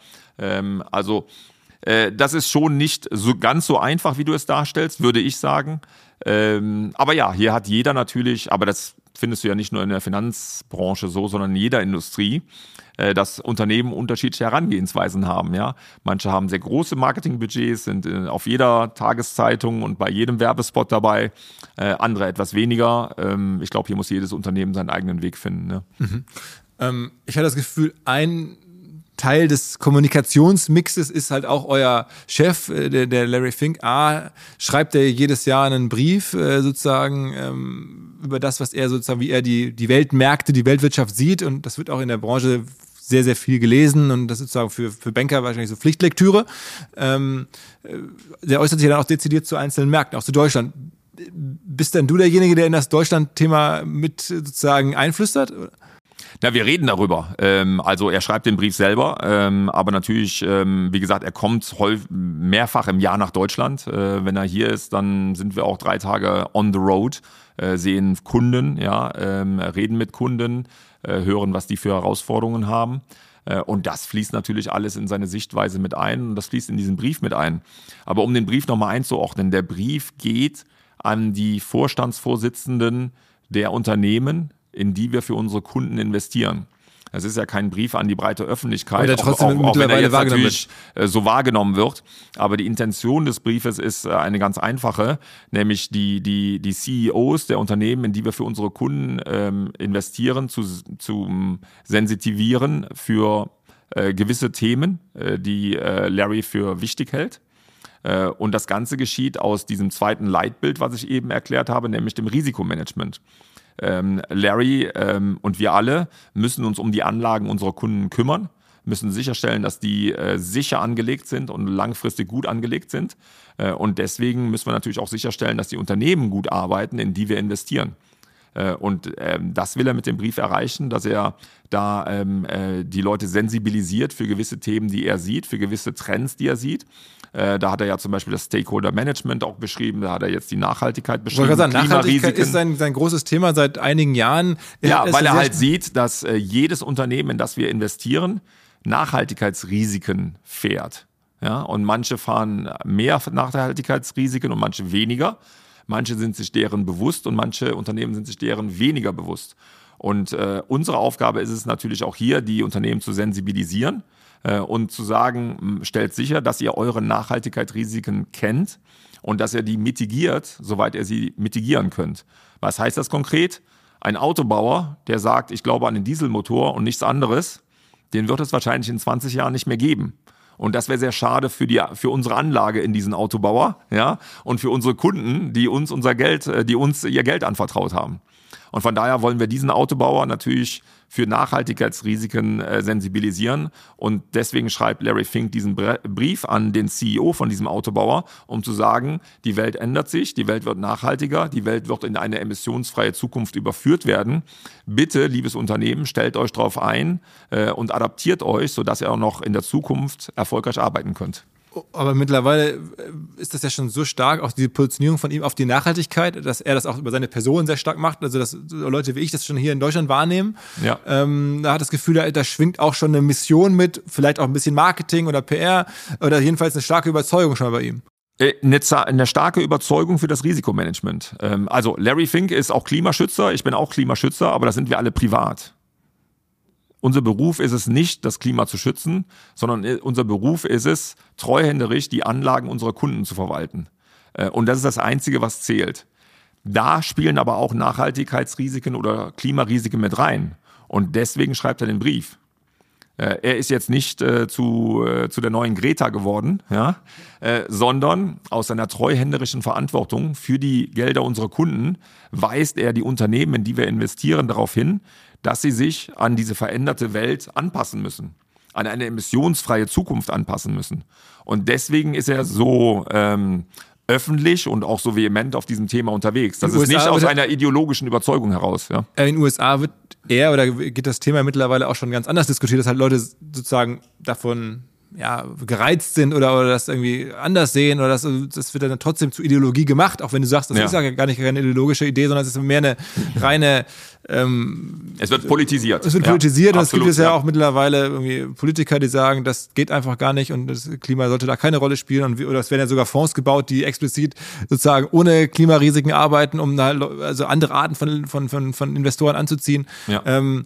Das ist schon nicht so ganz so einfach, wie du es darstellst, würde ich sagen. Aber ja, hier hat jeder natürlich, aber das findest du ja nicht nur in der Finanzbranche so, sondern in jeder Industrie, dass Unternehmen unterschiedliche Herangehensweisen haben. Ja? Manche haben sehr große Marketingbudgets, sind auf jeder Tageszeitung und bei jedem Werbespot dabei, andere etwas weniger. Ich glaube, hier muss jedes Unternehmen seinen eigenen Weg finden. Ne? Ich hatte das Gefühl, ein Teil des Kommunikationsmixes ist halt auch euer Chef, der Larry Fink. Schreibt er jedes Jahr einen Brief sozusagen über das, was er sozusagen, wie er die Weltmärkte, die Weltwirtschaft sieht, und das wird auch in der Branche sehr, sehr viel gelesen und das ist sozusagen für Banker wahrscheinlich so Pflichtlektüre. Der äußert sich dann auch dezidiert zu einzelnen Märkten, auch zu Deutschland. Bist denn du derjenige, der in das Deutschland-Thema mit sozusagen einflüstert? Na, wir reden darüber. Also er schreibt den Brief selber, aber natürlich, wie gesagt, er kommt mehrfach im Jahr nach Deutschland. Wenn er hier ist, dann sind wir auch 3 Tage on the road, sehen Kunden, ja, reden mit Kunden, hören, was die für Herausforderungen haben. Und das fließt natürlich alles in seine Sichtweise mit ein und das fließt in diesen Brief mit ein. Aber um den Brief nochmal einzuordnen, der Brief geht an die Vorstandsvorsitzenden der Unternehmen, in die wir für unsere Kunden investieren. Es ist ja kein Brief an die breite Öffentlichkeit, auch wenn er jetzt natürlich so wahrgenommen wird. Aber die Intention des Briefes ist eine ganz einfache, nämlich die CEOs der Unternehmen, in die wir für unsere Kunden investieren, zu sensitivieren für gewisse Themen, die Larry für wichtig hält. Und das Ganze geschieht aus diesem zweiten Leitbild, was ich eben erklärt habe, nämlich dem Risikomanagement. Larry und wir alle müssen uns um die Anlagen unserer Kunden kümmern, müssen sicherstellen, dass die sicher angelegt sind und langfristig gut angelegt sind. Und deswegen müssen wir natürlich auch sicherstellen, dass die Unternehmen gut arbeiten, in die wir investieren. Und das will er mit dem Brief erreichen, dass er da die Leute sensibilisiert für gewisse Themen, die er sieht, für gewisse Trends, die er sieht. Da hat er ja zum Beispiel das Stakeholder Management auch beschrieben, da hat er jetzt die Nachhaltigkeit beschrieben. Ich wollte sagen, Nachhaltigkeit ist sein großes Thema seit einigen Jahren. Ja, weil er halt sieht, dass jedes Unternehmen, in das wir investieren, Nachhaltigkeitsrisiken fährt. Ja, und manche fahren mehr Nachhaltigkeitsrisiken und manche weniger. Manche sind sich deren bewusst und manche Unternehmen sind sich deren weniger bewusst. Und unsere Aufgabe ist es natürlich auch hier, die Unternehmen zu sensibilisieren und zu sagen, stellt sicher, dass ihr eure Nachhaltigkeitsrisiken kennt und dass ihr die mitigiert, soweit ihr sie mitigieren könnt. Was heißt das konkret? Ein Autobauer, der sagt, ich glaube an den Dieselmotor und nichts anderes, den wird es wahrscheinlich in 20 Jahren nicht mehr geben. Und das wäre sehr schade für unsere Anlage in diesen Autobauer, ja, und für unsere Kunden, die uns ihr Geld anvertraut haben. Und von daher wollen wir diesen Autobauer natürlich für Nachhaltigkeitsrisiken sensibilisieren. Und deswegen schreibt Larry Fink diesen Brief an den CEO von diesem Autobauer, um zu sagen, die Welt ändert sich, die Welt wird nachhaltiger, die Welt wird in eine emissionsfreie Zukunft überführt werden. Bitte, liebes Unternehmen, stellt euch darauf ein und adaptiert euch, sodass ihr auch noch in der Zukunft erfolgreich arbeiten könnt. Aber mittlerweile ist das ja schon so stark, auch die Positionierung von ihm auf die Nachhaltigkeit, dass er das auch über seine Person sehr stark macht, also dass Leute wie ich das schon hier in Deutschland wahrnehmen. Ja. Da hat das Gefühl, da schwingt auch schon eine Mission mit, vielleicht auch ein bisschen Marketing oder PR oder jedenfalls eine starke Überzeugung schon bei ihm. Eine starke Überzeugung für das Risikomanagement. Also Larry Fink ist auch Klimaschützer, ich bin auch Klimaschützer, aber das sind wir alle privat. Unser Beruf ist es nicht, das Klima zu schützen, sondern unser Beruf ist es, treuhänderisch die Anlagen unserer Kunden zu verwalten. Und das ist das Einzige, was zählt. Da spielen aber auch Nachhaltigkeitsrisiken oder Klimarisiken mit rein. Und deswegen schreibt er den Brief. Er ist jetzt nicht zu der neuen Greta geworden, ja, sondern aus seiner treuhänderischen Verantwortung für die Gelder unserer Kunden weist er die Unternehmen, in die wir investieren, darauf hin, dass sie sich an diese veränderte Welt anpassen müssen, an eine emissionsfreie Zukunft anpassen müssen. Und deswegen ist er so öffentlich und auch so vehement auf diesem Thema unterwegs. Das ist nicht aus einer ideologischen Überzeugung heraus. Ja. In den USA wird geht das Thema mittlerweile auch schon ganz anders diskutiert, dass halt Leute sozusagen davon gereizt sind oder das irgendwie anders sehen oder das wird dann trotzdem zu Ideologie gemacht, auch wenn du sagst, das ist ja gar nicht keine ideologische Idee, sondern es ist mehr eine reine es wird politisiert. Es wird politisiert und es gibt es ja auch mittlerweile irgendwie Politiker, die sagen, das geht einfach gar nicht und das Klima sollte da keine Rolle spielen oder es werden ja sogar Fonds gebaut, die explizit sozusagen ohne Klimarisiken arbeiten, um da also andere Arten von Investoren anzuziehen. Ja.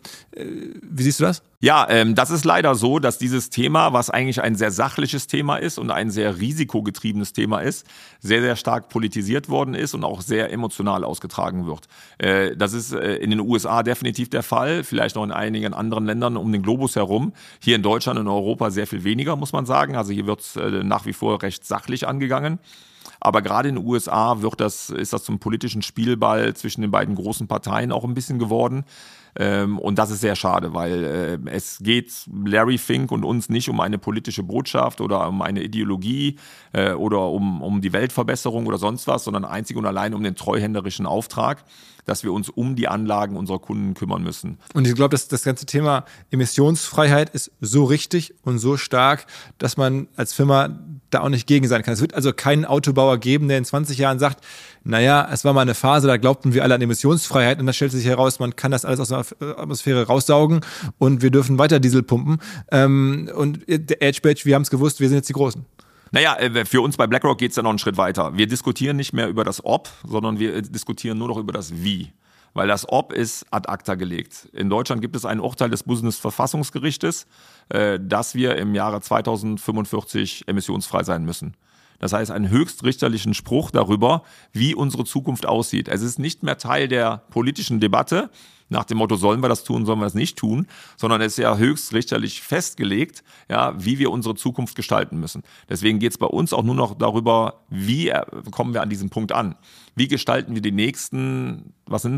Wie siehst du das? Ja, das ist leider so, dass dieses Thema, was eigentlich ein sehr sachliches Thema ist und ein sehr risikogetriebenes Thema ist, sehr, sehr stark politisiert worden ist und auch sehr emotional ausgetragen wird. Das ist in den USA definitiv der Fall, vielleicht noch in einigen anderen Ländern um den Globus herum. Hier in Deutschland und Europa sehr viel weniger, muss man sagen. Also hier wird es nach wie vor recht sachlich angegangen. Aber gerade in den USA ist das zum politischen Spielball zwischen den beiden großen Parteien auch ein bisschen geworden. Und das ist sehr schade, weil es geht Larry Fink und uns nicht um eine politische Botschaft oder um eine Ideologie oder um die Weltverbesserung oder sonst was, sondern einzig und allein um den treuhänderischen Auftrag, dass wir uns um die Anlagen unserer Kunden kümmern müssen. Und ich glaube, dass das ganze Thema Emissionsfreiheit ist so richtig und so stark, dass man als Firma da auch nicht gegen sein kann. Es wird also keinen Autobauer geben, der in 20 Jahren sagt, naja, es war mal eine Phase, da glaubten wir alle an Emissionsfreiheit und dann stellt sich heraus, man kann das alles aus der Atmosphäre raussaugen und wir dürfen weiter Diesel pumpen. Und der Edge Badge, wir haben es gewusst, wir sind jetzt die Großen. Naja, für uns bei BlackRock geht es ja noch einen Schritt weiter. Wir diskutieren nicht mehr über das Ob, sondern wir diskutieren nur noch über das Wie. Weil das Ob ist ad acta gelegt. In Deutschland gibt es ein Urteil des Bundesverfassungsgerichtes, dass wir im Jahre 2045 emissionsfrei sein müssen. Das heißt, einen höchstrichterlichen Spruch darüber, wie unsere Zukunft aussieht. Es ist nicht mehr Teil der politischen Debatte, nach dem Motto, sollen wir das tun, sollen wir das nicht tun, sondern es ist ja höchstrichterlich festgelegt, ja, wie wir unsere Zukunft gestalten müssen. Deswegen geht es bei uns auch nur noch darüber, wie kommen wir an diesem Punkt an. Wie gestalten wir die nächsten,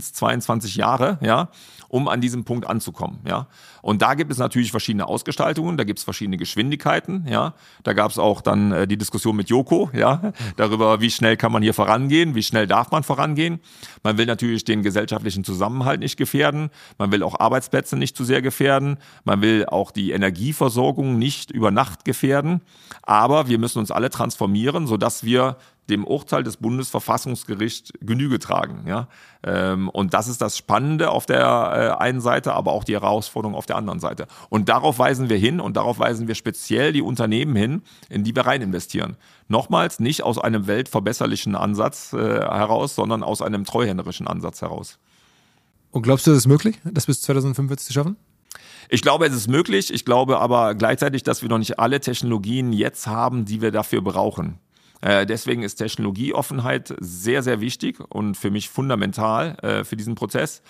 22 Jahre, ja, um an diesem Punkt anzukommen, ja. Und da gibt es natürlich verschiedene Ausgestaltungen, da gibt es verschiedene Geschwindigkeiten, ja. Da gab es auch dann die Diskussion mit Joko, ja, darüber, wie schnell kann man hier vorangehen, wie schnell darf man vorangehen. Man will natürlich den gesellschaftlichen Zusammenhalt nicht gefährden, man will auch Arbeitsplätze nicht zu sehr gefährden, man will auch die Energieversorgung nicht über Nacht gefährden, aber wir müssen uns alle transformieren, sodass wir dem Urteil des Bundesverfassungsgerichts Genüge tragen. Ja? Und das ist das Spannende auf der einen Seite, aber auch die Herausforderung auf der anderen Seite. Und darauf weisen wir hin und darauf weisen wir speziell die Unternehmen hin, in die wir rein investieren. Nochmals, nicht aus einem weltverbesserlichen Ansatz heraus, sondern aus einem treuhänderischen Ansatz heraus. Und glaubst du, das ist möglich, das bis 2045 zu schaffen? Ich glaube, es ist möglich. Ich glaube aber gleichzeitig, dass wir noch nicht alle Technologien jetzt haben, die wir dafür brauchen. Deswegen ist Technologieoffenheit sehr, sehr wichtig und für mich fundamental für diesen Prozess.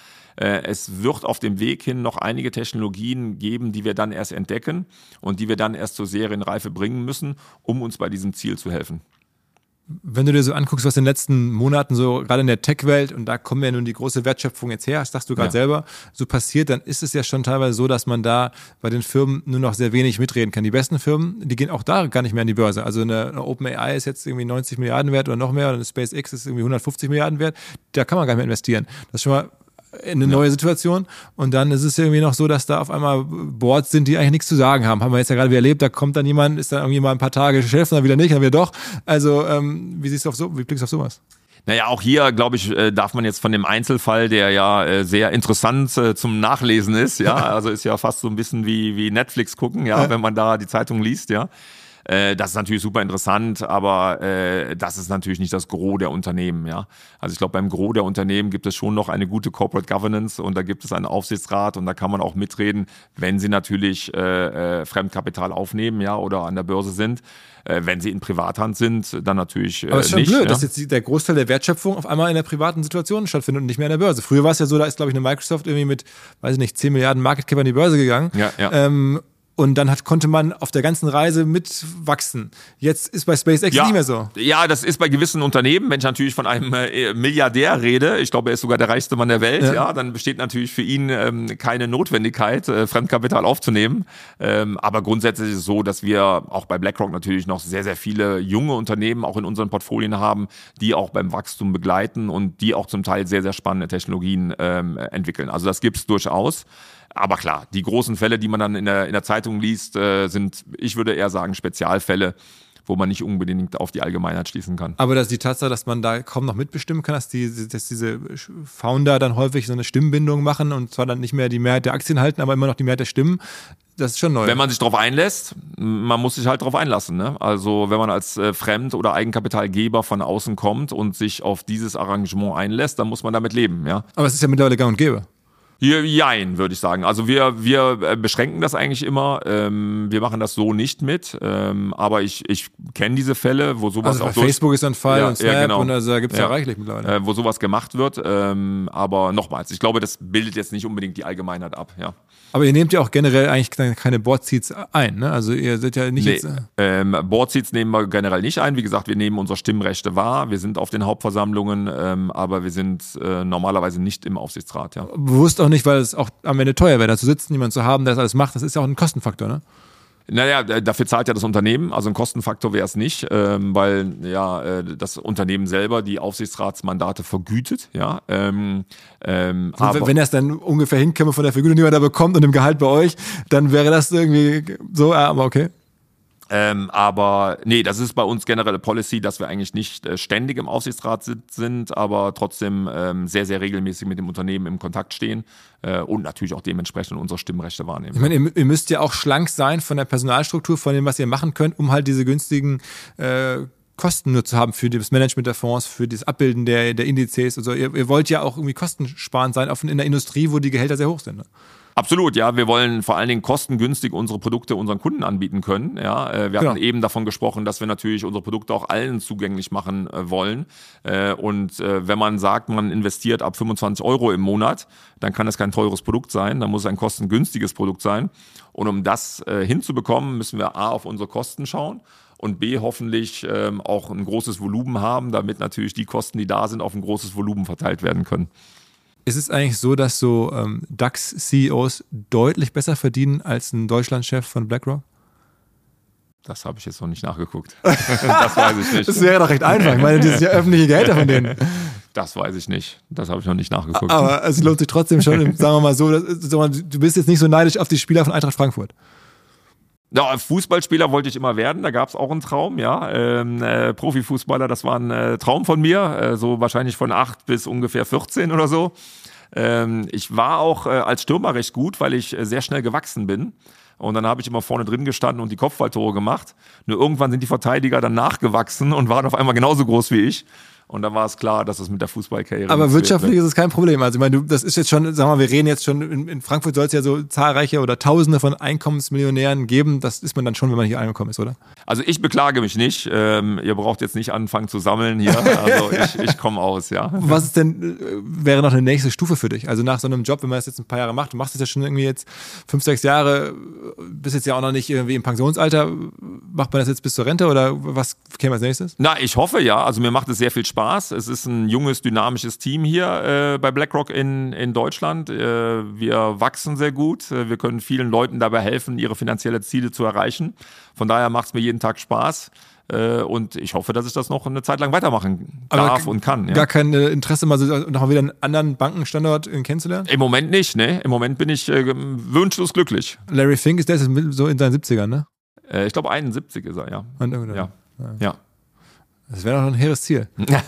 Es wird auf dem Weg hin noch einige Technologien geben, die wir dann erst entdecken und die wir dann erst zur Serienreife bringen müssen, um uns bei diesem Ziel zu helfen. Wenn du dir so anguckst, was in den letzten Monaten so gerade in der Tech-Welt, und da kommen ja nun die große Wertschöpfung jetzt her, das sagst du gerade selber, so passiert, dann ist es ja schon teilweise so, dass man da bei den Firmen nur noch sehr wenig mitreden kann. Die besten Firmen, die gehen auch da gar nicht mehr an die Börse. Also eine OpenAI ist jetzt irgendwie 90 Milliarden wert oder noch mehr, oder eine SpaceX ist irgendwie 150 Milliarden wert. Da kann man gar nicht mehr investieren. Das ist schon mal eine neue Situation, und dann ist es irgendwie noch so, dass da auf einmal Boards sind, die eigentlich nichts zu sagen haben. Haben wir jetzt ja gerade wieder erlebt, da kommt dann jemand, ist dann irgendwie mal ein paar Tage Chef, dann wieder nicht, dann wieder doch. Also wie blickst du auf sowas? Naja, auch hier, glaube ich, darf man jetzt von dem Einzelfall, der ja sehr interessant zum Nachlesen ist, ja, also ist ja fast so ein bisschen wie Netflix gucken, ja, wenn man da die Zeitung liest, ja. Das ist natürlich super interessant, aber das ist natürlich nicht das Gros der Unternehmen, ja. Also ich glaube, beim Gros der Unternehmen gibt es schon noch eine gute Corporate Governance, und da gibt es einen Aufsichtsrat, und da kann man auch mitreden, wenn sie natürlich Fremdkapital aufnehmen, ja, oder an der Börse sind. Wenn sie in Privathand sind, dann natürlich nicht. Aber es ist schon blöd, ja? dass jetzt der Großteil der Wertschöpfung auf einmal in der privaten Situation stattfindet und nicht mehr an der Börse. Früher war es ja so, da ist, glaube ich, eine Microsoft irgendwie mit, weiß ich nicht, 10 Milliarden Market Cap an die Börse gegangen. Ja. Und dann konnte man auf der ganzen Reise mitwachsen. Jetzt ist bei SpaceX nicht mehr so. Ja, das ist bei gewissen Unternehmen, wenn ich natürlich von einem Milliardär rede, ich glaube, er ist sogar der reichste Mann der Welt, ja, dann besteht natürlich für ihn keine Notwendigkeit, Fremdkapital aufzunehmen. Aber grundsätzlich ist es so, dass wir auch bei BlackRock natürlich noch sehr, sehr viele junge Unternehmen auch in unseren Portfolien haben, die auch beim Wachstum begleiten und die auch zum Teil sehr, sehr spannende Technologien entwickeln. Also das gibt's durchaus. Aber klar, die großen Fälle, die man dann in der Zeitung liest, sind, ich würde eher sagen, Spezialfälle, wo man nicht unbedingt auf die Allgemeinheit schließen kann. Aber dass die Tatsache, dass man da kaum noch mitbestimmen kann, dass diese Founder dann häufig so eine Stimmbindung machen und zwar dann nicht mehr die Mehrheit der Aktien halten, aber immer noch die Mehrheit der Stimmen, das ist schon neu. Wenn man sich darauf einlässt, man muss sich halt darauf einlassen, ne? Also wenn man als Fremd- oder Eigenkapitalgeber von außen kommt und sich auf dieses Arrangement einlässt, dann muss man damit leben, ja. Aber es ist ja mittlerweile gang und gäbe. Jein, würde ich sagen. Also wir beschränken das eigentlich immer. Wir machen das so nicht mit. Aber ich kenne diese Fälle, wo sowas also auch Facebook ist ein Fall und Snap genau. und also da gibt es ja reichlich mittlerweile. Wo sowas gemacht wird. Aber nochmals, ich glaube, das bildet jetzt nicht unbedingt die Allgemeinheit ab. Ja. Aber ihr nehmt ja auch generell eigentlich keine Board-Seats ein, ne? Also ihr seid ja nicht jetzt... Board-Seats nehmen wir generell nicht ein. Wie gesagt, wir nehmen unsere Stimmrechte wahr. Wir sind auf den Hauptversammlungen, aber wir sind normalerweise nicht im Aufsichtsrat. Ja. Bewusst auch nicht, weil es auch am Ende teuer wäre, da zu sitzen, jemand zu haben, der das alles macht. Das ist ja auch ein Kostenfaktor, ne? Naja, dafür zahlt ja das Unternehmen, also ein Kostenfaktor wäre es nicht, weil ja das Unternehmen selber die Aufsichtsratsmandate vergütet, ja. Aber wenn er es dann ungefähr hinkäme von der Vergütung, die man da bekommt und dem Gehalt bei euch, dann wäre das irgendwie so, aber okay. Aber nee, das ist bei uns generelle Policy, dass wir eigentlich nicht ständig im Aufsichtsrat sind, aber trotzdem sehr, sehr regelmäßig mit dem Unternehmen im Kontakt stehen und natürlich auch dementsprechend unsere Stimmrechte wahrnehmen. Ich meine, ihr müsst ja auch schlank sein von der Personalstruktur, von dem, was ihr machen könnt, um halt diese günstigen Kosten nur zu haben für das Management der Fonds, für das Abbilden der Indizes. Also ihr wollt ja auch irgendwie kostensparend sein, auch in der Industrie, wo die Gehälter sehr hoch sind, ne? Absolut, ja. Wir wollen vor allen Dingen kostengünstig unsere Produkte unseren Kunden anbieten können. Ja, wir hatten eben davon gesprochen, dass wir natürlich unsere Produkte auch allen zugänglich machen wollen. Und wenn man sagt, man investiert ab 25 € im Monat, dann kann es kein teures Produkt sein, dann muss es ein kostengünstiges Produkt sein. Und um das hinzubekommen, müssen wir A, auf unsere Kosten schauen und B, hoffentlich auch ein großes Volumen haben, damit natürlich die Kosten, die da sind, auf ein großes Volumen verteilt werden können. Ist es eigentlich so, dass so DAX-CEOs deutlich besser verdienen als ein Deutschlandchef von BlackRock? Das habe ich jetzt noch nicht nachgeguckt. Das weiß ich nicht. Das wäre doch recht einfach. Ich meine, das sind ja öffentliche Gehälter von denen. Das weiß ich nicht. Das habe ich noch nicht nachgeguckt. Aber es lohnt sich trotzdem schon, sagen wir mal so, du bist jetzt nicht so neidisch auf die Spieler von Eintracht Frankfurt. Ja, Fußballspieler wollte ich immer werden, da gab es auch einen Traum, ja. Profifußballer, das war ein Traum von mir, so wahrscheinlich von 8 bis ungefähr 14 oder so. Ich war auch als Stürmer recht gut, weil ich sehr schnell gewachsen bin. Und dann habe ich immer vorne drin gestanden und die Kopfballtore gemacht. Nur irgendwann sind die Verteidiger dann nachgewachsen und waren auf einmal genauso groß wie ich. Und dann war es klar, dass es mit der Fußballkarriere. Aber wirtschaftlich ist es kein Problem. Also ich meine, das ist jetzt schon, sagen wir mal, wir reden jetzt schon, in Frankfurt soll es ja so zahlreiche oder Tausende von Einkommensmillionären geben. Das ist man dann schon, wenn man hier angekommen ist, oder? Also ich beklage mich nicht. Ihr braucht jetzt nicht anfangen zu sammeln hier. Also ich komme aus, ja. Was ist denn, wäre noch eine nächste Stufe für dich? Also nach so einem Job, wenn man das jetzt ein paar Jahre macht, du machst das ja schon irgendwie jetzt 5, 6 Jahre, bist jetzt ja auch noch nicht irgendwie im Pensionsalter. Macht man das jetzt bis zur Rente oder was käme als nächstes? Na, ich hoffe ja. Also mir macht es sehr viel Spaß. Es ist ein junges, dynamisches Team hier bei BlackRock in Deutschland. Wir wachsen sehr gut. Wir können vielen Leuten dabei helfen, ihre finanziellen Ziele zu erreichen. Von daher macht es mir jeden Tag Spaß. Und ich hoffe, dass ich das noch eine Zeit lang weitermachen darf und kann. Ja. Gar kein Interesse, mal so noch mal wieder einen anderen Bankenstandort kennenzulernen? Im Moment nicht, ne? Im Moment bin ich wunschlos glücklich. Larry Fink ist der so in seinen 70ern, ne? Ich glaube 71 ist er, ja. Ja. Das wäre doch ein hehres Ziel.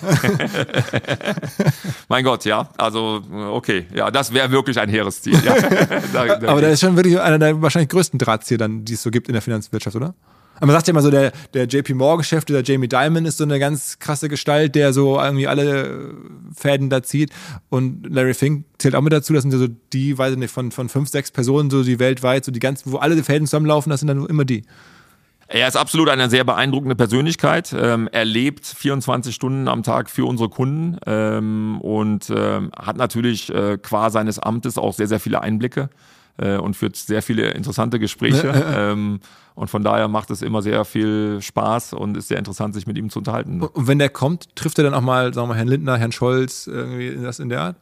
Mein Gott, ja. Also, okay. Ja, das wäre wirklich ein hehres Ziel. Ja. Aber das ist schon wirklich einer der wahrscheinlich größten Drahtzieher, dann, die es so gibt in der Finanzwirtschaft, oder? Aber man sagt ja immer so, der JP Morgan-Chef, der Jamie Dimon ist so eine ganz krasse Gestalt, der so irgendwie alle Fäden da zieht. Und Larry Fink zählt auch mit dazu. Das sind ja so die, weiß ich nicht, von 5, 6 Personen, so die weltweit, so die ganzen, wo alle Fäden zusammenlaufen, das sind dann immer die. Er ist absolut eine sehr beeindruckende Persönlichkeit. Er lebt 24 Stunden am Tag für unsere Kunden und hat natürlich qua seines Amtes auch sehr, sehr viele Einblicke und führt sehr viele interessante Gespräche. Und von daher macht es immer sehr viel Spaß und ist sehr interessant, sich mit ihm zu unterhalten. Und wenn der kommt, trifft er dann auch mal, sagen wir mal, Herrn Lindner, Herrn Scholz, irgendwie das in der Art?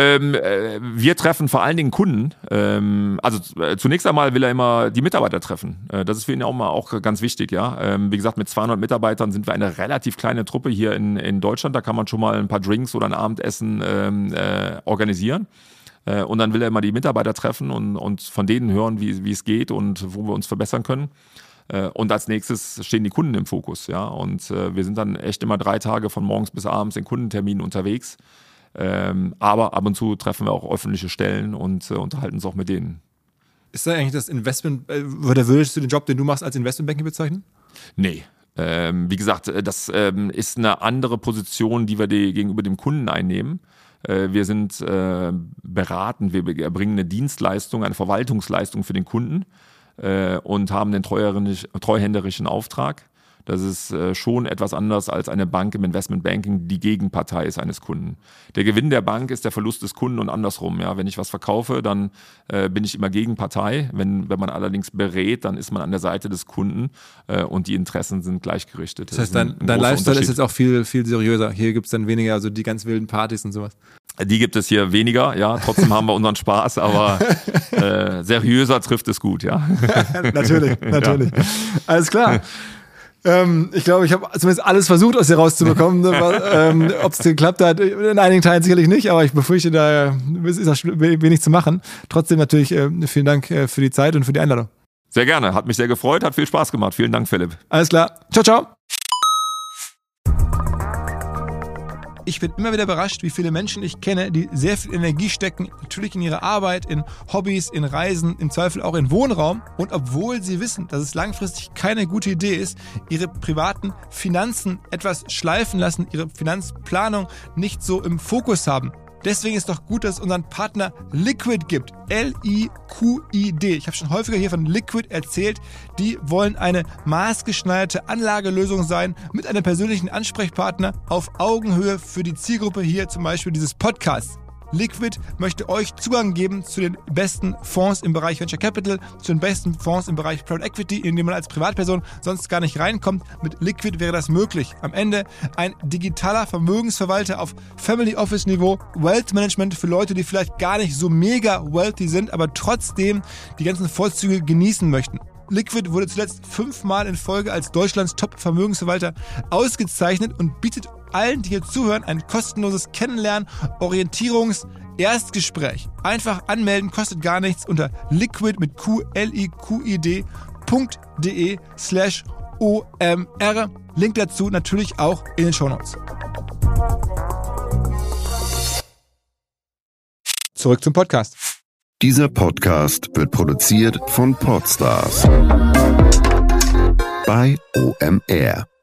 Wir treffen vor allen Dingen Kunden. Zunächst einmal will er immer die Mitarbeiter treffen. Das ist für ihn auch ganz wichtig, ja. Wie gesagt, mit 200 Mitarbeitern sind wir eine relativ kleine Truppe hier in Deutschland. Da kann man schon mal ein paar Drinks oder ein Abendessen organisieren. Und dann will er immer die Mitarbeiter treffen und von denen hören, wie es geht und wo wir uns verbessern können. Und als nächstes stehen die Kunden im Fokus, ja. Und wir sind dann echt immer 3 Tage von morgens bis abends in Kundenterminen unterwegs. Aber ab und zu treffen wir auch öffentliche Stellen und unterhalten uns auch mit denen. Ist da eigentlich das Investment, oder würdest du den Job, den du machst, als Investmentbanking bezeichnen? Nee. Wie gesagt, das ist eine andere Position, die wir gegenüber dem Kunden einnehmen. Wir sind beraten, wir erbringen eine Dienstleistung, eine Verwaltungsleistung für den Kunden und haben den treuhänderischen Auftrag. Das ist schon etwas anders als eine Bank im Investmentbanking, die Gegenpartei ist eines Kunden. Der Gewinn der Bank ist der Verlust des Kunden und andersrum. Ja, wenn ich was verkaufe, dann bin ich immer Gegenpartei. Wenn man allerdings berät, dann ist man an der Seite des Kunden und die Interessen sind gleichgerichtet. Das heißt, dein Lifestyle ist jetzt auch viel, viel seriöser. Hier gibt es dann weniger so die ganz wilden Partys und sowas. Die gibt es hier weniger, ja. Trotzdem haben wir unseren Spaß, aber seriöser trifft es gut, ja. Natürlich. Ja. Alles klar. Ich glaube, ich habe zumindest alles versucht, aus dir rauszubekommen. Ob es geklappt hat, in einigen Teilen sicherlich nicht, aber ich befürchte, da ist das wenig zu machen. Trotzdem natürlich vielen Dank für die Zeit und für die Einladung. Sehr gerne, hat mich sehr gefreut, hat viel Spaß gemacht. Vielen Dank, Philipp. Alles klar. Ciao, ciao. Ich bin immer wieder überrascht, wie viele Menschen ich kenne, die sehr viel Energie stecken, natürlich in ihre Arbeit, in Hobbys, in Reisen, im Zweifel auch in Wohnraum. Und obwohl sie wissen, dass es langfristig keine gute Idee ist, ihre privaten Finanzen etwas schleifen lassen, ihre Finanzplanung nicht so im Fokus haben. Deswegen ist doch gut, dass es unseren Partner Liquid gibt. L-I-Q-I-D. Ich habe schon häufiger hier von Liquid erzählt. Die wollen eine maßgeschneiderte Anlagelösung sein mit einem persönlichen Ansprechpartner auf Augenhöhe für die Zielgruppe hier, zum Beispiel dieses Podcasts. Liquid möchte euch Zugang geben zu den besten Fonds im Bereich Venture Capital, zu den besten Fonds im Bereich Private Equity, in dem man als Privatperson sonst gar nicht reinkommt. Mit Liquid wäre das möglich. Am Ende ein digitaler Vermögensverwalter auf Family Office Niveau, Wealth Management für Leute, die vielleicht gar nicht so mega wealthy sind, aber trotzdem die ganzen Vorzüge genießen möchten. Liquid wurde zuletzt 5-mal in Folge als Deutschlands Top-Vermögensverwalter ausgezeichnet und bietet allen, die hier zuhören, ein kostenloses Kennenlernen, Erstgespräch. Einfach anmelden, kostet gar nichts unter liquid mit liquid.de/OMR. Link dazu natürlich auch in den Shownotes. Zurück zum Podcast. Dieser Podcast wird produziert von Podstars bei OMR.